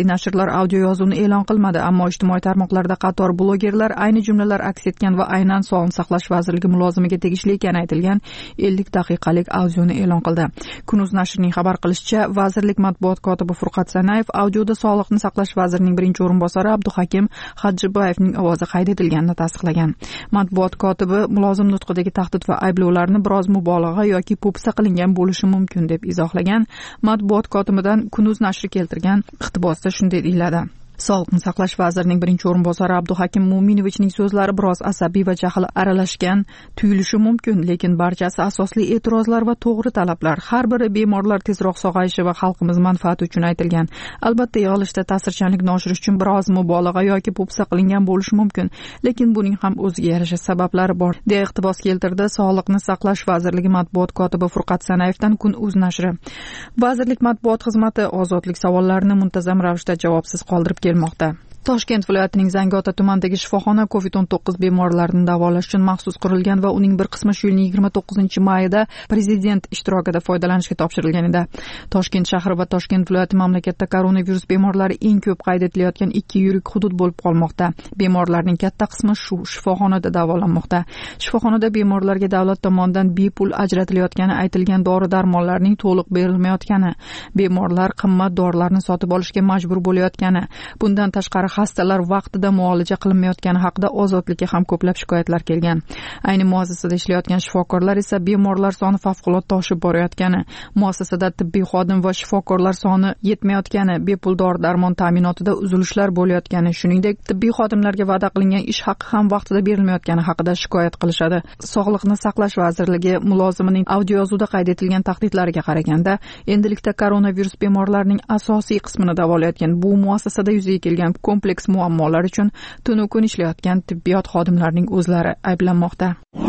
tashkilotlar audio yozuvni e'lon qilmadi, ammo ijtimoiy tarmoqlarda qator blogerlar ayni jumlalar aks etgan va aynan Sog'liqni saqlash vazirligi mulozimiga tegishli ekani aytilgan ellik daqiqalik audioni e'lon qildi. Kunuz nashrining xabar qilishicha, vazirlik matbuot kotibi Furqat Sanayev audioda Sog'liqni saqlash vazirining birinchi o'rinbosari Abduhakim Hajjiboyevning ovozi qayd etilganini tasdiqlagan. Matbuot kotibi mulozim nutqidagi tahdid va ayblovlarni biroz mubolag'a yoki po'pisa qilingan bo'lishi mumkin deb izohlagan. Matbuot kotibidan Kunuz nashri keltirgan iqtibosda shunday deyiladi. Sog'liqni saqlash vazirining birinchi o'rinbosari Abduhakim Mo'minovichning so'zlari biroz asabiy va jahl aralashgan tuyulishi mumkin, lekin barchasi asosli e'tirozlar va to'g'ri talablar. Har biri bemorlar tezroq sog'ayishi va xalqimiz manfaati uchun aytilgan. Albatta, yig'ilishda ta'sirchanlikni oshirish uchun biroz mubolag'a yoki po'pisa qilingan bo'lishi mumkin, lekin buning ham o'ziga yarasha sabablari bor, deya iqtibos keltirdi Sog'liqni saqlash vazirligi matbuot kotibi Furqat Sanayevdan Kun.uz nashri. Vazirlik matbuot xizmati ozodlik savollarini muntazam ravishda javobsiz qoldirib kelmoqda. Toshkent viloyatining Zangiota tumanidagi shifoxona covid o'n to'qqiz bemorlarini davolash uchun maxsus qurilgan va uning bir qismi shu yilning yigirma to'qqizinchi mayida prezident ishtirokida foydalanishga topshirilgan edi. Toshkent shahri va Toshkent viloyati mamlakatda koronavirus bemorlari eng ko'p qayd etilayotgan ikki yirik hudud bo'lib qolmoqda. Bemorlarning katta qismi shu shifoxonada davolanmoqda. Shifoxonada bemorlarga davlat tomonidan bepul ajratilayotgani aytilgan dori-darmonlarning to'liq berilmayotgani, bemorlar qimmat dorilarni sotib olishga majbur bo'layotgani, bundan tashqari xastalar vaqtida muolaja qilinmayotgani haqida ozodlikka ham ko'plab shikoyatlar kelgan. Ayni muassasada ishlayotgan shifokorlar esa bemorlar soni favqulodda oshib borayotgani, muassasada tibbiy xodim va shifokorlar soni yetmayotgani, bepul dori-darmon ta'minotida uzilishlar bo'layotgani, shuningdek tibbiy xodimlarga va'da qilingan ish haqi ham vaqtida berilmayotgani haqida shikoyat qilishadi. Sog'liqni saqlash vazirligi mulozimining audio yozuvda qayd etilgan tahdidlariga qaraganda, endilikda koronavirus bemorlarining asosiy qismini davolayotgan bu muassasada yuzaga kelgan kompleks muammolar uchun tunu kun ishlayotgan tibbiyot xodimlarining o'zlari ayblanmoqda.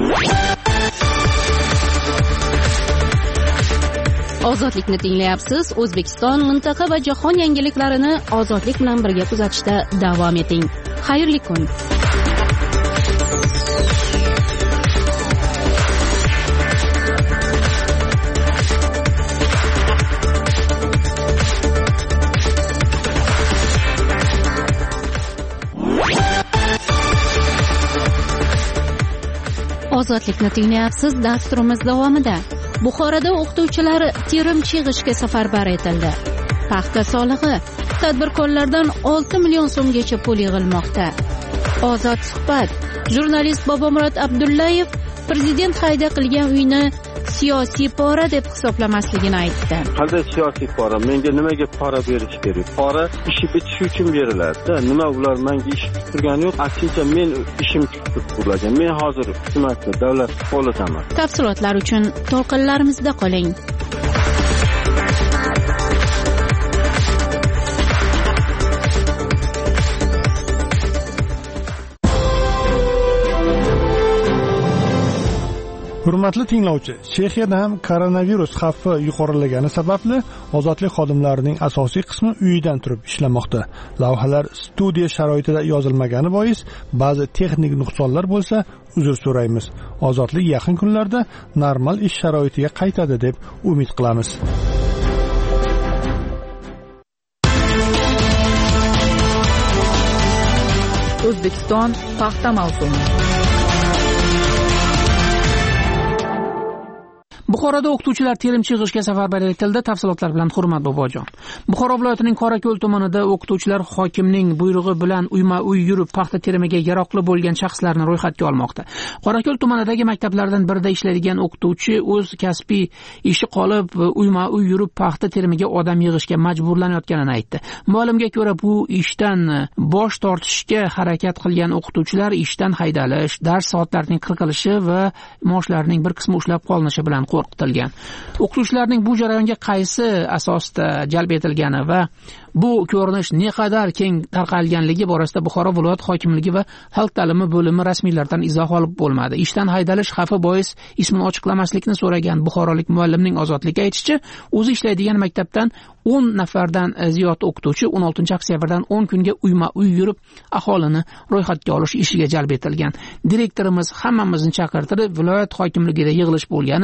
Ozodlikni tinglayapsiz. O'zbekiston, mintaqa va jahon yangiliklarini ozodlik bilan birga kuzatishda davom eting. Xayrli kun. Ozodlikni tinglayapsiz. Dasturimiz davomida Buxoroda o'qituvchilar terimchi yig'ishga safarbar etildi. Paxta solig'i tadbirkorlardan olti million so'mgacha pul yig'ilmoqda. Ozod suhbat. Jurnalist Bobomurod Abdullayev prezident qayda qilgan uyni siyosiy pora deb hisoblamasligini aytdi. Qanday siyosiy pora? Menga nimaga pora berish kerak? Pora ishi bitishi uchun beriladi. Nima ular menga ish turgani yo'q. Aksincha men ishim tutib bo'lgan. Men hozir hukumatda davlat qo'lidaman. Tafsilotlar uchun to'lqinlarimizda qoling. Hurmatli tinglovchi, Chexiyada ham koronavirus xavfi yuqorilagani sababli ozodlik xodimlarining asosiy qismi uyidan turib ishlamoqda. Lavhalar studiya sharoitida yozilmagani bois ba'zi texnik nuqsonlar bo'lsa, uzr so'raymiz. Ozodlik yaqin kunlarda normal ish sharoitiga qaytadi deb umid qilamiz. O'zbekiston paxta mavsumi. Buxoroda o'qituvchilar terimchi yig'ishga safarbar etildi. Tafsilotlar bilan Hurmat Bobojon. Buxoro viloyatining Qorako'l tumanida o'qituvchilar hokimning buyrug'i bilan uyma-uy yurib paxta terimiga yaroqli bo'lgan shaxslarni ro'yxatga olmoqda. Qorako'l tumanidagi maktablardan birida ishlaydigan o'qituvchi o'z kasbiy ishi qolib uyma-uy yurib paxta terimiga odam yig'ishga majburlanayotganini aytdi. Ma'lumga ko'ra, bu ishdan bosh tortishga harakat qilgan o'qituvchilar ishdan haydalish, dars soatlarining qirqilishi va maoshlarining bir qismi ushlab qolinishi bilan qo'rqitilgan. O'qituvchilarning bu jarayonga qaysi asosda jalb etilgani va bu ko'rinish naqadar keng tarqalganligi borasida Buxoro viloyat hokimligi va xalq ta'limi bo'limi rasmiylardan izoh olib bo'lmadi. Ishdan haydalish xavfi bois ismini ochiqlamaslikni so'ragan buxorolik muallimning ozodlikka aytishicha, o'zi ishlaydigan maktabdan o'n nafardan ziyod o'qituvchi o'n oltinchi oktyabrdan o'n kunga uyma-uy yurib aholini ro'yxatga olish ishiga jalb etilgan. Direktorimiz hammamizni chaqirtirib, viloyat hokimligida yig'ilish bo'lgani, shu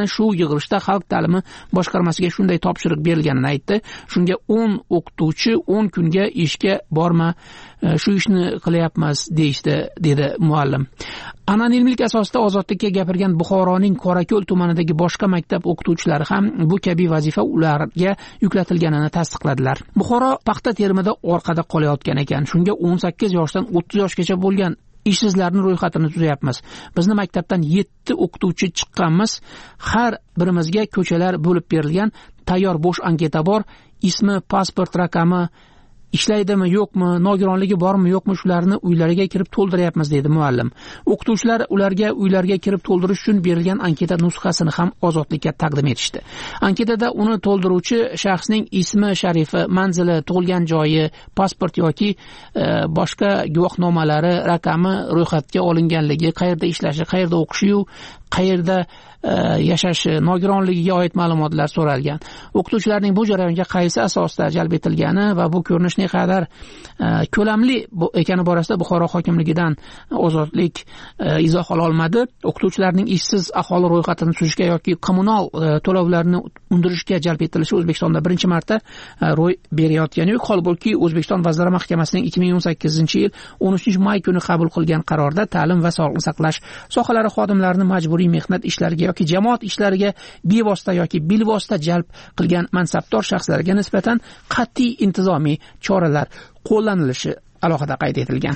yig'ilishda xalq ta'limi boshqarmasiga shunday topshiriq berilganini aytdi. Shunga o'n o'qituvchi o'n kunga ishga borma, shu ishni qilyapmiz deyishdi, dedi muallim. Anonimlik asosida ozodlikka gapirgan Buxoroning Qorako'l tumanidagi boshqa maktab o'qituvchilari ham bu kabi vazifa ularga yuklatilganini tasdiqladilar. Buxoro paxta terimida orqada qolayotgan ekan. Shunga o'n sakkiz yoshdan o'ttiz yoshgacha bo'lgan ishsizlarning ro'yxatini tuzayapmiz. Bizni maktabdan yetti o'qituvchi chiqqanmiz. Har birimizga ko'chalar bo'lib berilgan, tayyor bo'sh anketa bor, ismi, pasport raqami, ishlaydimi yo'qmi, nogironligi bormi yo'qmi, shularni uylariga kirib to'ldiryapmiz, dedi muallim. O'qituvchilar ularga uylarga kirib to'ldirish uchun berilgan anketa nusxasini ham ozodlikka taqdim etishdi. Anketada uni to'ldiruvchi shaxsning ismi, sharifi, manzili, tug'ilgan joyi, pasport yoki e, boshqa guvohnomalari, raqami, ro'yxatga olinganligi, qayerda ishlashi, qayerda o'qishi, qayerda e, yashashi, nogironligiga oid ma'lumotlar so'ralgan. O'qituvchilarning bu jarayonga qaysi asosda jalb etilgani va bu ko'rinish ne qadar e, ko'lamli ekani borasida Buxoro hokimligidan ozodlik e, izoh ola olmadi. O'qituvchilarning ishsiz aholi ro'yxatini tuzishga yoki kommunal e, to'lovlarni undirishga jalb etilishi O'zbekistonda birinchi marta e, ro'y berayotgani yo'q. Holbuki O'zbekiston Vazirlar Mahkamasining ikki ming o'n sakkizinchi yil o'n uchinchi may kuni qabul qilgan qarorda ta'lim va sog'liqni saqlash sohalari xodimlarini majburiy mehnat ishlariga yoki jamoat ishlariga bevosita yoki bilvosita jalb qilgan mansabdor shaxslarga nisbatan qat'iy intizomiy choralar qo'llanilishi alohida qayd etilgan.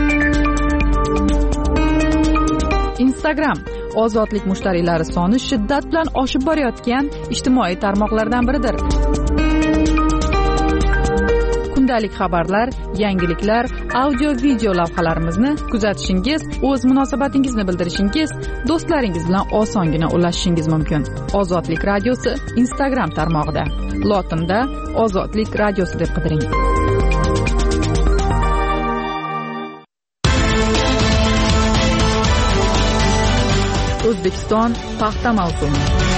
Instagram ozodlik mushtariylari soni shiddat bilan oshib borayotgan ijtimoiy tarmoqlardan biridir. Kundalik xabarlar, yangiliklar, audio video lavhalarimizni kuzatishingiz, o'z munosabatingizni bildirishingiz, do'stlaringiz bilan osongina ulashishingiz mumkin. Ozodlik radiosi Instagram tarmog'ida. Lotinda Ozodlik radiosi deb qidiring. O'zbekiston paxta mavsumi.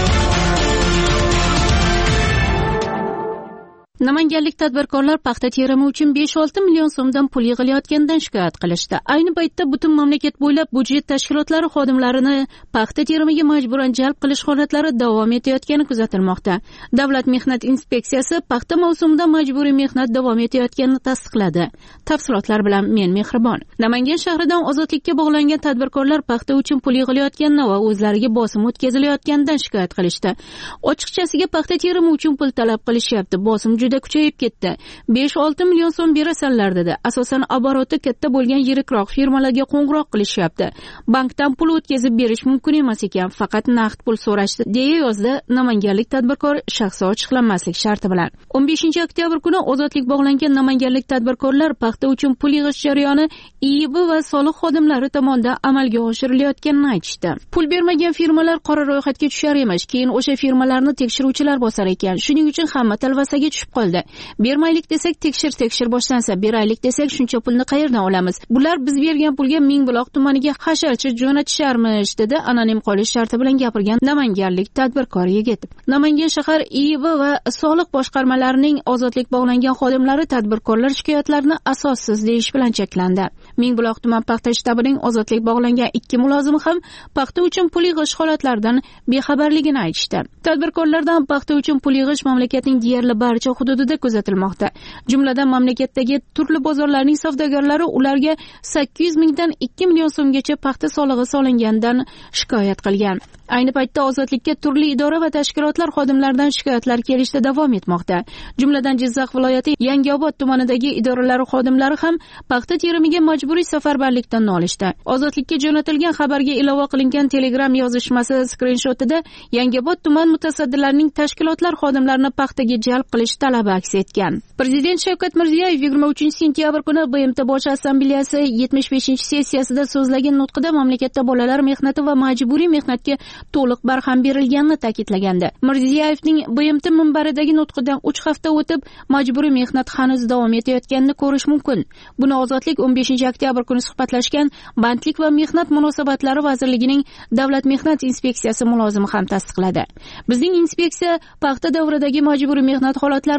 Namanganlik tadbirkorlar paxta terimi uchun besh olti million so'mdan pul yig'ilayotganidan shikoyat qilishdi. Ayni paytda butun mamlakat bo'ylab budjet tashkilotlari xodimlarini paxta terimiga majburan jalb qilish holatlari davom etayotgani kuzatilmoqda. Davlat mehnat inspeksiyasi paxta mavsumida majburiy mehnat davom etayotganini tasdiqladi. Tafsilotlar bilan men Mehribon. Namangan shahridan ozodlikka bog'langan tadbirkorlar paxta uchun pul yig'ilayotganini va o'zlariga bosim o'tkazilayotganidan shikoyat qilishdi. Ochiqchasiga paxta terimi uchun pul talab qilishyapti. Bosim juda kuchayib ketdi. besh olti million so'm berasanlar dedi. Asosan oboroti katta bo'lgan yirikroq firmalarga qo'ng'iroq qilishyapti. Bankdan pul o'tkazib berish mumkin emas ekan, faqat naqd pul so'rashdi, deya yozdi namanganlik tadbirkor shaxsi ochiqlanmaslik sharti bilan. o'n beshinchi oktyabr kuni ozodlik bog'langan namanganlik tadbirkorlar paxta uchun pul yig'ish jarayoni I I B va soliq xodimlari tomonidan amalga oshirilayotganini aytishdi. Pul bermagan firmalar qora ro'yxatga tushar emish, keyin o'sha firmalarni tekshiruvchilar bosar ekan. Shuning uchun hamma talvasaga tushib qoldi. Bermaylik desak tekshir tekshir boshlansa, beraylik desak shuncha pulni qayerdan olamiz? Bular biz bergan pulga Mingbuloq tumaniga hasharchi jo'natisharmish, dedi anonim qolish sharti bilan gapirgan namanganlik tadbirkor yigit. Namangan shahar I I B va soliq boshqarmalarining ozodlik bog'langan xodimlari tadbirkorlar shikoyatlarini asossiz deyish bilan cheklandi. Mingbuloq tuman paxta shtabining ozodlik bog'langan ikki mulozimi ham paxta uchun pul yig'ish holatlaridan bexabarligini aytishdi. Tadbirkorlardan paxta uchun pul yig'ish mamlakatning deyarli barcha hududida kuzatilmoqda. Jumladan mamlakatdagi turli bozorlarning savdogarlari ularga sakkiz yuz mingdan ikki million so'mgacha paxta solig'i solinganidan shikoyat qilgan. Ayni paytda ozodlikka turli idora va tashkilotlar xodimlaridan shikoyatlar kelishda davom etmoqda. Jumladan Jizzax viloyati Yangiobod tumanidagi idoralar xodimlari ham paxta terimiga majburiy safarbarlikdan nolishdi. Ozodlikka jo'natilgan xabarga ilova qilingan Telegram yozishmasi skrinshotida Yangiobod tuman mutasaddilarining tashkilotlar xodimlarini paxtaga jalb qilish talabi aks etgan. Prezident Shavkat Mirziyoyev yigirma uchinchi sentyabr kuni B M T Bosh assambleyasi yetmish beshinchi sessiyasida so'zlagan nutqida mamlakatda bolalar mehnati va majburiy mehnatga to'liq barham berilganini ta'kidlagandi. Mirziyoyevning B M T minbaridagi nutqidan uch hafta o'tib majburiy mehnat hanuz davom etayotganini ko'rish mumkin. Buni Ozodlik o'n beshinchi oktyabr kuni suhbatlashgan Bandlik va mehnat munosabatlari vazirligining Davlat mehnat inspeksiyasi mulozimi ham tasdiqladi. Bizning inspeksiya paxta davridagi majburiy mehnat holatlari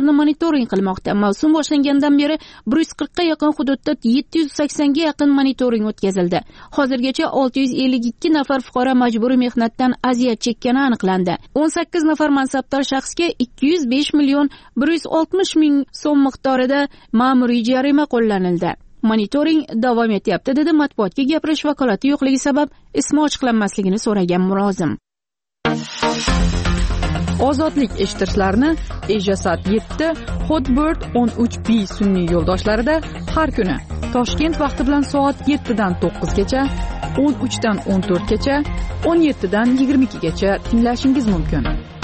xabarlarini monitoring qilmoqda. Mavsum boshlangandan beri bir yuz qirqqa yaqin hududda yetti yuz saksonga yaqin monitoring o'tkazildi. Hozirgacha olti yuz ellik ikki nafar fuqaro majburiy mehnatdan aziyat chekkani aniqlandi. o'n sakkiz nafar mansabdor shaxsga ikki yuz besh million bir yuz oltmish ming so'm miqdorida ma'muriy jarima qo'llanildi. Monitoring davom etyapti, dedi matbuotga gapirish vakolati yo'qligi sabab ismi ochiqlanmasligini so'ragan mulozim. Ozodlik eshittirishlarni Ejasat yetti, Hotbird o'n uch B sun'iy yo'ldoshlarida har kuni Toshkent vaqti bilan soat yettidan to'qqizgacha, o'n uchdan o'n to'rtgacha, o'n yettidan yigirma ikkigacha tinglashingiz mumkin.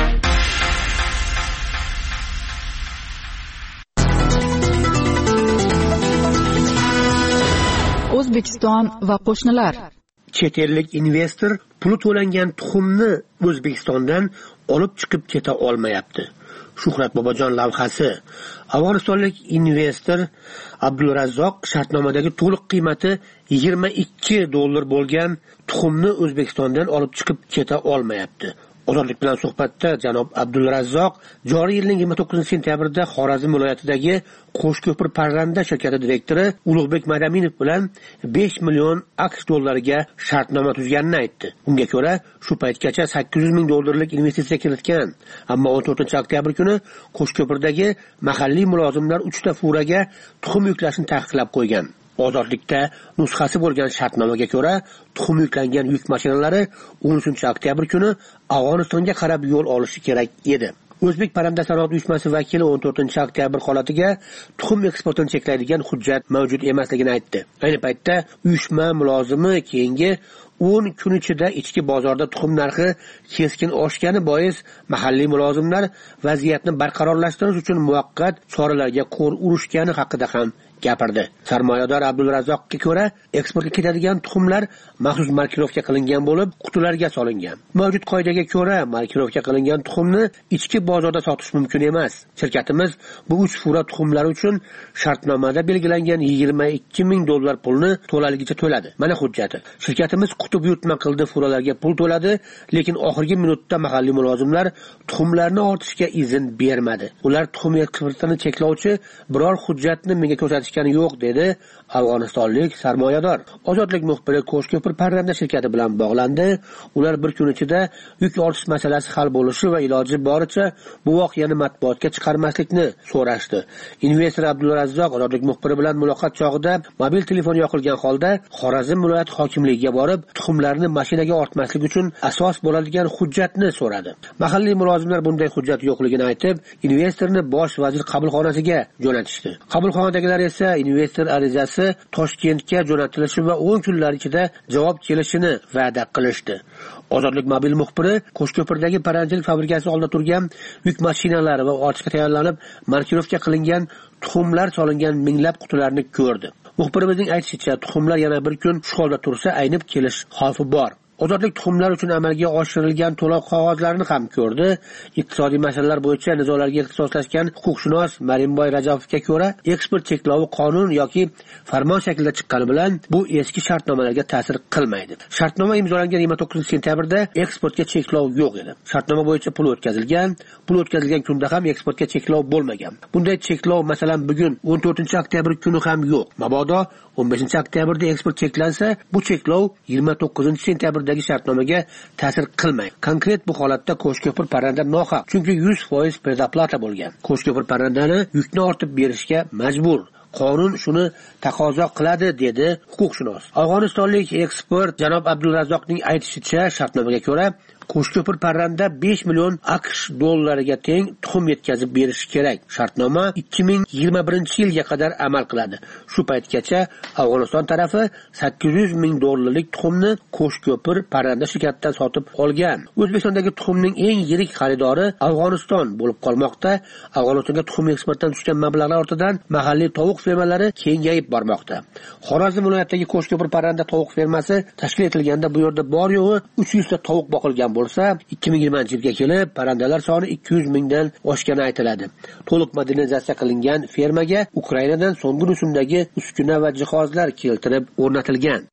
O'zbekiston va qo'shnilar. Chet ellik investor puli to'langan tuxumni O'zbekistondan olib chiqib keta olmayapti. Shuhrat Bobojon lavhasi. Afg'onistonlik investor Abdulrazzoq shartnomadagi to'liq qiymati yigirma ikki dollar bo'lgan tuxumni O'zbekistondan olib chiqib keta olmayapti. Ozodlik bilan suhbatda janob Abdulrazzoq joriy yilning yigirma to'qqizinchi sentyabrda Xorazm viloyatidagi Qo'shko'pir parranda shirkati direktori Ulug'bek Madaminov bilan besh million aqsh dollariga shartnoma tuzganini aytdi. Unga ko'ra, shu paytgacha sakkiz yuz ming dollarlik investitsiya kiritgan. Ammo o'n to'rtinchi oktyabr kuni Qo'shko'pirdagi mahalliy mulozimlar uchta furaga tuxum yuklashni taqiqlab qo'ygan. Ozodlikda nusxasi bo'lgan shartnomaga ko'ra, tuxum yuklangan yuk mashinalari o'n uchinchi oktyabr kuni Afg'onistonga qarab yo'l olishi kerak edi. O'zbek parranda sanoat uyushmasi vakili o'n to'rtinchi oktyabr holatiga tuxum eksportini cheklaydigan hujjat mavjud emasligini aytdi. Ayni paytda uyushma mulozimi keyingi o'n kun ichida ichki bozorda tuxum narxi keskin oshgani bois mahalliy mulozimlar vaziyatni barqarorlashtirish uchun muvaqqat choralarga qo'l urishgani haqida ham gapirdi. Sarmoyador Abdulrazzoqqa ko'ra, eksportga ketadigan tuxumlar maxsus markirovka qilingan bo'lib, qutilarga solingan. Mavjud qoidaga ko'ra, markirovka qilingan tuxumni ichki bozorda sotish mumkin emas. Shirkatimiz bu uch fura tuxumlar uchun shartnomada belgilangan yigirma ikki ming dollar pulni to'laligicha to'ladi. Mana hujjati. Shirkatimiz qutib yutma qildi, furalarga pul to'ladi, lekin oxirgi minutda mahalliy mulozimlar tuxumlarni ortishga izn bermadi. Ular tuxum eksportini cheklovchi biror hujjatni menga ko'rsatishgani yo'q, dedi afg'onistonlik sarmoyador. Ozodlik muxbiri Qo'shko'pir parranda shirkati bilan bog'landi. Ular bir kun ichida yuk ortish masalasi hal bo'lishi va iloji boricha bu voqeani matbuotga chiqarmaslikni so'rashdi. Investor Abdulrazzoq ozodlik muxbiri bilan muloqot chog'ida mobil telefon yoqilgan holda Xorazm viloyat hokimligiga borib, tuxumlarni mashinaga ortmaslik uchun asos bo'ladigan hujjatni so'radi. Mahalliy mulozimlar bunday hujjat yo'qligini aytib, investorni bosh vazir qabulxonasiga jo'natishdi. Qabulxonadagilar esa investor arizasi Toshkentga jo'natilishi va o'n kunlar ichida javob kelishini va'da qilishdi. Ozodlik mobil muxbiri Qo'shko'pirdagi parrandachilik fabrikasi oldida turgan yuk mashinalari va ortishga tayyorlanib markirovka qilingan tuxumlar solingan minglab qutilarni ko'rdi. Muxbirimizning aytishicha, tuxumlar yana bir kun shu holda tursa aynib kelish xavfi bor. Ozodlik tuxumlar uchun amalga oshirilgan to'lov qog'ozlarini ham ko'rdi. Iqtisodiy masalalar bo'yicha nizolarga ixtisoslashgan huquqshunos Marimboy Rajabovga ko'ra, eksport cheklovi qonun yoki farmon shaklida chiqqani bilan bu eski shartnomalarga ta'sir qilmaydi. Shartnoma imzolangan yigirma to'qqizinchi sentyabrda eksportga cheklov yo'q edi. Shartnoma bo'yicha pul o'tkazilgan, pul o'tkazilgan kunda ham eksportga cheklov bo'lmagan. Bunday cheklov masalan bugun o'n to'rtinchi oktyabr kuni ham yo'q. Mabodo o'n beshinchi oktyabrda eksport cheklansa, bu cheklov yigirma to'qqizinchi sentyabrda shartnomaga ta'sir qilmaydi. Konkret bu holatda Qo'shko'pir parranda nohaq, chunki yuz foiz prezaplata bo'lgan. Qo'shko'pir parrandani yukni ortib berishga majbur. Qonun shuni taqozo qiladi, dedi huquqshunos. Afg'onistonlik ekspert janob Abdulrazzoqning aytishicha, shartnomaga ko'ra Qo'shko'pir parranda besh million aqsh dollariga teng tuxum yetkazib berishi kerak. Shartnoma ikki ming yigirma birinchi yilga qadar amal qiladi. Shu paytgacha Afg'oniston tarafi sakkiz yuz ming dollarlik tuxumni Qo'shko'pir parranda shirkatidan sotib olgan. O'zbekistondagi tuxumning eng yirik xaridori Afg'oniston bo'lib qolmoqda. Afg'onistonga tuxum eksportdan tushgan mablag'lar ortidan mahalliy tovuq fermalari kengayib bormoqda. Xorazm viloyatidagi Qo'shko'pir parranda tovuq fermasi tashkil etilganda bu yerda bor yo'g'i uch yuz ta tovuq boqilgan bo'lsa, ikki ming yigirmanchi yilga kelib parrandalar soni ikki yuz mingdan oshgani aytiladi. To'liq modernizatsiya qilingan fermaga Ukrainadan so'nggi rusumdagi uskuna va jihozlar keltirib o'rnatilgan.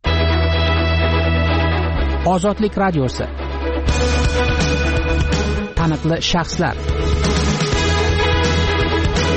Ozodlik radiosi. Taniqli shaxslar.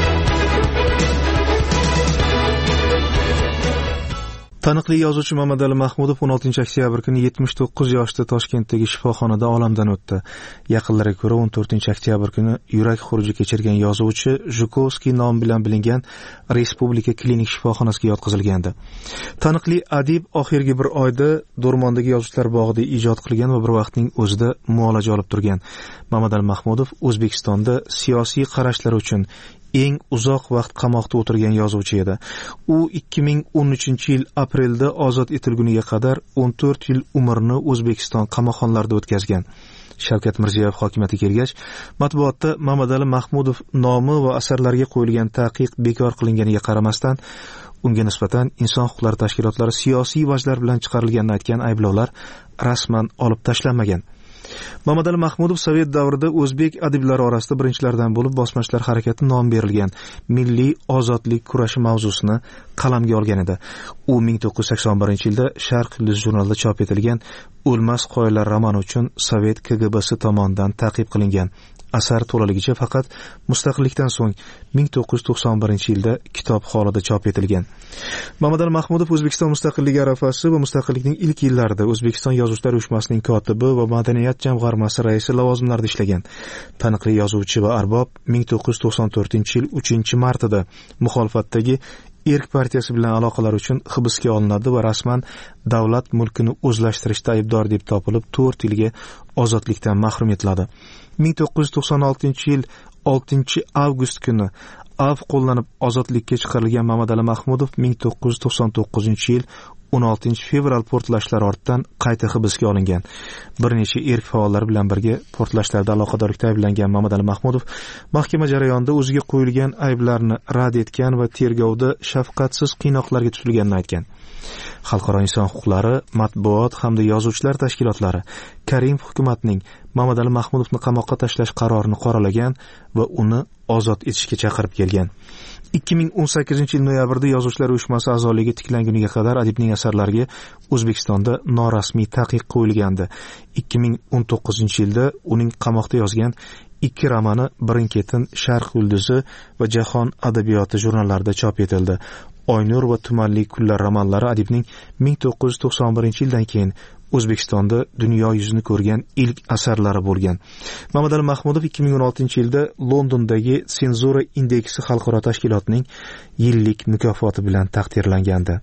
Taniqli yozuvchi Mamadali Mahmudov o'n oltinchi oktyabr kuni yetmish to'qqiz yoshda Toshkentdagi shifoxonada olamdan o'tdi. Yaqinlariga ko'ra o'n to'rtinchi oktyabr kuni yurak xuruji kechirgan yozuvchi Zhukovskiy nomi bilan bilingan Respublika klinik shifoxonasiga yotqizilgandi. Taniqli adib oxirgi bir oyda Do'rmondagi Yozuvchilar bog'ida ijod qilgan va bir vaqtning o'zida muolaja olib turgan. Mamadali Mahmudov O'zbekistonda siyosiy qarashlari uchun eng uzoq vaqt qamoqda o'tirgan yozuvchi edi. U ikki ming o'n uchinchi yil aprelda ozod etilguniga qadar o'n to'rt yil umrini O'zbekiston qamoqxonalarida o'tkazgan. Shavkat Mirziyoyev hokimiyatga kelgach, matbuotda Mamadali Mahmudov nomi va asarlariga qo'yilgan taqiq bekor qilinganiga qaramasdan, unga nisbatan inson huquqlari tashkilotlari siyosiy vajlar bilan chiqarilganini aytgan ayblovlar rasman olib tashlanmagan. Mamadali Mahmudov Sovet davrida o'zbek adiblari orasida birinchilardan bo'lib bosmachilar harakati nom berilgan milliy ozodlik kurashi mavzusini qalamga olgan edi. U ming to'qqiz yuz sakson birinchi yilda Sharq yulduz jurnalida chop etilgan O'lmas qoyalar romani uchun Sovet K G B si tomonidan ta'qib qilingan. Asar to'laligicha faqat mustaqillikdan so'ng ming to'qqiz yuz to'qson birinchi yilda kitob holida chop etilgan. Mamadali Mahmudov O'zbekiston mustaqilligi arafasi va mustaqillikning ilk yillarida O'zbekiston Yozuvchilar uyushmasining kotibi va madaniyat jamg'armasi raisi lavozimlarida ishlagan. Taniqli yozuvchi va arbob ming to'qqiz yuz to'qson to'rtinchi yil uchinchi martida muxolifatdagi Erk partiyasi bilan aloqalar uchun hibsga olinadi va rasman davlat mulkini o'zlashtirishda aybdor deb topilib to'rt yilga ozodlikdan mahrum etiladi. ming to'qqiz yuz to'qson oltinchi yil oltinchi avgust kuni av qo'llanib ozodlikka chiqarilgan Mamadali Mahmudov ming to'qqiz yuz to'qson to'qqizinchi yil o'n oltinchi fevral portlashlari ortidan qayta hibsga olingan. Bir necha erk faollari bilan birga portlashlarda aloqadorlikda ayblangan Mamadali Mahmudov mahkama jarayonida o'ziga qo'yilgan ayblarni rad etgan va tergovda shafqatsiz qiynoqlarga tutilganini aytgan. Xalqaro inson huquqlari, matbuot hamda yozuvchilar tashkilotlari Karimov hukumatining Mamadali Mahmudovni qamoqqa tashlash qarorini qoralagan va uni ozod etishga chaqirib kelgan. ikki ming o'n sakkizinchi yil noyabrda Yozuvchilar uyushmasi a'zoligi tiklanguniga qadar adibning asarlariga O'zbekistonda norasmiy taqiq qo'yilgandi. ikki ming o'n to'qqizinchi yilda uning qamoqda yozgan ikki romani Birin-ketin, Sharq yulduzi va Jahon adabiyoti jurnallarida chop etildi. Oynur va Tumanli kunlar romanlari adibning ming to'qqiz yuz to'qson birinchi yildan keyin O'zbekistonda dunyo yuzini ko'rgan ilk asarlari bo'lgan. Mamadali Mahmudov ikki ming o'n oltinchi yilda Londondagi Senzura indeksi xalqaro tashkilotining yillik mukofoti bilan taqdirlangandi.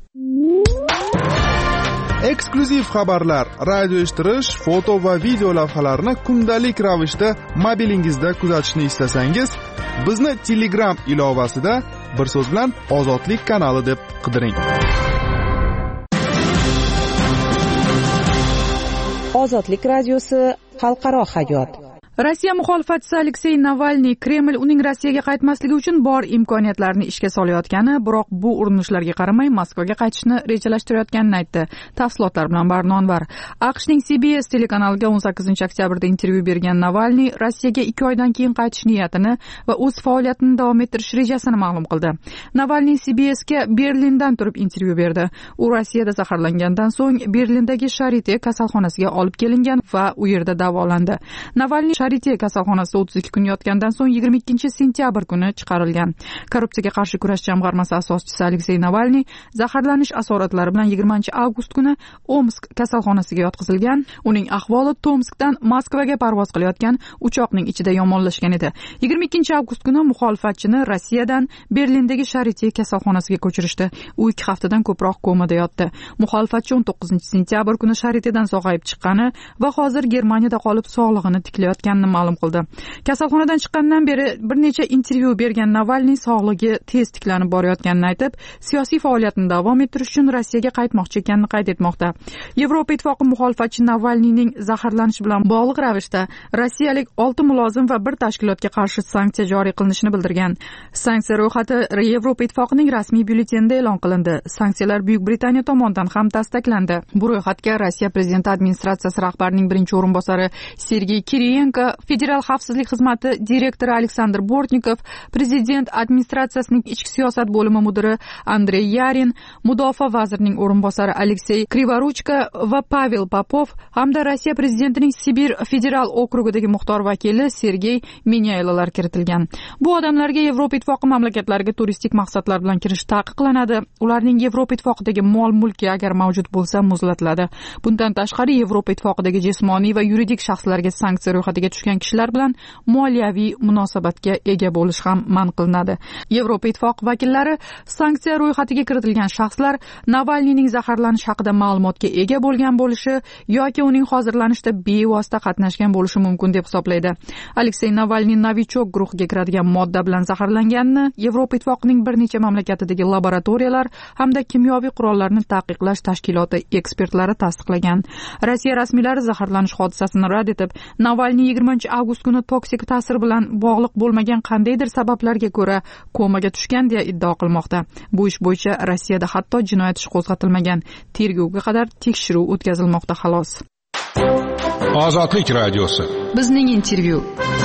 Eksklyuziv xabarlar, radio eshittirish, foto va video lavhalarni kundalik ravishda mobilingizda kuzatishni istasangiz, bizni Telegram ilovasida bir so'z bilan Ozodlik kanali deb qidiring. Ozodlik radiosi, xalqaro hayot. Rossiya muxolifatchisi Aleksey Navalniy Kreml uning Rossiyaga qaytmasligi uchun bor imkoniyatlarni ishga solayotgani, biroq bu urinishlarga qaramay Moskvaga qaytishni rejalashtirayotganini aytdi. Tafsilotlar bilan Barnon var. AQShning C B S telekanaliga o'n sakkizinchi oktyabrda intervyu bergan Navalniy Rossiyaga ikki oydan keyin qaytish niyatini va o'z faoliyatini davom ettirish rejasini ma'lum qildi. Navalniy C B S'ga Berlindan turib intervyu berdi. U Rossiyada zaharlangandan so'ng Berlindagi Sharite kasalxonasiga olib kelingan va u yerda davolandi. Navalniy Sharite kasalxonasida o'ttiz ikki kun yotgandan so'ng yigirma ikkinchi sentyabr kuni chiqarilgan. Korrupsiyaga qarshi kurash jamg'armasi asoschisi Aleksey Navalniy zaharlanish asoratlari bilan yigirmanchi avgust kuni Omsk kasalxonasiga yotqizilgan. Uning ahvoli Tomskdan Moskvaga parvoz qilayotgan uchoqning ichida yomonlashgan edi. yigirma ikkinchi avgust kuni muxolifatchini Rossiyadan Berlindagi Sharite kasalxonasiga ko'chirishdi. U ikki haftadan ko'proq komada yotdi. Muxolifatchi o'n to'qqizinchi sentyabr kuni Sharitedan sog'ayib chiqqani va hozir Germaniyada qolib sog'lig'ini tiklayotgan ma'lum qildi. Kasalxonadan chiqqandan beri bir necha intervyu bergan Navalniy sog'ligi tez tiklanib borayotganini aytib, siyosiy faoliyatini davom ettirish uchun Rossiyaga qaytmoqchi ekanini qayd etmoqda. Yevropa ittifoqi muxolifatchi Navalniyning zaharlanishi bilan bog'liq ravishda rossiyalik olti mulozim va bir tashkilotga qarshi sanksiya joriy qilinishini bildirgan. Sanksiya ro'yxati Yevropa ittifoqining rasmiy byulletenida e'lon qilindi. Sanksiyalar Buyuk Britaniya tomonidan ham tasdiqlandi. Bu ro'yxatga Rossiya prezidenti administratsiyasi rahbarining birinchi o'rinbosari Sergey Kiriyenko federal xavfsizlik xizmati direktori Aleksandr Bortnikov, prezident administratsiyasining ichki siyosat bo'limi mudiri Andrey Yarin, mudofaa vazirining o'rinbosari Aleksey Krivoruchka va Pavel Popov hamda Rossiya prezidentining Sibir federal okrugidagi muxtor vakili Sergey Menyaylolar kiritilgan. Bu odamlarga Yevropa ittifoqi mamlakatlariga turistik maqsadlar bilan kirish taqiqlanadi. Ularning Yevropa ittifoqidagi mol-mulki agar mavjud bo'lsa muzlatiladi. Bundan tashqari Yevropa ittifoqidagi jismoniy va yuridik shaxslarga sanksiya ro'yxatiga tushgan kishilar bilan moliyaviy munosabatga ega bo'lish ham man qilinadi. Yevropa ittifoqi vakillari sanksiya ro'yxatiga kiritilgan shaxslar Navalniyning zaharlanish haqida ma'lumotga ega bo'lgan bo'lishi yoki uning hozirlanishda bevosita qatnashgan bo'lishi mumkin deb hisoblaydi. Aleksey Navalniy Novichok guruhiga kiradigan modda bilan zaharlanganini Yevropa ittifoqining bir necha mamlakatidagi laboratoriyalar hamda kimyoviy qurollarni taqiqlash tashkiloti ekspertlari tasdiqlagan. Rossiya rasmiylari zaharlanish hodisasini rad etib, Navalniy yigirmanchi avgust kuni toksik ta'sir bilan bog'liq bo'lmagan qandaydir sabablarga ko'ra komaga tushgan deya iddao qilmoqda. Bu ish bo'yicha Rossiyada hatto jinoyat ishi qo'zg'atilmagan. Tergovga qadar tekshiruv o'tkazilmoqda xolos. Ozodlik radiosi. Bizning intervyu.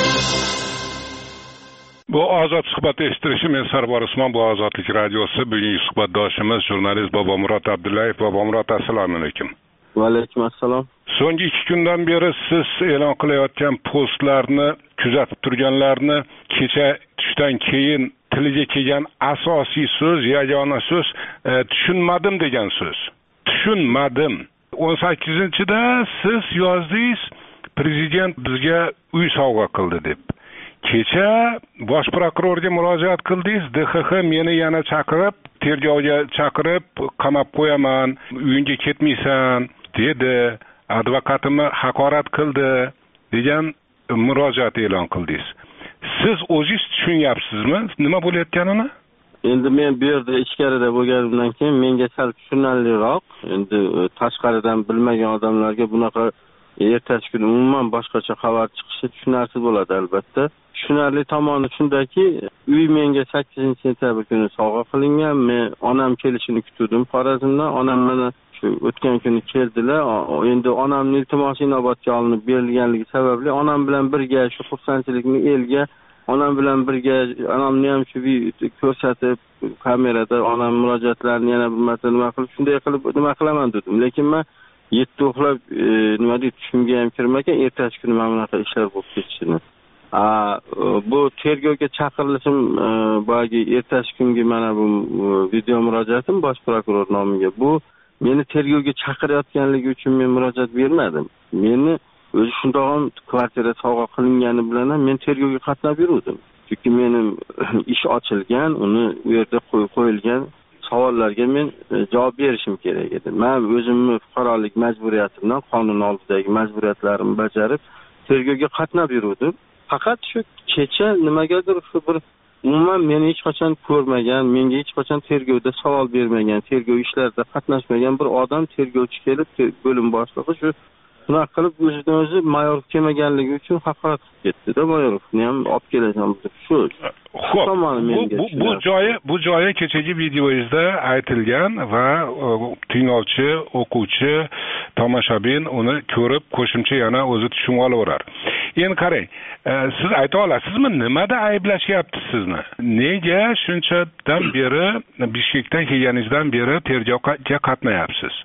Bu ozod suhbat eshitirishi, men Sarvar Usmon, bu Ozodlik radiosi. Bugungi suhbatdoshimiz jurnalist Bobomurod Abdullayev. Bobomurod, assalomu alaykum. Va alaykum assalom. So'nggi ikki kundan beri siz e'lon qilayotgan postlarni kuzatib turganlarni kecha tushdan keyin tiliga kelgan asosiy so'z, yagona so'z e, tushunmadim degan so'z. Tushunmadim. o'n sakkizinchida siz yozdingiz, prezident bizga uy sovg'a qildi deb. Kecha bosh prokurorga murojaat qildingiz, D X X meni yana chaqirib, tergovga chaqirib, qamab qo'yaman, uyingga ketmaysan dedi, advokatimni haqorat qildi degan murojaat e'lon qildingiz. Siz o'zingiz tushunyapsizmi nima bo'layotganini? Endi men bu yerda ichkarida bo'lganimdan keyin menga sal tushunarliroq. Endi tashqaridan bilmagan odamlarga bunaqa ertasi kuni umuman boshqacha xabar chiqishi tushunarsiz bo'ladi albatta. Tushunarli tomoni shundaki, uy menga sakkizinchi sentyabr kuni sovg'a qilingan. Men onam kelishini kutdim Xorazmdan. Onam mana shu o'tgan kuni keldilar. Endi onamning iltimosi inobatga olinib berilganligi sababli onam bilan birga shu xursandchilikni elga, onam bilan birga onamni ham shu ko'rsatib, kamerada onam murojaatlarini yana bir marta nima qilib, shunday qilib nima qilaman dedim. Lekin men yetti uxlab nima deb tushimga ham kirmagan, ertasi kuni mana bunaqa ishlar bo'lib ketishini. A bu tergovga chaqirilishim boyagi ertasi kungi mana bu video murojaatim bosh prokuror nomiga. Bu meni tergovga chaqirayotganligi uchun men murojaat bermadim. Meni o'zi shundoq ham kvartira sovg'a qilingani bilan ham men tergovga qatnab yurdim. Chunki mening ish ochilgan, uni u yerda qo'yilgan savollarga men javob berishim kerak edi. Men o'zimni fuqarolik majburiyatimdan, qonun oldidagi majburiyatlarimni bajarib tergovga qatnab yurdim. Faqat shu kecha nimagadir shu bir umuman meni hech qachon ko'rmagan, menga hech qachon tergovda savol bermagan, tergov ishlarida qatnashmagan bir odam tergovchi kelib, bo'lim boshlig'i shu bunaqa qilib o'zidan o'zi mayor kelmaganligi uchun haqorat qilib ketdi-da, mayorovni ham olib kelasan deb shu. Xo'p, bu, bu joyi bu joyi kechagi videoyingizda aytilgan va tinglovchi, o'quvchi, tomoshabin uni ko'rib qo'shimcha yana o'zi tushunib olaverar. Endi qarang, siz ayta olasizmi nimada ayblashyapti sizni? Nega shunchadan beri Bishkekdan kelganingizdan beri tergovga qatnayapsiz?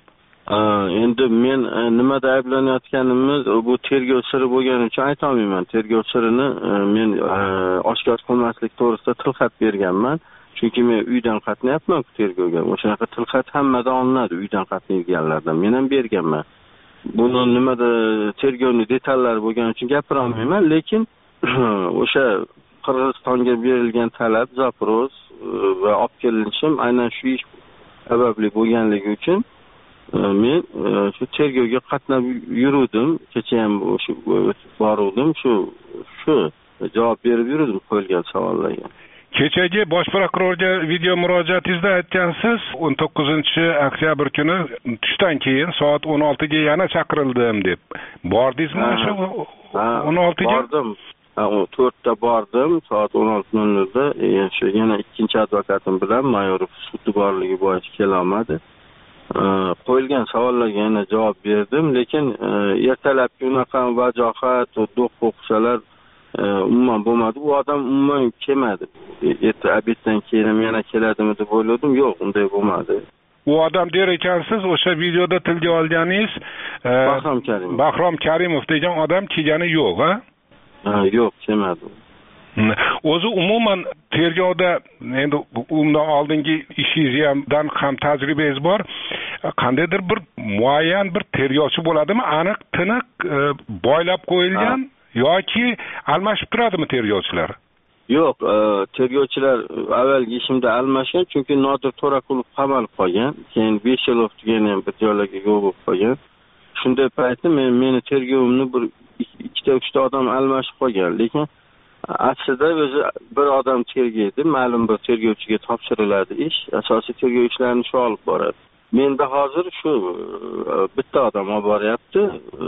Endi men nimada ayblanayotganimiz bu tergov siri bo'lgani uchun ayta olmayman. Tergov sirini men oshkor qilmaslik to'g'risida tilxat berganman. Chunki men uydan qatnayapman tergovga. O'shanaqa tilxat hammada olinadi uydan qatnaydiganlardan. Men ham berganman. Buni nimada tergovning detallari bo'lgani uchun gapira olmayman, lekin o'sha Qirg'izistonga berilgan talab, Zaporoj va olib kelinishim aynan shu ish sababli bo'lganligi uchun men shu tergovga qatnab yurdim. Kecha ham shu boruvdim, shu shu javob berib yurdim qo'yilgan savollarga. Kechagi bosh prokurorga video murojaatingizda aytgansiz, o'n to'qqizinchi oktyabr kuni tushdan keyin soat o'n oltiga yana chaqirildim deb. Bordingizmi o'sha o'n oltiga? Bordim. to'rtda bordim, soat o'n olti nol nolda. Shu yana ikkinchi advokatim bilan Mayorov sudi borligi bo'yicha kela olmadi. qo'yilgan savollarga yana javob berdim, lekin ertalabki unaqa vajohat, do'q o'qisalar umuman bo'lmadi. U odam umuman kelmadi. Erta obeddan keyin yana keladimi deb o'yladim, yo'q, unday bo'lmadi. U odam der ekansiz, o'sha videoda tilga olganingiz Bahrom Karimov. Bahrom Karimov degan odam kelgani yo'q, ha? Ha, yo'q, kelmadi. O'zi umuman tergovda endi undan oldingi ishingizdan ham tajribangiz bor. Qandaydir bir muayyan bir tergovchi bo'ladimi? Aniq, tiniq boylab qo'yilgan yoki almashib turadimi tergovchilar? Yo'q, tergovchilar avvalgi ishimda almashgan, chunki Nodir To'raqulov qamalib qolgan, keyin besh yil o'tgan ham bir joylarga yo'q bo'lib qolgan. Shunday paytda men meni tergovimni bir ikkita uchta odam almashib qolgan, lekin aslida o'zi bir odam tergaydi, ma'lum bir tergovchiga topshiriladi ish, asosiy tergov ishlarini shu olib boradi. Menda hozir shu bitta odam olib boryapti,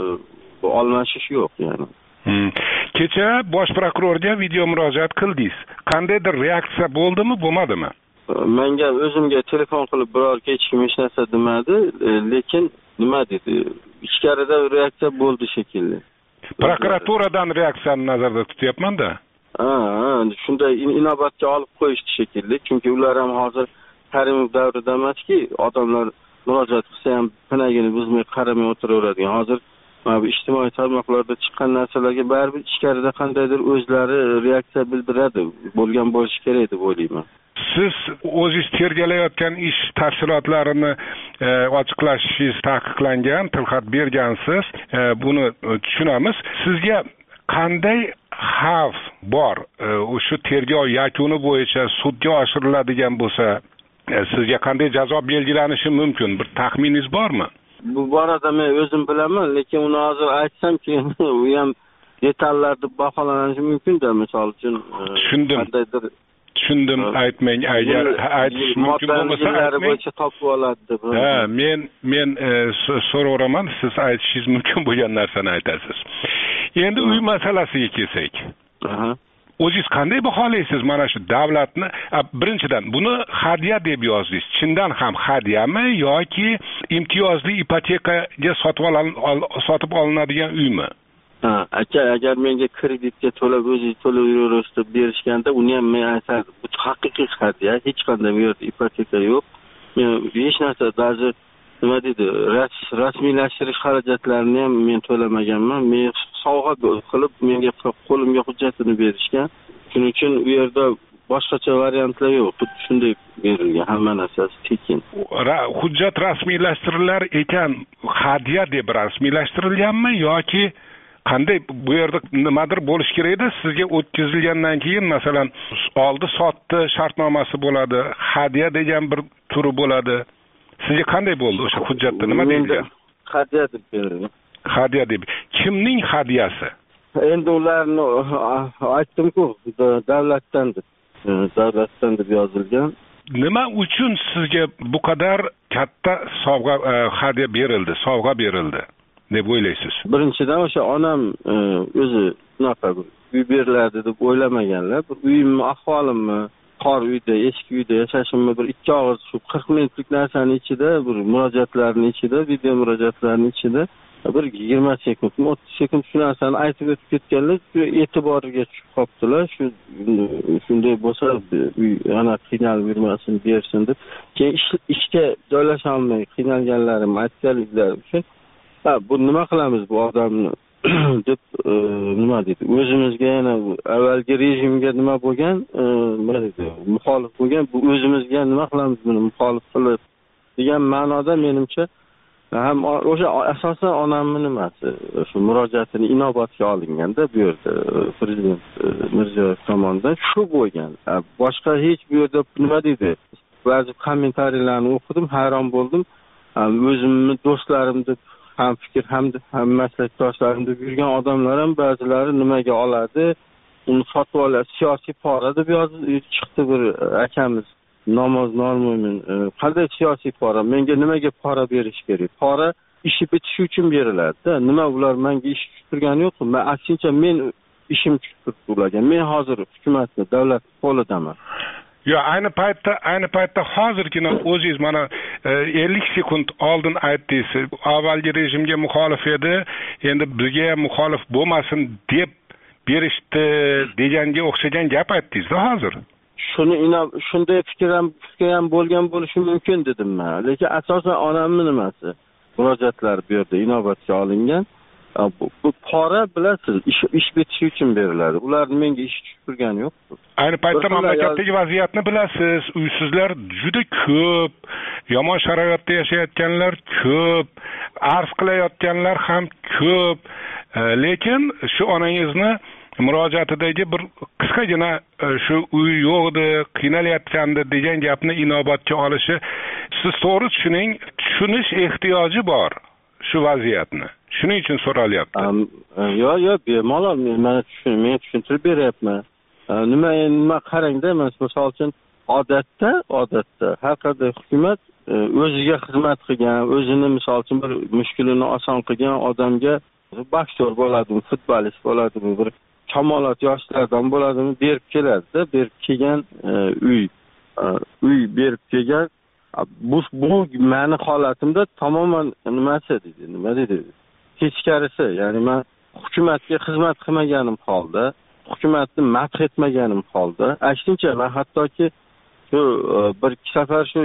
bu almashish yo'q yani. Hmm. Kecha bosh prokurorga video murojaat qildingiz. Qandaydir reaksiya bo'ldimi, bo'lmadimi? Menga o'zimga telefon qilib biror hech kim hech narsa demadi, lekin nima dedi? Ichkarida reaksiya bo'ldi shekilli. Prokuraturadan reaksiyani nazarda tutyapman-da. Ha, shunday inobatga olib qo'yishdi shekilli, chunki ular ham hozir Karimov davrida emaski, odamlar murojaat qilsa ham pinagini buzmay qaramay o'tiraveradigan. Hozir mana bu ijtimoiy tarmoqlarda chiqqan narsalarga baribir ichkarida qandaydir o'zlari reaksiya bildiradi, bo'lgan bo'lishi kerak deb o'ylayman. Siz o'zingiz tergalayotgan ish tafsilotlarini e, ochiqlashingiz taqiqlangan, tilxat bergansiz. E, buni tushunamiz. Sizga qanday xavf bor? O'sha e, tergov yakuni bo'yicha sudga oshiriladigan bo'lsa, e, sizga qanday jazo belgilanishi mumkin? Bir taxminingiz bormi? Bu borada men o'zim bilaman, lekin uni hozir aytsam keyin u ham detallar deb baholanishi mumkin-da, misol uchun. Tushundim. Qandaydir tushundim, aytmang, agar aytish mumkin bo'lmasa aytmang. Bo'yicha topib oladi deb. Ha, men men so'raveraman, siz aytishingiz mumkin bo'lgan narsani aytasiz. Endi uy masalasiga kelsak. Aha. O'zingiz qanday baholaysiz mana shu davlatni? Birinchidan, buni hadya deb yozdingiz. Chindan ham hadyami yoki imtiyozli ipotekaga sotib sotib olinadigan uymi? Ha, aka, agar menga kreditga to'lab o'zingiz to'lab yuraverasiz deb berishganda, uni ham men aytardim. Bu haqiqiy hadya, hech qanday bu yerda ipoteka yo'q. Men hech narsa, даже nima deydi, rasmiylashtirish xarajatlarini ham men to'lamaganman. Men sovg'a qilib menga qo'limga hujjatini berishgan. Shuning uchun u yerda boshqacha variantlar yo'q. Xuddi shunday berilgan, hamma narsasi tekin. Hujjat rasmiylashtirilar ekan, hadya deb rasmiylashtirilganmi yoki qanday? Bu yerda nimadir bo'lish kerak-da, sizga o'tkazilgandan keyin masalan oldi sotdi shartnomasi bo'ladi, hadya degan bir turi bo'ladi. Sizga qanday bo'ldi o'sha hujjatda, nima deyilgan? Hadya deb berilgan. Hadya deb. Kimning hadyasi? Endi ularni aytdim-ku, davlatdan deb, davlatdan deb yozilgan. Nima uchun sizga bu qadar katta sovg'a hadya berildi, sovg'a berildi deb o'ylaysiz? Birinchidan o'sha onam o'zi bunaqa uy beriladi deb o'ylamaganlar. Bir uyimmi, ahvolimmi, qor uyda, eski uyda yashashimni bir ikki og'iz shu qirq minutlik narsani ichida, bir murojaatlarning ichida, video murojaatlarning ichida bir yigirma sekundmi, o'ttiz sekund shu narsani aytib o'tib ketganlar, e'tiboriga tushib qolibdilar. Shu shunday bo'lsa, uy yana qiynalib yurmasin, bersin deb. Keyin ishga joylasha olmay qiynalganlarim aytganliklari uchun, ha, bu nima qilamiz bu odamni deb nima deydi, o'zimizga yana avvalgi rejimga nima bo'lgan, nima deydi, muxolif bo'lgan, bu o'zimizga nima qilamiz buni muxolif qilib degan ma'noda menimcha ham o'sha asosan onamni nimasi, shu murojaatini inobatga olinganda bu yerda prezident Mirziyoyev tomonidan shu bo'lgan. Boshqa hech bu yerda nima deydi, ba'zi kommentariylarni o'qidim, hayron bo'ldim. O'zimni do'stlarim deb ham fikr hamda ham maslakdoshlarim deb yurgan odamlar ham ba'zilari nimaga oladi, uni sotib oladi, siyosiy pora deb yozib chiqdi bir akamiz. Namoz normo'min. Qanday siyosiy pora? Menga nimaga pora berish kerak? Pora ishi bitishi uchun beriladi-da. Nima ular menga ish tushirgani yo'q. Men aksincha men ishim tushib turibdi ularga. Men hozir hukumatni, davlat qo'lidaman. yo ayni paytda ayni paytda hozirgina o'zingiz mana ellik sekund oldin aytdingiz, avvalgi rejimga muxolif edi, endi bizga ham muxolif bo'lmasin deb berishdi deganga o'xshagan gap aytdingiz-da hozir. Shuni shunday fikr ham fikr ham bo'lgan bo'lishi mumkin dedim men. Lekin asosan onamning nimasi? Murojaatlar bu yerda inobatga olingan. Bu, bu pora bilasiz, ish, ish bitishi uchun beriladi. Ularning menga ish tushib turgani yo'q. Ayni paytda mamlakatdagi vaziyatni bilasiz. Uysizlar juda ko'p, yomon sharoitda yashayotganlar ko'p, arz qilayotganlar ham ko'p. E, lekin shu onangizni murojaatidagi bir qisqagina shu uy yo'q edi, qiynalayotgandi degan gapni inobatga olishi, siz to'g'ri tushuning, tushunish ehtiyoji bor shu vaziyatni. Shuning uchun so'ralyapti. Yo'q, yo'q, bemalol men tushun, men tushuntirib beryapman. Nima endi nima qarangda, misol uchun odatda, odatda har qanday hukumat o'ziga xizmat qilgan, o'zini misol uchun bir mushkulini oson qilgan odamga boksyor bo'ladimi, futbolist bo'ladimi, bir kamolot yoshlardan bo'ladimi berib keladi-da, berib kelgan uy, uy berib kelgan bu bu meni holatimda tamoman nimasi dedi, nima dedi? Teskarisi, ya'ni men hukumatga xizmat qilmaganim holda, hukumatni madh etmaganim holda, aksincha men hattoki shu bir ikki safar shu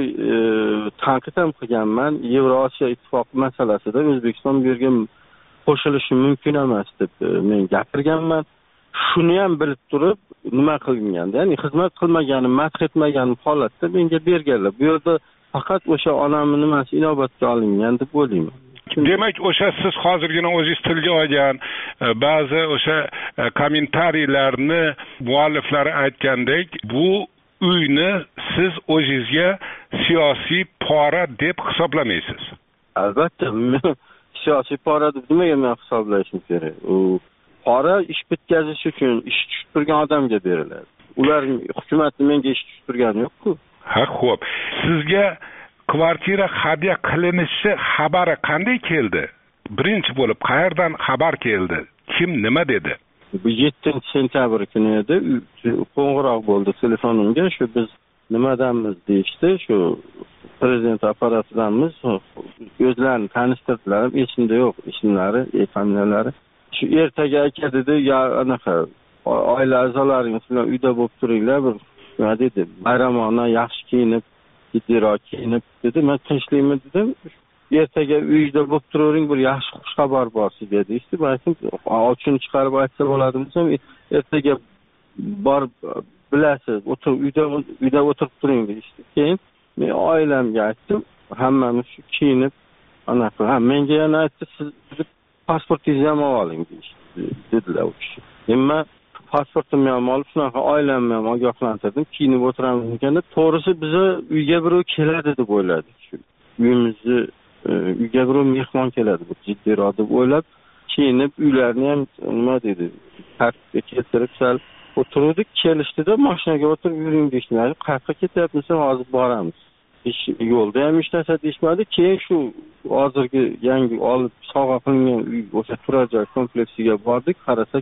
tanqid ham qilganman, Yevrosiyo ittifoqi masalasida O'zbekiston bu yerga qo'shilishi mumkin emas deb men gapirganman. Shuni ham bilib turib nima qilganda, ya'ni xizmat qilmaganim, madh etmaganim holatda menga berganlar. Bu yerda faqat o'sha onamning nimasi inobatga olingan deb o'ylayman. Demak, o'sha siz hozirgina o'zingiz tilga olgan ba'zi o'sha kommentariyalarni mualliflari aytgandek, bu uyni siz o'zingizga siyosiy pora deb hisoblamaysiz. Albatta, siyosiy pora deb nimaga men hisoblashim kerak? U pora ish bitkazish uchun ish tushib turgan odamga beriladi. Ular hukumatning menga ish tushib turgani yo'q-ku. Ha, xo'p. Sizga kvartira hadya qilinishi xabari qanday keldi? Birinchi bo'lib qayerdan xabar keldi? Kim nima dedi? Bu yettinchi sentyabr kuni edi. Qo'ng'iroq bo'ldi telefonimga, shu biz nimadanmiz deyishdi, shu prezident apparatidanmiz. O'zlarini tanishtirdilar, esimda yo'q ismlari, familiyalari. Shu ertaga aka dedi, ya anaqa oila a'zolaringiz bilan uyda bo'lib turinglar, bir nima dedi, bayramona yaxshi kiyinib, jiddiroq kiyinib dedi. Men tinchlikmi dedim. Ertaga uyda bo'lib turavering, bir yaxshi xush xabar bor sizga deydi. Men aytdim, ochini chiqarib aytsa bo'ladimi desam, ertaga borib bilasiz, o'tir uyda uyda o'tirib turing deydi. Keyin men oilamga aytdim, hammamiz shu kiyinib anaqa. Ha, menga yana aytdi, siz pasportingizni ham oling dedilar u kishi. Men pasportimni ham olib, shunaqa oilamni ham ogohlantirdim, kiyinib o'tiramiz ekanda, to'g'risi biza uyga birov keladi deb o'yladik. Shu uyimizni uyga birov mehmon keladi deb jiddiyroq deb o'ylab, kiyinib uylarni ham nima dedi, tartibga keltirib sal o'tirdik, kelishdida mashinaga o'tirib yuring deyishmadi. Qayerga ketyapmiz? Hozir boramiz. Ish yo'lda ham hech narsa deyishmadi. Keyin shu hozirgi yangi olib sovg'a qilingan uy o'sha turar joy kompleksiga bordik, qarasak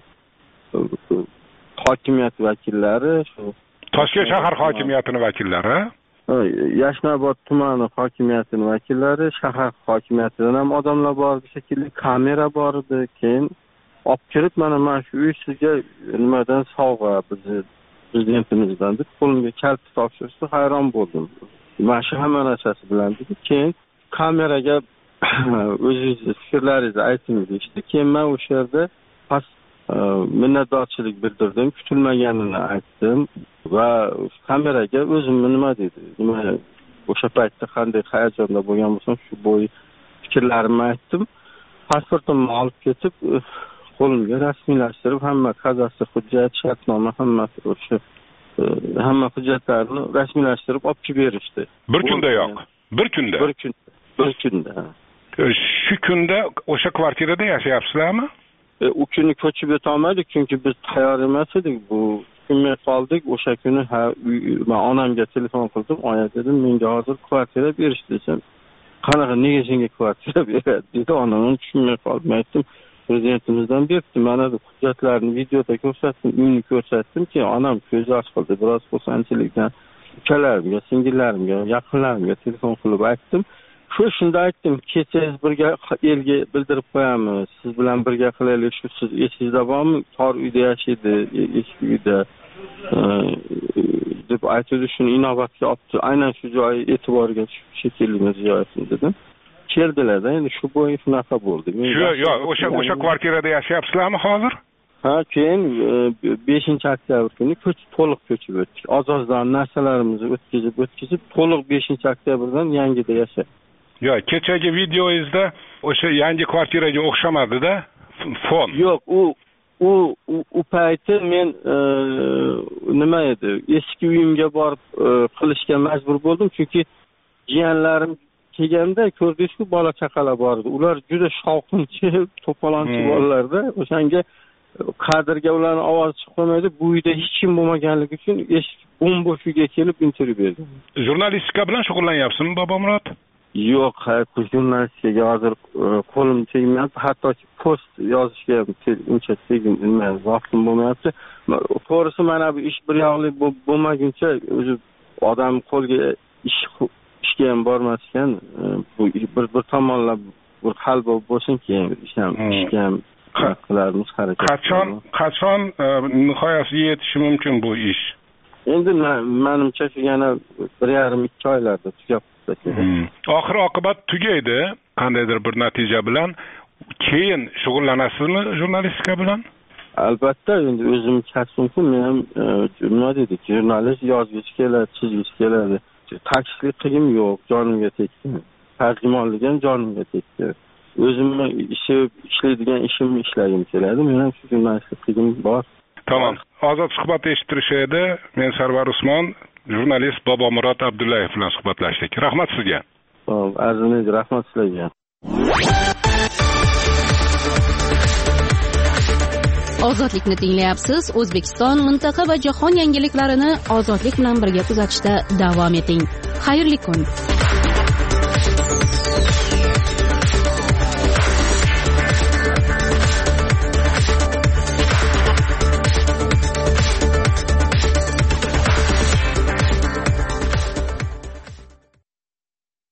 hokimiyat vakillari, shu Toshkent shahar hokimiyatining vakillari, Yashnobod tumani hokimiyatining vakillari, shahar hokimiyatidan ham odamlar bor edi shekilli, kamera bor edi. Keyin olib kirib, mana mana shu uy sizga nimadan sovg'a, bizni prezidentimizdan deb qo'limga kalit topshirishdi, hayron bo'ldim. Mana shu hamma narsasi bilan dedi. Keyin kameraga o'zingiz fikrlaringizni aytingiz deyishdi. Keyin men o'sha yerda pas minnatdorchilik bildirdim, kutilmaganini aytdim va kameraga o'zim nima dedi, nima o'sha paytda qanday hayajonda bo'lgan bo'lsam, shu bo'yi fikrlarimni aytdim. Pasportimni olib ketib, qo'limga rasmiylashtirib, hamma kadastr hujjat, shartnoma, hammasi o'sha hamma hujjatlarni rasmiylashtirib olib kelib berishdi. Bir kunda yo'q. Bir kunda. Bir kunda. Bir kunda. Shu kunda o'sha kvartirada yashayapsizlarmi? E, u kuni ko'chib o'tolmadik, chunki biz tayyor emas edik. Bu kunga qoldik. O'sha kuni ha, men onamga telefon qildim, oya dedim, menga hozir kvartira berishdi desam, qanaqa nega senga kvartira beradi dedi. Onam tushunmay qoldim. Aytdim, prezidentimizdan berdi. Mana bu hujjatlarni videoda ko'rsatdim, uyni ko'rsatdim ki onam ko'zi ochildi, biroz xursandchilikdan ukalarimga, singillarimga, yaqinlarimga telefon qilib aytdim. Shu shunda aytdim, ketsangiz birga elga bildirib qo'yamiz, siz bilan birga qilaylik. Shu siz esingizda bormi? Tor uyda yashaydi, eski uyda deb aytdi. Shuni inobatga olibdi. Aynan shu joyi e'tiborga shekilli ziyoratini dedim. Keldilar-da, endi shu bo'yi shunaqa bo'ldi. Shu yo'q, o'sha o'sha kvartirada yashayapsizlarmi hozir? Ha, keyin beshinchi oktyabr kuni ko'chib to'liq ko'chib o'tdik. Ozozdan narsalarimizni o'tkazib, o'tkazib to'liq beshinchi oktyabrdan yangida yashayapmiz. Yo'q, kechagi videoyingizda o'sha yangi kvartiraga o'xshamadi-da, fon. Yo'q, u u u payti men nima edi? Eski uyimga borib qilishga majbur bo'ldim, chunki jiyanlarim kelganda ko'rdingizku, bola chaqalar bor edi. Ular juda shovqinchi, to'polonchi bolalarda. O'shanga qadrga ularning ovozi chiqib qolmaydi. Bu uyda hech kim bo'lmaganligi uchun eshik bo'm-bo'sh uyga kelib intervyu berdim. Jurnalistika bilan shug'ullanyapsizmi, Bobomurod? Yo'q, jurnalistikaga hozir qo'lim tegmayapti. Hattoki post yozishga ham uncha tegmayapti, vaqtim bo'lmayapti. To'g'risi, mana bu ish bir yoqli bo'lmaguncha o'zi odam qo'lga ish ishga ham bormaskan, bu bir bir tomonlab bir hal bo'lsin, keyin ish ham ishga ham qilarmiz harakat. Qachon qachon nihoyasiga yetishi mumkin bu ish? Endi menimcha shu yana bir yarim ikki oylarda tugab oxir oqibat tugaydi, qandaydir bir natija bilan. Keyin shug'ullanasizmi jurnalistika bilan? Albatta, endi o'zim kasbimku, men ham nima dedik, jurnalist yozgisi keladi, chizgisi keladi. Takslik qilgim yo'q, jonimga tekkan. Tarjimonlik ham jonimga tekkan. O'zimni ishi ishlaydigan ishimni ishlagim keladi. Men ham shu jurnalistlik qilgim bor. Tamam. Ozod suhbat eshittirishadi. Men Sarvar Usmon, jurnalist Bobomurod Abdullayev bilan suhbatlashdik. Rahmat sizga. Xo'p, arzimaydi, rahmat sizlarga. Ozodlikni tinglayapsiz. O'zbekiston, mintaqa va jahon yangiliklarini ozodlik bilan birga kuzatishda davom eting. Xayrli kun.